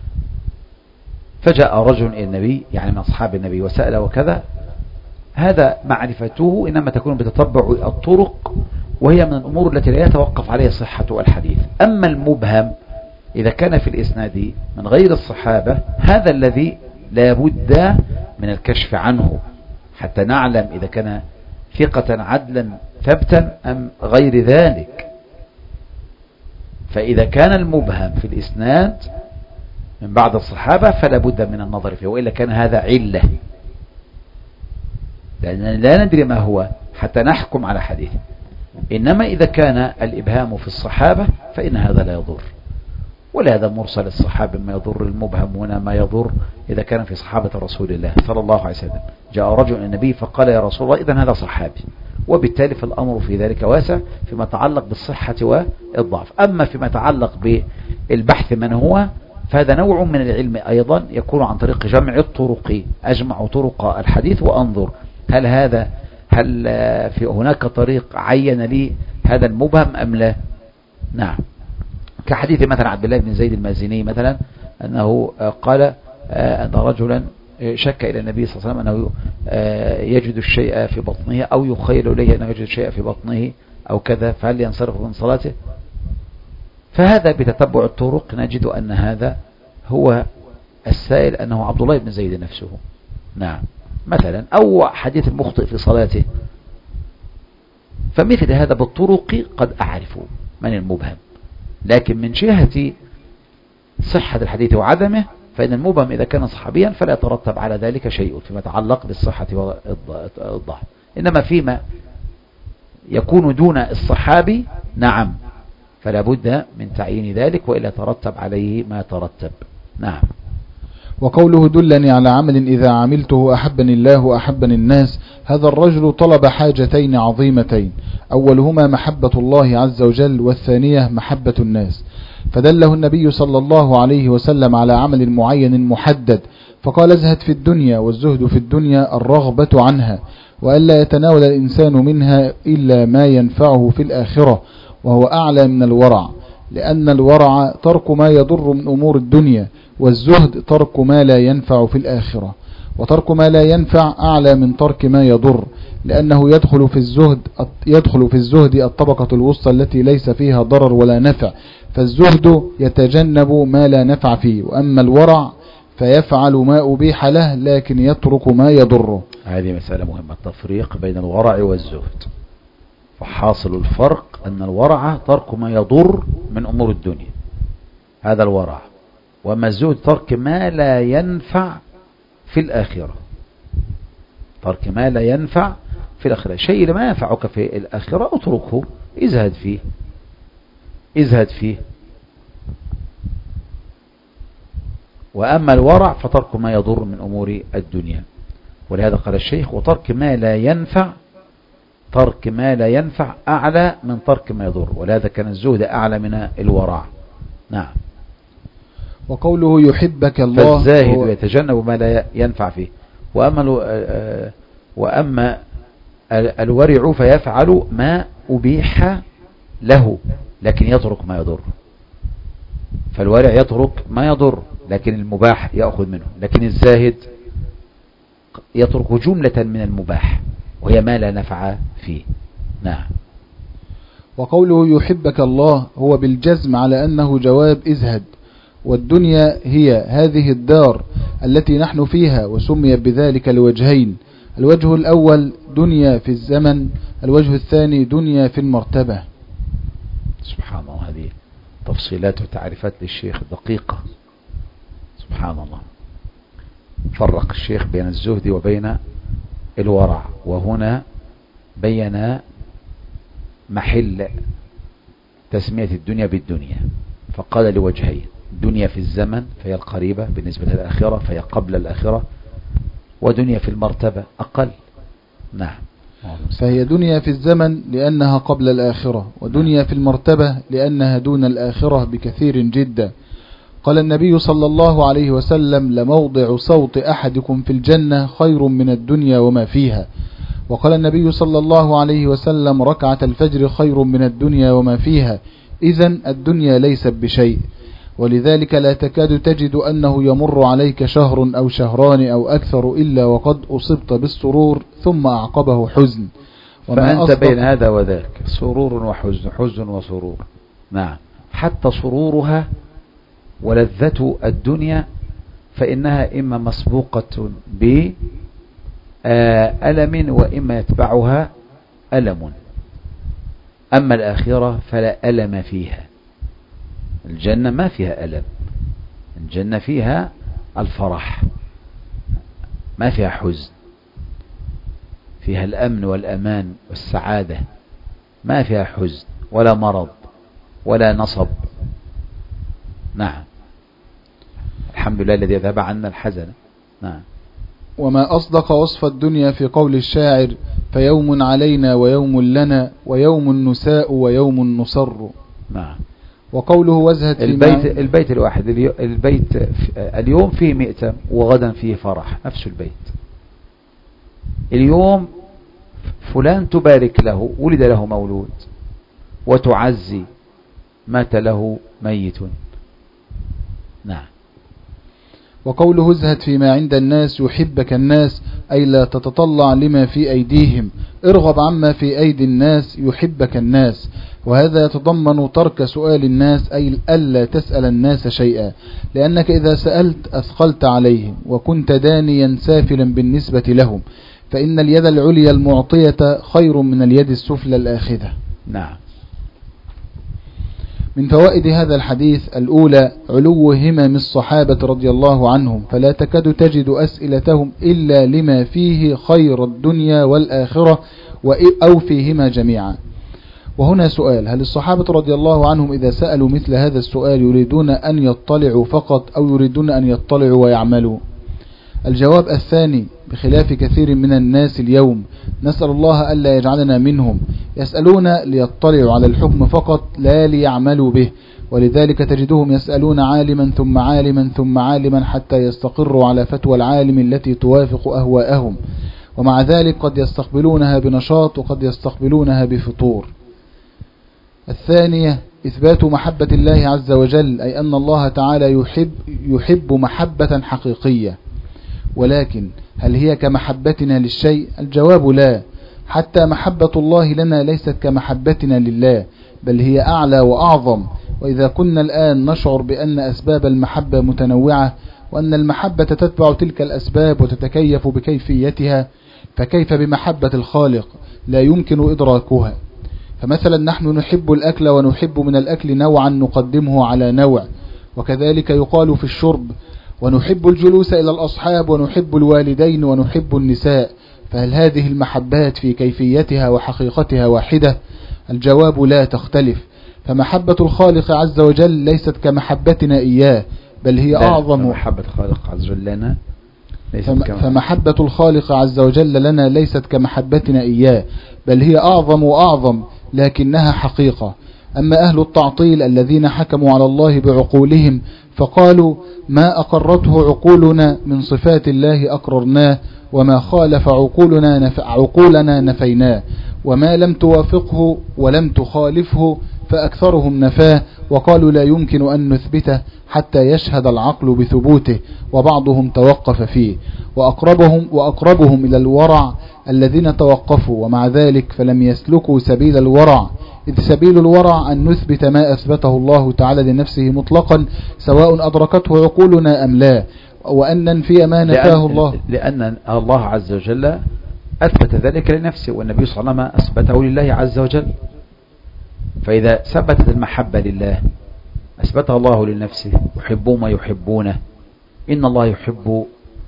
فجاء رجل إلى النبي يعني من أصحاب النبي وسأل وكذا، هذا معرفته إنما تكون بتتبع الطرق، وهي من الأمور التي لا يتوقف عليها صحة الحديث. أما المبهم إذا كان في الإسناد من غير الصحابة، هذا الذي لا بد من الكشف عنه حتى نعلم إذا كان ثقة عدلا ثبتا أم غير ذلك. فإذا كان المبهم في الإسناد من بعض الصحابة فلا بد من النظر فيه، وإلا كان هذا علة، لأننا لا ندري ما هو حتى نحكم على حديث. إنما إذا كان الإبهام في الصحابة فإن هذا لا يضر، ولهذا مرسل الصحابة ما يضر، المبهم هنا ما يضر إذا كان في صحابة رسول الله صلى الله عليه وسلم. جاء رجل إلى النبي فقال: يا رسول الله، إذن هذا صحابي، وبالتالي فالأمر في ذلك واسع فيما يتعلق بالصحة والضعف. أما فيما يتعلق بالبحث من هو، فهذا نوع من العلم أيضا يكون عن طريق جمع الطرق، أجمع طرق الحديث وأنظر هل هذا هل في هناك طريق عين لي هذا المبهم أم لا. نعم. كحديث مثلا عبد الله بن زيد المازني مثلا أنه قال أن رجلا شك إلى النبي صلى الله عليه وسلم أنه يجد الشيء في بطنه أو يخيل إليه أنه يجد الشيء في بطنه أو كذا، فهل ينصرف من صلاته؟ فهذا بتتبع الطرق نجد أن هذا هو السائل أنه عبد الله بن زيد نفسه. نعم. مثلا أو حديث المخطئ في صلاته، فمثل هذا بالطرق قد أعرف من المبهم، لكن من جهة صحة الحديث وعدمه فإن المبهم إذا كان صحابيا فلا يترتب على ذلك شيء فيما يتعلق بالصحة والضعف. إنما فيما يكون دون الصحابي نعم فلا بد من تعيين ذلك، وإلا ترتب عليه ما ترتب. نعم. وقوله دلني على عمل إذا عملته أحبني الله وأحبني الناس، هذا الرجل طلب حاجتين عظيمتين، أولهما محبة الله عز وجل، والثانية محبة الناس، فدله النبي صلى الله عليه وسلم على عمل معين محدد، فقال: ازهد في الدنيا، والزهد في الدنيا الرغبة عنها، وألا يتناول الإنسان منها إلا ما ينفعه في الآخرة، وهو أعلى من الورع، لأن الورع ترك ما يضر من أمور الدنيا، والزهد ترك ما لا ينفع في الآخرة. وترك ما لا ينفع أعلى من ترك ما يضر، لأنه يدخل في الزهد يدخل في الزهد الطبقة الوسطى التي ليس فيها ضرر ولا نفع، فالزهد يتجنب ما لا نفع فيه، وأما الورع فيفعل ما أبيح له لكن يترك ما يضره. هذه مسألة مهمة، التفريق بين الورع والزهد. فحاصل الفرق أن الورع ترك ما يضر من أمور الدنيا، هذا الورع. وأما الزهد ترك ما لا ينفع في الآخرة، ترك ما لا ينفع في الآخرة. شيء لما ينفعك في الآخرة اتركه، ازهد فيه ازهد فيه. وأما الورع فترك ما يضر من أمور الدنيا. ولهذا قال الشيخ: وترك ما لا ينفع ترك ما لا ينفع أعلى من ترك ما يضر. ولهذا كان الزهد أعلى من الورع. نعم. وقوله يحبك الله، فالزاهد يتجنب ما لا ينفع فيه. وأما وأما الورع فيفعل ما أبيح له لكن يترك ما يضر. فالورع يترك ما يضر لكن المباح يأخذ منه، لكن الزاهد يترك جملة من المباح وهي ما لا نفع فيه. نعم. وقوله يحبك الله هو بالجزم على أنه جواب ازهد. والدنيا هي هذه الدار التي نحن فيها، وسمي بذلك لوجهين: الوجه الأول دنيا في الزمن، الوجه الثاني دنيا في المرتبة. سبحان الله، هذه تفصيلات وتعريفات للشيخ دقيقة. سبحان الله. فرق الشيخ بين الزهد وبين الورع، وهنا بين محل تسمية الدنيا بالدنيا، فقال لوجهين: دنيا في الزمن فهي القريبة بالنسبة للآخرة فهي قبل الآخرة، ودنيا في المرتبة أقل. نعم. فهي دنيا في الزمن لأنها قبل الآخرة، ودنيا في المرتبة لأنها دون الآخرة بكثير جدا. قال النبي صلى الله عليه وسلم: لموضع صوت أحدكم في الجنة خير من الدنيا وما فيها. وقال النبي صلى الله عليه وسلم: ركعة الفجر خير من الدنيا وما فيها. إذن الدنيا ليست بشيء، ولذلك لا تكاد تجد أنه يمر عليك شهر أو شهران أو أكثر إلا وقد أصبت بالسرور ثم أعقبه حزن. فأنت بين هذا وذاك، سرور وحزن، حزن وسرور. نعم. حتى سرورها ولذة الدنيا فإنها إما مسبوقة بألم وإما يتبعها ألم. أما الآخرة فلا ألم فيها. الجنة ما فيها ألم، الجنة فيها الفرح، ما فيها حزن، فيها الأمن والأمان والسعادة، ما فيها حزن ولا مرض ولا نصب. نعم. الحمد لله الذي ذهب عنا الحزن. نعم. وما أصدق وصف الدنيا في قول الشاعر: فيوم علينا ويوم لنا ويوم نساء ويوم نصر. نعم. وقوله وزهد في البيت, البيت الواحد البيت اليوم فيه مئتم وغدا فيه فرح، نفس البيت. اليوم فلان تبارك له ولد له مولود، وتعزي مات له ميت. نعم. وقوله ازهد فيما عند الناس يحبك الناس، أي لا تتطلع لما في أيديهم، ارغب عما في أيدي الناس يحبك الناس. وهذا يتضمن ترك سؤال الناس، أي ألا تسأل الناس شيئا، لأنك إذا سألت أثقلت عليهم وكنت دانيا سافلا بالنسبة لهم، فإن اليد العليا المعطية خير من اليد السفلى الآخذة. نعم. من فوائد هذا الحديث: الأولى علو همم الصحابة رضي الله عنهم، فلا تكاد تجد أسئلتهم إلا لما فيه خير الدنيا والآخرة أو فيهما جميعا. وهنا سؤال: هل الصحابة رضي الله عنهم إذا سألوا مثل هذا السؤال يريدون أن يطلعوا فقط أو يريدون أن يطلعوا ويعملوا؟ الجواب الثاني، بخلاف كثير من الناس اليوم، نسأل الله ألا يجعلنا منهم، يسألون ليطلعوا على الحكم فقط لا ليعملوا به، ولذلك تجدهم يسألون عالما ثم عالما ثم عالما حتى يستقروا على فتوى العالم التي توافق أهواءهم، ومع ذلك قد يستقبلونها بنشاط وقد يستقبلونها بفطور. الثانية إثبات محبة الله عز وجل، أي أن الله تعالى يحب, يحب محبة حقيقية، ولكن هل هي كمحبتنا للشيء؟ الجواب لا، حتى محبة الله لنا ليست كمحبتنا لله، بل هي أعلى وأعظم. وإذا كنا الآن نشعر بأن أسباب المحبة متنوعة، وأن المحبة تتبع تلك الأسباب وتتكيف بكيفيتها، فكيف بمحبة الخالق لا يمكن إدراكها؟ فمثلا نحن نحب الأكل ونحب من الأكل نوعا نقدمه على نوع، وكذلك يقال في الشرب، ونحب الجلوس إلى الأصحاب ونحب الوالدين ونحب النساء، فهل هذه المحبات في كيفيتها وحقيقتها واحدة؟ الجواب لا، تختلف. فمحبة الخالق عز وجل ليست كمحبتنا إياه، بل هي أعظم. محبة الخالق عز وجل لنا فمحبة الخالق عز وجل لنا ليست كمحبتنا إياه، بل هي أعظم وأعظم، لكنها حقيقة. أما أهل التعطيل الذين حكموا على الله بعقولهم فقالوا ما أقرته عقولنا من صفات الله أقررناه، وما خالف عقولنا, نف... عقولنا نفيناه، وما لم توافقه ولم تخالفه فأكثرهم نفاه، وقالوا لا يمكن أن نثبته حتى يشهد العقل بثبوته، وبعضهم توقف فيه. وأقربهم, وأقربهم إلى الورع الذين توقفوا، ومع ذلك فلم يسلكوا سبيل الورع، إذ سبيل الورع أن نثبت ما أثبته الله تعالى لنفسه مطلقا سواء أدركته عقولنا أم لا، وأن ننفي ما نفاه الله، لأن الله عز وجل أثبت ذلك لنفسه، والنبي صلى الله عليه وسلم أثبته لله عز وجل. فإذا ثبتت المحبة لله أثبتها الله لنفسه، يحبوا ما يحبونه، إن الله يحب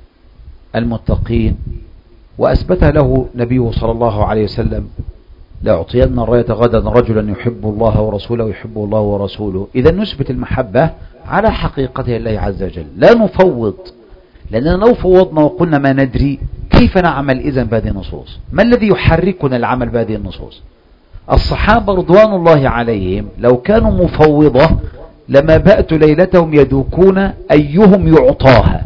المتقين، وأثبتها له نبيه صلى الله عليه وسلم لأعطين الراية غدا رجلا يحب الله ورسوله ويحبه الله ورسوله. إذا نثبت المحبة على حقيقتها لله عز وجل، لا نفوض، لأننا لو فوضنا وقلنا ما ندري كيف نعمل إذن بهذه النصوص؟ ما الذي يحركنا العمل بهذه النصوص؟ الصحابة رضوان الله عليهم لو كانوا مفوضة لما بأتوا ليلتهم يدوكون أيهم يعطاها،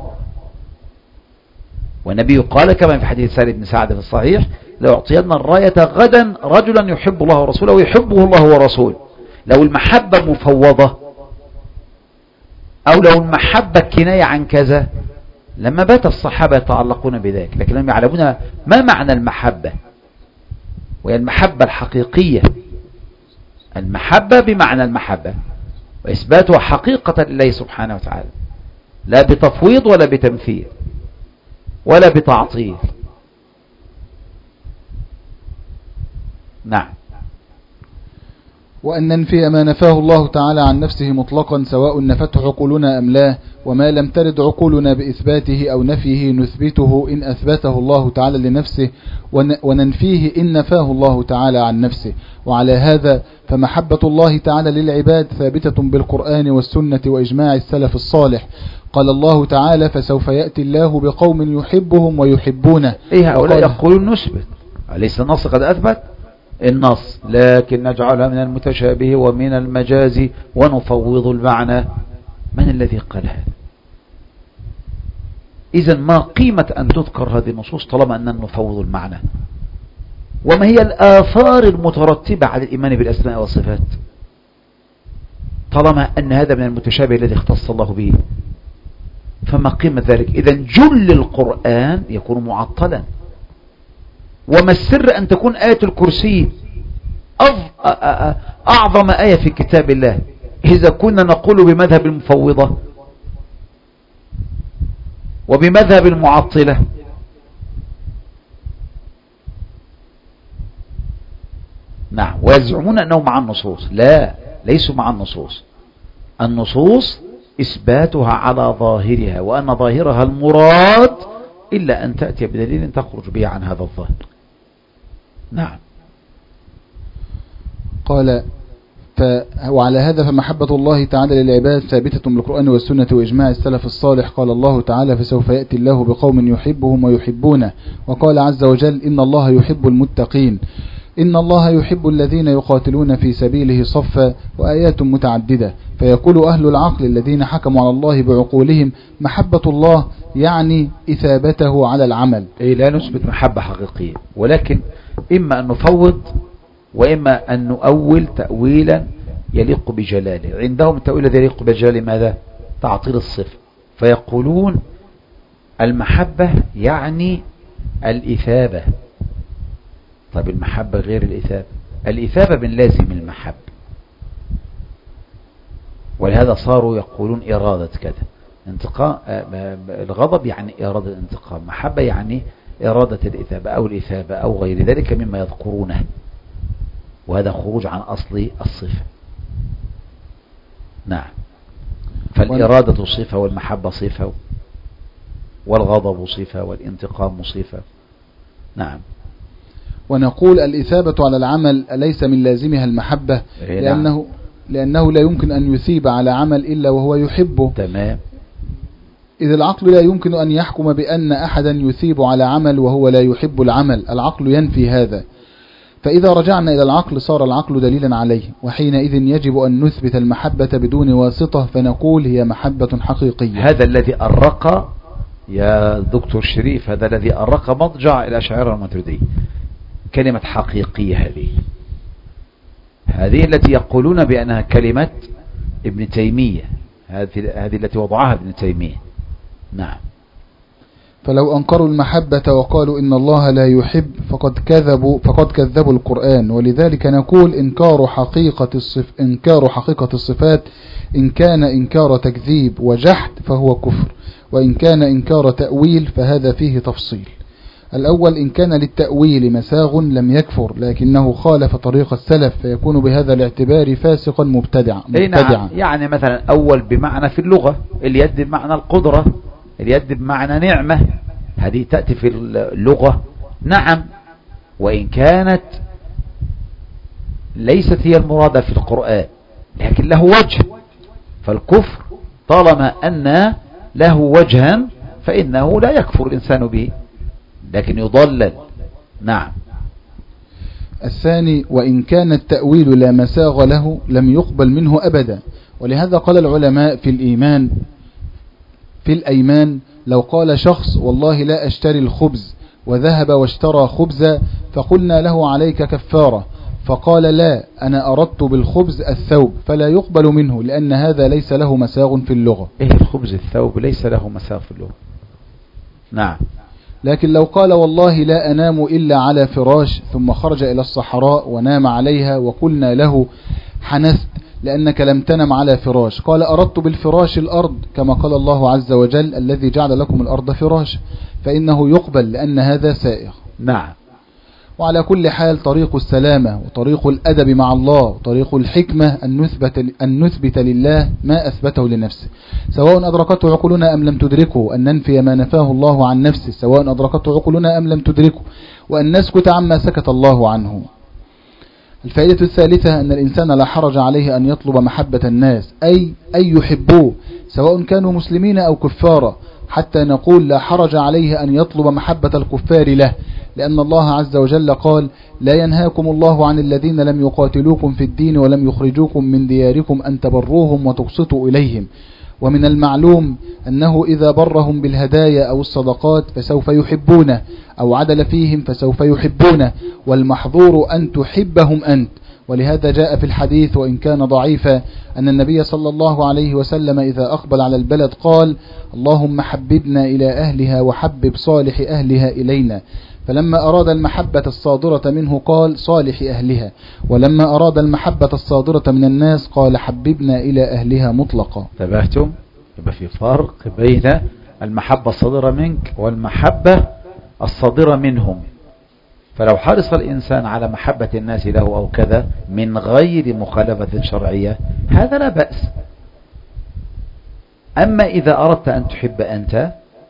والنبي قال كما في حديث سالم بن سعد في الصحيح لو أعطينا الراية غدا رجلا يحب الله ورسوله ويحبه الله ورسوله. لو المحبة مفوضة أو لو المحبة كناية عن كذا لما بات الصحابة يتعلقون بذلك، لكن لم يعلمون ما معنى المحبة، وهي المحبة الحقيقية، المحبة بمعنى المحبة وإثباتها حقيقة لله سبحانه وتعالى، لا بتفويض ولا بتمثيل ولا بتعطيل. نعم. وأن ننفي ما نفاه الله تعالى عن نفسه مطلقا سواء نفته عقولنا أم لا، وما لم ترد عقولنا بإثباته أو نفيه نثبته إن أثبته الله تعالى لنفسه، وننفيه إن نفاه الله تعالى عن نفسه. وعلى هذا فمحبة الله تعالى للعباد ثابتة بالقرآن والسنة وإجماع السلف الصالح. قال الله تعالى فسوف يأتي الله بقوم يحبهم ويحبونه. إيه هؤلاء يقولون نثبت، أليس النص قد أثبت النص، لكن نجعلها من المتشابه ومن المجاز ونفوض المعنى. من الذي قال هذا؟ إذن ما قيمة أن تذكر هذه النصوص طالما أننا نفوض المعنى؟ وما هي الآثار المترتبة على الإيمان بالأسماء والصفات طالما أن هذا من المتشابه الذي اختص الله به؟ فما قيمة ذلك؟ إذن جل القرآن يكون معطلا. وما السر أن تكون آية الكرسي أعظم آية في كتاب الله إذا كنا نقول بمذهب المفوضة وبمذهب المعطلة؟ نعم. ويزعمون أنه مع النصوص. لا، ليسوا مع النصوص. النصوص إثباتها على ظاهرها، وأن ظاهرها المراد إلا أن تأتي بدليل تخرج به عن هذا الظاهر. نعم. قال ف... وعلى هذا فمحبة الله تعالى للعباد ثابتة بالقرآن والسنة وإجماع السلف الصالح. قال الله تعالى فسوف يأتي الله بقوم يحبهم ويحبونه. وقال عز وجل إن الله يحب المتقين. إن الله يحب الذين يقاتلون في سبيله صفا، وآيات متعددة. فيقول أهل العقل الذين حكموا على الله بعقولهم محبة الله يعني إثابته على العمل. إيه، لا نثبت محبة حقيقية، ولكن إما أن نفوض وإما أن نؤول تأويلا يليق بجلاله. عندهم التأويل الذي يليق بجلاله ماذا؟ تعطيل الصفة، فيقولون المحبة يعني الإثابة. طيب المحبة غير الإثابة، الإثابة من لازم المحبة، ولهذا صاروا يقولون إرادة كذا انتقام. الغضب يعني إرادة الانتقام، محبة يعني إرادة الإثابة أو الإثابة أو غير ذلك مما يذكرونه، وهذا خروج عن أصل الصفة. نعم، فالإرادة صفة والمحبة صفة والغضب صفة والانتقام صفة. نعم. ونقول الإثابة على العمل أليس من لازمها المحبة؟ لأنه, لأنه لا يمكن أن يثيب على عمل إلا وهو يحبه. تمام. إذ العقل لا يمكن أن يحكم بأن أحدا يثيب على عمل وهو لا يحب العمل، العقل ينفي هذا. فإذا رجعنا إلى العقل صار العقل دليلا عليه، وحينئذ يجب أن نثبت المحبة بدون واسطة، فنقول هي محبة حقيقية. هذا الذي أرق يا دكتور شريف، هذا الذي أرق مضجع الأشاعرة الماتريدية، كلمة حقيقية. هذه هذه التي يقولون بأنها كلمة ابن تيمية، هذه هذه التي وضعها ابن تيمية. نعم. فلو أنكروا المحبة وقالوا إن الله لا يحب فقد كذبوا فقد كذبوا القرآن. ولذلك نقول إنكار حقيقة الصف إنكار حقيقة الصفات إن كان إنكار تكذيب وجحد فهو كفر، وإن كان إنكار تأويل فهذا فيه تفصيل. الأول إن كان للتأويل مساغ لم يكفر، لكنه خالف طريق السلف فيكون بهذا الاعتبار فاسقا مبتدعا. نعم. يعني مثلا أول بمعنى في اللغة، اليد بمعنى القدرة، اليد بمعنى نعمة، هذه تأتي في اللغة. نعم، وإن كانت ليست هي المرادة في القرآن، لكن له وجه. فالكفر طالما أن له وجها فإنه لا يكفر الإنسان به، لكن يضلل. نعم. الثاني وإن كان التأويل لا مساغ له لم يقبل منه أبدا. ولهذا قال العلماء في الإيمان في الأيمان لو قال شخص والله لا أشتري الخبز وذهب واشترى خبزا فقلنا له عليك كفارة، فقال لا أنا أردت بالخبز الثوب، فلا يقبل منه لأن هذا ليس له مساغ في اللغة. إيه الخبز الثوب ليس له مساغ في اللغة. نعم. لكن لو قال والله لا أنام إلا على فراش ثم خرج إلى الصحراء ونام عليها وقلنا له حنست لأنك لم تنم على فراش، قال أردت بالفراش الأرض كما قال الله عز وجل الذي جعل لكم الأرض فراش، فإنه يقبل لأن هذا سائغ. نعم. وعلى كل حال طريق السلامة وطريق الأدب مع الله وطريق الحكمة أن نثبت, أن نثبت لله ما أثبته لنفسه سواء أدركته عقولنا أم لم تدركه، أن ننفي ما نفاه الله عن نفسه سواء أدركته عقولنا أم لم تدركه، وأن نسكت عما سكت الله عنه. الفائدة الثالثة أن الإنسان لا حرج عليه أن يطلب محبة الناس، أي أي يحبوه سواء كانوا مسلمين أو كفارا، حتى نقول لا حرج عليه أن يطلب محبة الكفار له، لأن الله عز وجل قال لا ينهاكم الله عن الذين لم يقاتلوكم في الدين ولم يخرجوكم من دياركم أن تبروهم وتقسطوا إليهم. ومن المعلوم أنه إذا برهم بالهدايا أو الصدقات فسوف يحبونه، أو عدل فيهم فسوف يحبونه، والمحظور أن تحبهم أنت. ولهذا جاء في الحديث وإن كان ضعيفا أن النبي صلى الله عليه وسلم إذا أقبل على البلد قال اللهم حببنا إلى أهلها وحبب صالح أهلها إلينا، فلما أراد المحبة الصادرة منه قال صالح أهلها، ولما أراد المحبة الصادرة من الناس قال حببنا إلى أهلها مطلقا. انتبهتم؟ يبقى في فرق بين المحبة الصادرة منك والمحبة الصادرة منهم. فلو حرص الإنسان على محبة الناس له أو كذا من غير مخالفة شرعية هذا لا بأس. أما إذا أردت أن تحب أنت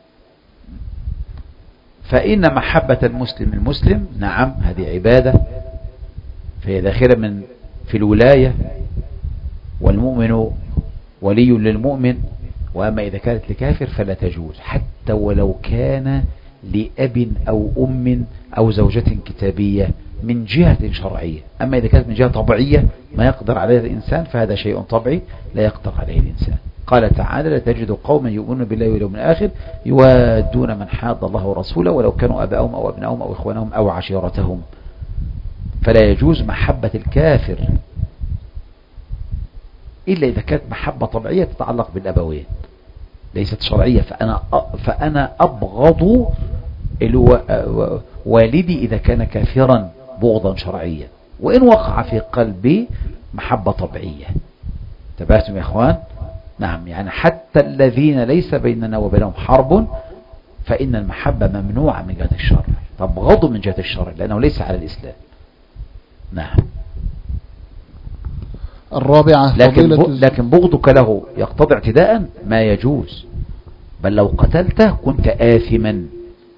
فإن محبة المسلم المسلم نعم هذه عبادة، فهي داخلة من في الولاية، والمؤمن ولي للمؤمن. وأما إذا كانت لكافر فلا تجوز حتى ولو كان لأب أو أم أو زوجة كتابية من جهة شرعية. أما إذا كانت من جهة طبيعية ما يقدر عليه الإنسان فهذا شيء طبيعي لا يقدر عليه الإنسان. قال تعالى لا تجد قوما يؤمنون بالله واليوم الآخر يوادون من حاد الله ورسوله ولو كانوا أباءهم أو أبنائهم أو إخوانهم أو عشيرتهم. فلا يجوز محبة الكافر إلا إذا كانت محبة طبيعية تتعلق بالأبوين ليست شرعية. فأنا فأنا أبغض والدي إذا كان كافرا بغضا شرعيا، وإن وقع في قلبي محبة طبيعية. تبعتم يا إخوان؟ نعم، يعني حتى الذين ليس بيننا وبينهم حرب فإن المحبة ممنوعة من جهة الشرع، تبغض من جهة الشرع لأنه ليس على الإسلام. نعم. الرابعة لكن, لكن بغضك له يقتضي اعتداء ما يجوز، بل لو قتلته كنت آثما.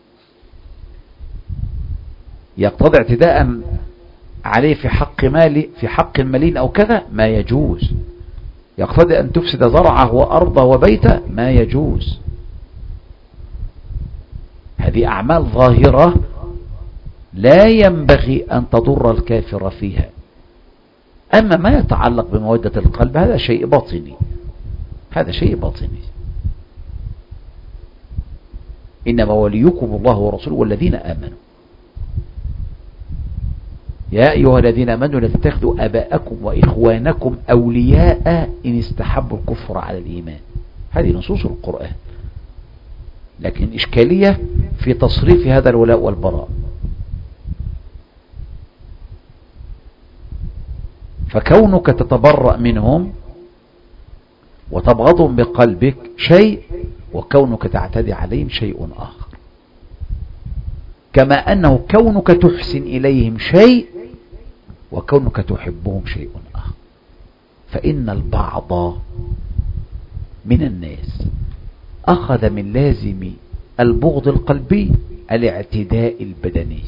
يقتضي اعتداء عليه في حق مالي في حق مالين أو كذا ما يجوز. يقتضي أن تفسد زرعه وأرضه وبيته ما يجوز. هذه أعمال ظاهرة لا ينبغي أن تضر الكافر فيها. أما ما يتعلق بمودة القلب هذا شيء باطني، هذا شيء باطني. إنما وليكم الله ورسوله والذين آمنوا. يا أيها الذين آمنوا لا تتخذوا آباءكم وإخوانكم أولياء إن استحبوا الكفر على الإيمان. هذه نصوص القرآن، لكن إشكالية في تصريف هذا الولاء والبراء. فكونك تتبرأ منهم وتبغضهم بقلبك شيء، وكونك تعتدي عليهم شيء آخر. كما أنه كونك تحسن إليهم شيء، وكونك تحبهم شيء آخر. فإن البعض من الناس أخذ من لازم البغض القلبي الاعتداء البدني.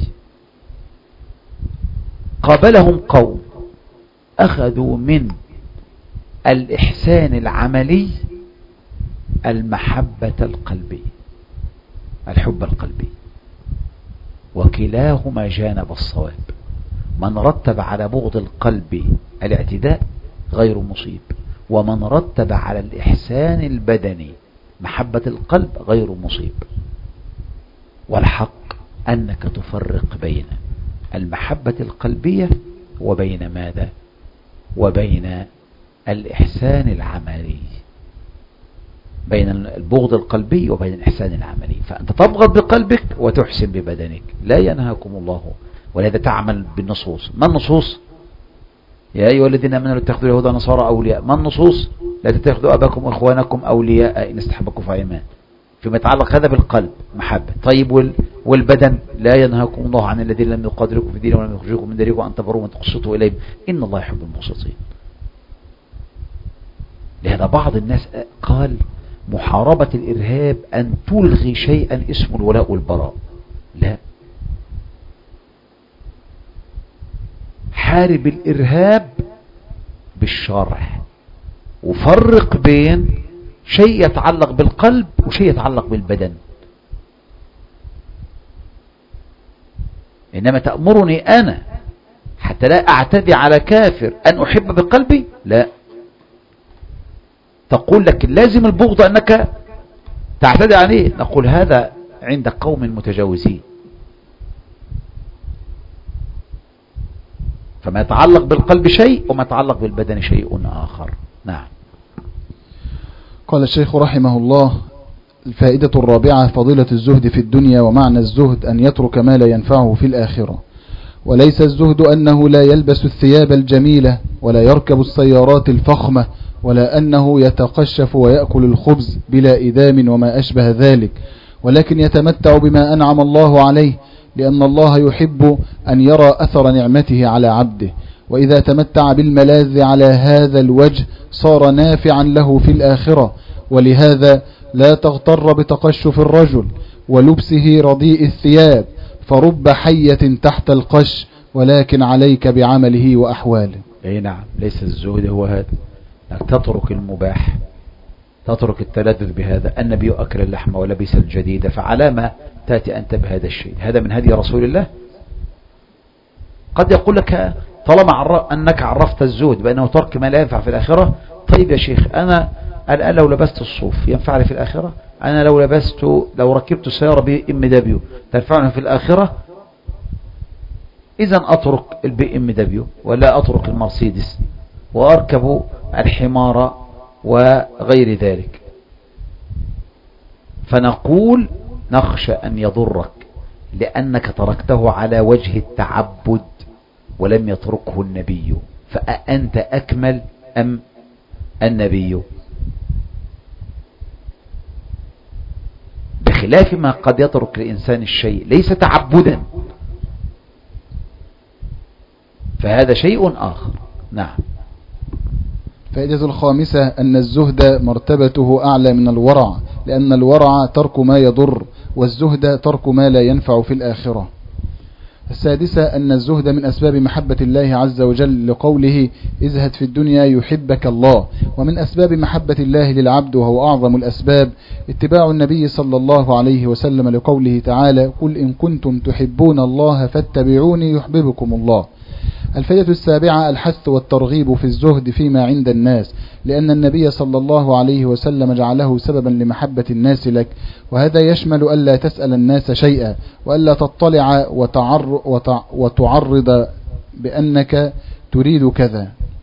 قابلهم قوم أخذوا من الإحسان العملي المحبة القلبية، الحب القلبي، وكلاهما جانب الصواب. من رتب على بغض القلب الاعتداء غير مصيب، ومن رتب على الإحسان البدني محبة القلب غير مصيب. والحق أنك تفرق بين المحبة القلبية وبين ماذا؟ وبين الإحسان العملي، بين البغض القلبي وبين الإحسان العملي. فأنت تبغض بقلبك وتحسن ببدنك، لا ينهاكم الله، ولهذا تعمل بالنصوص. ما النصوص؟ يا أيها الذين آمنوا لا تتخذوا اليهود والنصارى أولياء. ما النصوص؟ لا تتخذوا أباكم وإخوانكم أولياء إن استحبوا كفر إيمان. فيما يتعلق هذا بالقلب محبة. طيب والبدن؟ لا ينهاكم الله عن الذين لم يقاتلوكم في الدين ولم يخرجوكم من ديركم أن تبروا وتقسطوا إليهم إن الله يحب المقسطين. لهذا بعض الناس قال محاربة الإرهاب أن تلغي شيئا اسمه الولاء والبراء. لا، حارب الإرهاب بالشرع، وفرق بين شيء يتعلق بالقلب وشيء يتعلق بالبدن. إنما تأمرني أنا حتى لا أعتدي على كافر أن أحب بقلبي؟ لا. تقول لك لازم البغض أنك تعتدي عليه، نقول هذا عند قوم متجاوزين. فما يتعلق بالقلب شيء وما يتعلق بالبدن شيء آخر. نعم. قال الشيخ رحمه الله: الفائدة الرابعة فضيلة الزهد في الدنيا. ومعنى الزهد أن يترك ما لا ينفعه في الآخرة، وليس الزهد أنه لا يلبس الثياب الجميلة ولا يركب السيارات الفخمة ولا أنه يتقشف ويأكل الخبز بلا إدام وما أشبه ذلك، ولكن يتمتع بما أنعم الله عليه، لأن الله يحب أن يرى أثر نعمته على عبده. وإذا تمتع بالملاذ على هذا الوجه صار نافعا له في الآخرة. ولهذا لا تغتر بتقشف الرجل ولبسه رديء الثياب، فرب حية تحت القش، ولكن عليك بعمله وأحواله. أي نعم، ليس الزهد هو هذا، أنك تترك المباح، تترك التلذذ بهذا. النبي أكل اللحم ولبس الجديد، فعلى ما تأتي أنت بهذا الشيء؟ هذا من هدي رسول الله. قد يقول لك طالما أنك عرفت الزهد بأنه ترك ما لا ينفع في الآخرة، طيب يا شيخ أنا الآن لو لبست الصوف ينفعني في الآخرة؟ أنا لو لبست لو ركبت سيارة بي ام دبليو تنفعني في الآخرة؟ إذن أترك البي ام دبليو ولا أترك المرسيدس؟ وأركب الحمار وغير ذلك، فنقول نخشى أن يضرك لأنك تركته على وجه التعبد ولم يتركه النبي، فأنت أكمل أم النبي؟ بخلاف ما قد يترك الإنسان الشيء ليس تعبدا، فهذا شيء آخر. نعم. فائدة الخامسة أن الزهد مرتبته أعلى من الورع، لأن الورع ترك ما يضر والزهد ترك ما لا ينفع في الآخرة. السادسة أن الزهد من أسباب محبة الله عز وجل لقوله ازهد في الدنيا يحبك الله، ومن أسباب محبة الله للعبد وهو أعظم الأسباب اتباع النبي صلى الله عليه وسلم لقوله تعالى قل إن كنتم تحبون الله فاتبعوني يحببكم الله. الفائدة السابعة الحث والترغيب في الزهد فيما عند الناس، لأن النبي صلى الله عليه وسلم جعله سببا لمحبة الناس لك، وهذا يشمل ألا تسأل الناس شيئا وألا تطلع وتعر وتعرض بأنك تريد كذا.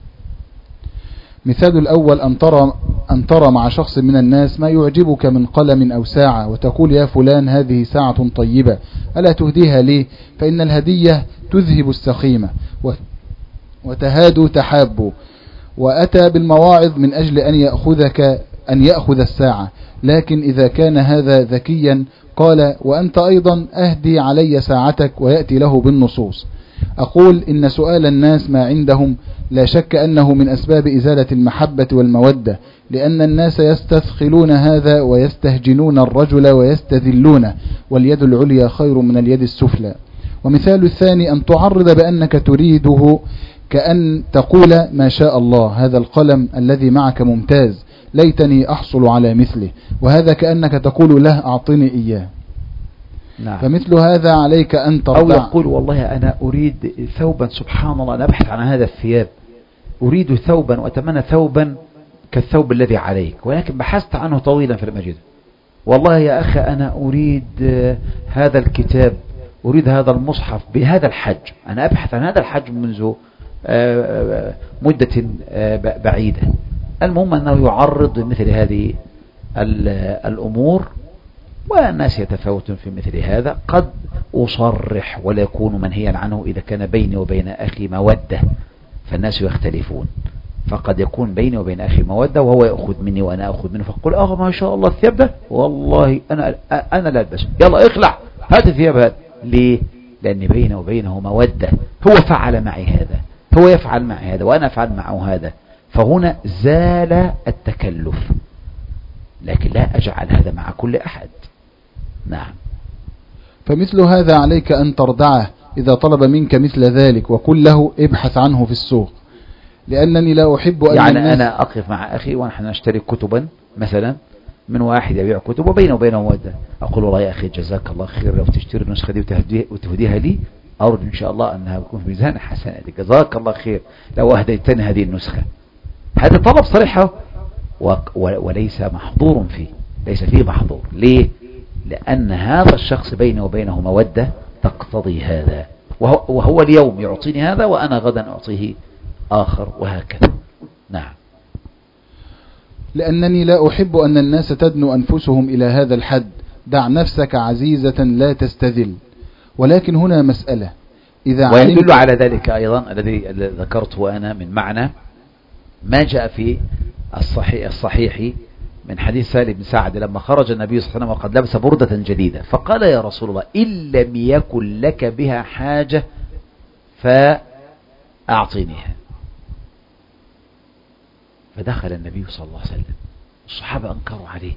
مثال الأول أن ترى, أن ترى مع شخص من الناس ما يعجبك من قلم أو ساعة وتقول يا فلان هذه ساعة طيبة ألا تهديها لي، فإن الهدية تذهب السخيمة وتهاد تحاب، وأتى بالمواعظ من أجل أن يأخذك أن يأخذ الساعة، لكن إذا كان هذا ذكيا قال وأنت أيضا أهدي علي ساعتك ويأتي له بالنصوص. أقول إن سؤال الناس ما عندهم لا شك أنه من أسباب إزالة المحبة والمودة، لأن الناس يستثقلون هذا ويستهجنون الرجل ويستذلونه، واليد العليا خير من اليد السفلى. ومثال الثاني أن تعرض بأنك تريده كأن تقول ما شاء الله هذا القلم الذي معك ممتاز ليتني أحصل على مثله، وهذا كأنك تقول له أعطني إياه. نعم. فمثل هذا عليك أن ترضع. أو يقول والله أنا أريد ثوبا سبحان الله أنا أبحث عن هذا الثياب، أريد ثوبا وأتمنى ثوبا كالثوب الذي عليك، ولكن بحثت عنه طويلا في المسجد. والله يا أخي أنا أريد هذا الكتاب، أريد هذا المصحف بهذا الحجم، أنا أبحث عن هذا الحجم منذ مدة بعيدة. المهم أنه يعرض مثل هذه الأمور، والناس يتفاوتون في مثل هذا. قد أصرح ولا يكون منهيا عنه إذا كان بيني وبين أخي مودة، فالناس يختلفون، فقد يكون بيني وبين أخي مودة وهو يأخذ مني وأنا أخذ منه، فقل آه ما شاء الله الثياب ده والله أنا أنا لا ألبسه، يلا اخلع هات الثياب هذا. ليه؟ لأن بيني وبينه مودة، هو فعل معي هذا، هو يفعل معي هذا وأنا أفعل معه هذا، فهنا زال التكلف، لكن لا أجعل هذا مع كل أحد. نعم. فمثل هذا عليك أن تردعه إذا طلب منك مثل ذلك، وقل له ابحث عنه في السوق، لأنني لا أحب أن يعني الناس أنا أقف مع أخي ونحن نشتري كتبا مثلا من واحد يبيع كتب وبينه وبينه مودة، أقول والله يا أخي جزاك الله خير لو تشتري النسخة دي وتهديها لي، أرجو إن شاء الله أنها تكون في ميزان حسناتك، جزاك الله خير لو أهديتني هذه النسخة. هذا طلب صريح وليس محظور فيه، ليس فيه محظور. ليه؟ لأن هذا الشخص بينه وبينه مودة تقتضي هذا، وهو, وهو اليوم يعطيني هذا وأنا غدا أعطيه آخر، وهكذا. نعم. لأنني لا أحب أن الناس تدنو أنفسهم إلى هذا الحد، دع نفسك عزيزة لا تستذل. ولكن هنا مسألة إذا ويدل على ذلك أيضا الذي ذكرته أنا من معنى ما جاء في الصحيح, الصحيح من حديث سالم بن سعد لما خرج النبي صلى الله عليه وسلم وقد لبس بردة جديدة، فقال يا رسول الله إن لم يكن لك بها حاجة فأعطينيها. فدخل النبي صلى الله عليه وسلم، الصحابة أنكروا عليه،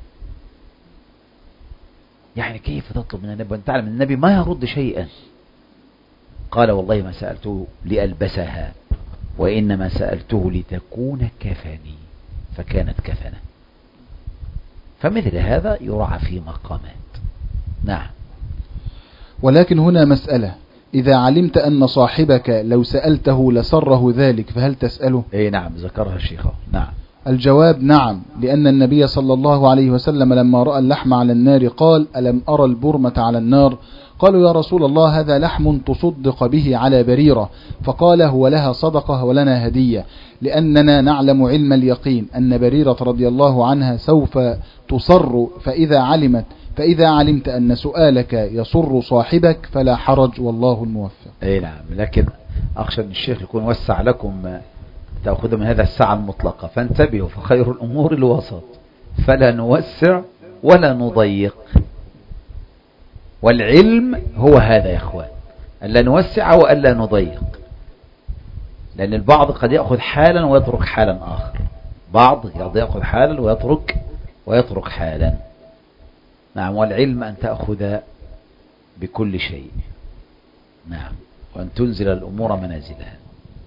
يعني كيف تطلب من النبي وأنت تعلم النبي ما يرد شيئا؟ قال والله ما سألته لألبسها، وإنما سألته لتكون كفني، فكانت كفنة. فمثل هذا يرعى في مقامات. نعم. ولكن هنا مسألة إذا علمت أن صاحبك لو سألته لسره ذلك فهل تسأله؟ اي نعم ذكرها الشيخ. نعم. الجواب نعم، لأن النبي صلى الله عليه وسلم لما رأى اللحم على النار قال ألم أرى البرمة على النار؟ قالوا يا رسول الله هذا لحم تصدق به على بريرة، فقال هو لها صدقة ولنا هدية، لأننا نعلم علم اليقين أن بريرة رضي الله عنها سوف تصر، فإذا علمت فإذا علمت أن سؤالك يصر صاحبك فلا حرج والله الموفق. اي نعم، لكن أخشى أن الشيخ يكون وسع لكم تأخذ من هذا الساعة المطلقة، فانتبهوا، فخير الأمور الوسط، فلا نوسع ولا نضيق، والعلم هو هذا يا اخوان، ألا نوسع وألا نضيق، لأن البعض قد يأخذ حالا ويترك حالا آخر، بعض قد يأخذ حالا ويترك ويترك حالا. نعم، والعلم أن تأخذ بكل شيء، نعم، وأن تنزل الأمور منازلها.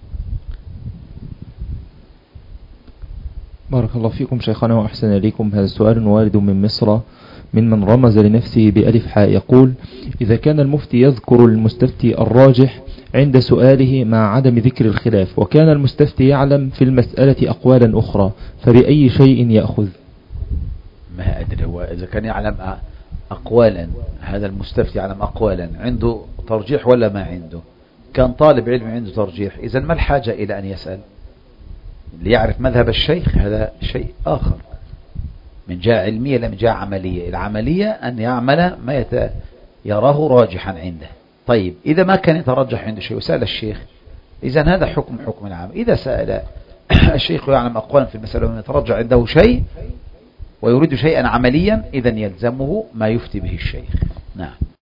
بارك الله فيكم شيخنا وأحسن إليكم. هذا السؤال وارد من مصر من من رمز لنفسه بألف حاء، يقول: إذا كان المفتي يذكر المستفتي الراجح عند سؤاله مع عدم ذكر الخلاف، وكان المستفتي يعلم في المسألة أقوالا أخرى، فبأي شيء يأخذ؟ ما أدري، هو إذا كان يعلم أقوالا، هذا المستفتي يعلم أقوالا، عنده ترجيح ولا ما عنده؟ كان طالب علم عنده ترجيح، إذن ما الحاجة إلى أن يسأل؟ ليعرف مذهب الشيخ هذا شيء آخر، من جهة علمية لا من جهة عملية. العملية أن يعمل ما يت... يراه راجحا عنده. طيب إذا ما كان يترجح عنده شيء وسأل الشيخ، إذن هذا حكم حكم العام. إذا سأل الشيخ يعلم أقوالا في المسألة ومن يترجح عنده شيء ويريد شيئا عمليا، إذن يلزمه ما يفتي به الشيخ. نعم.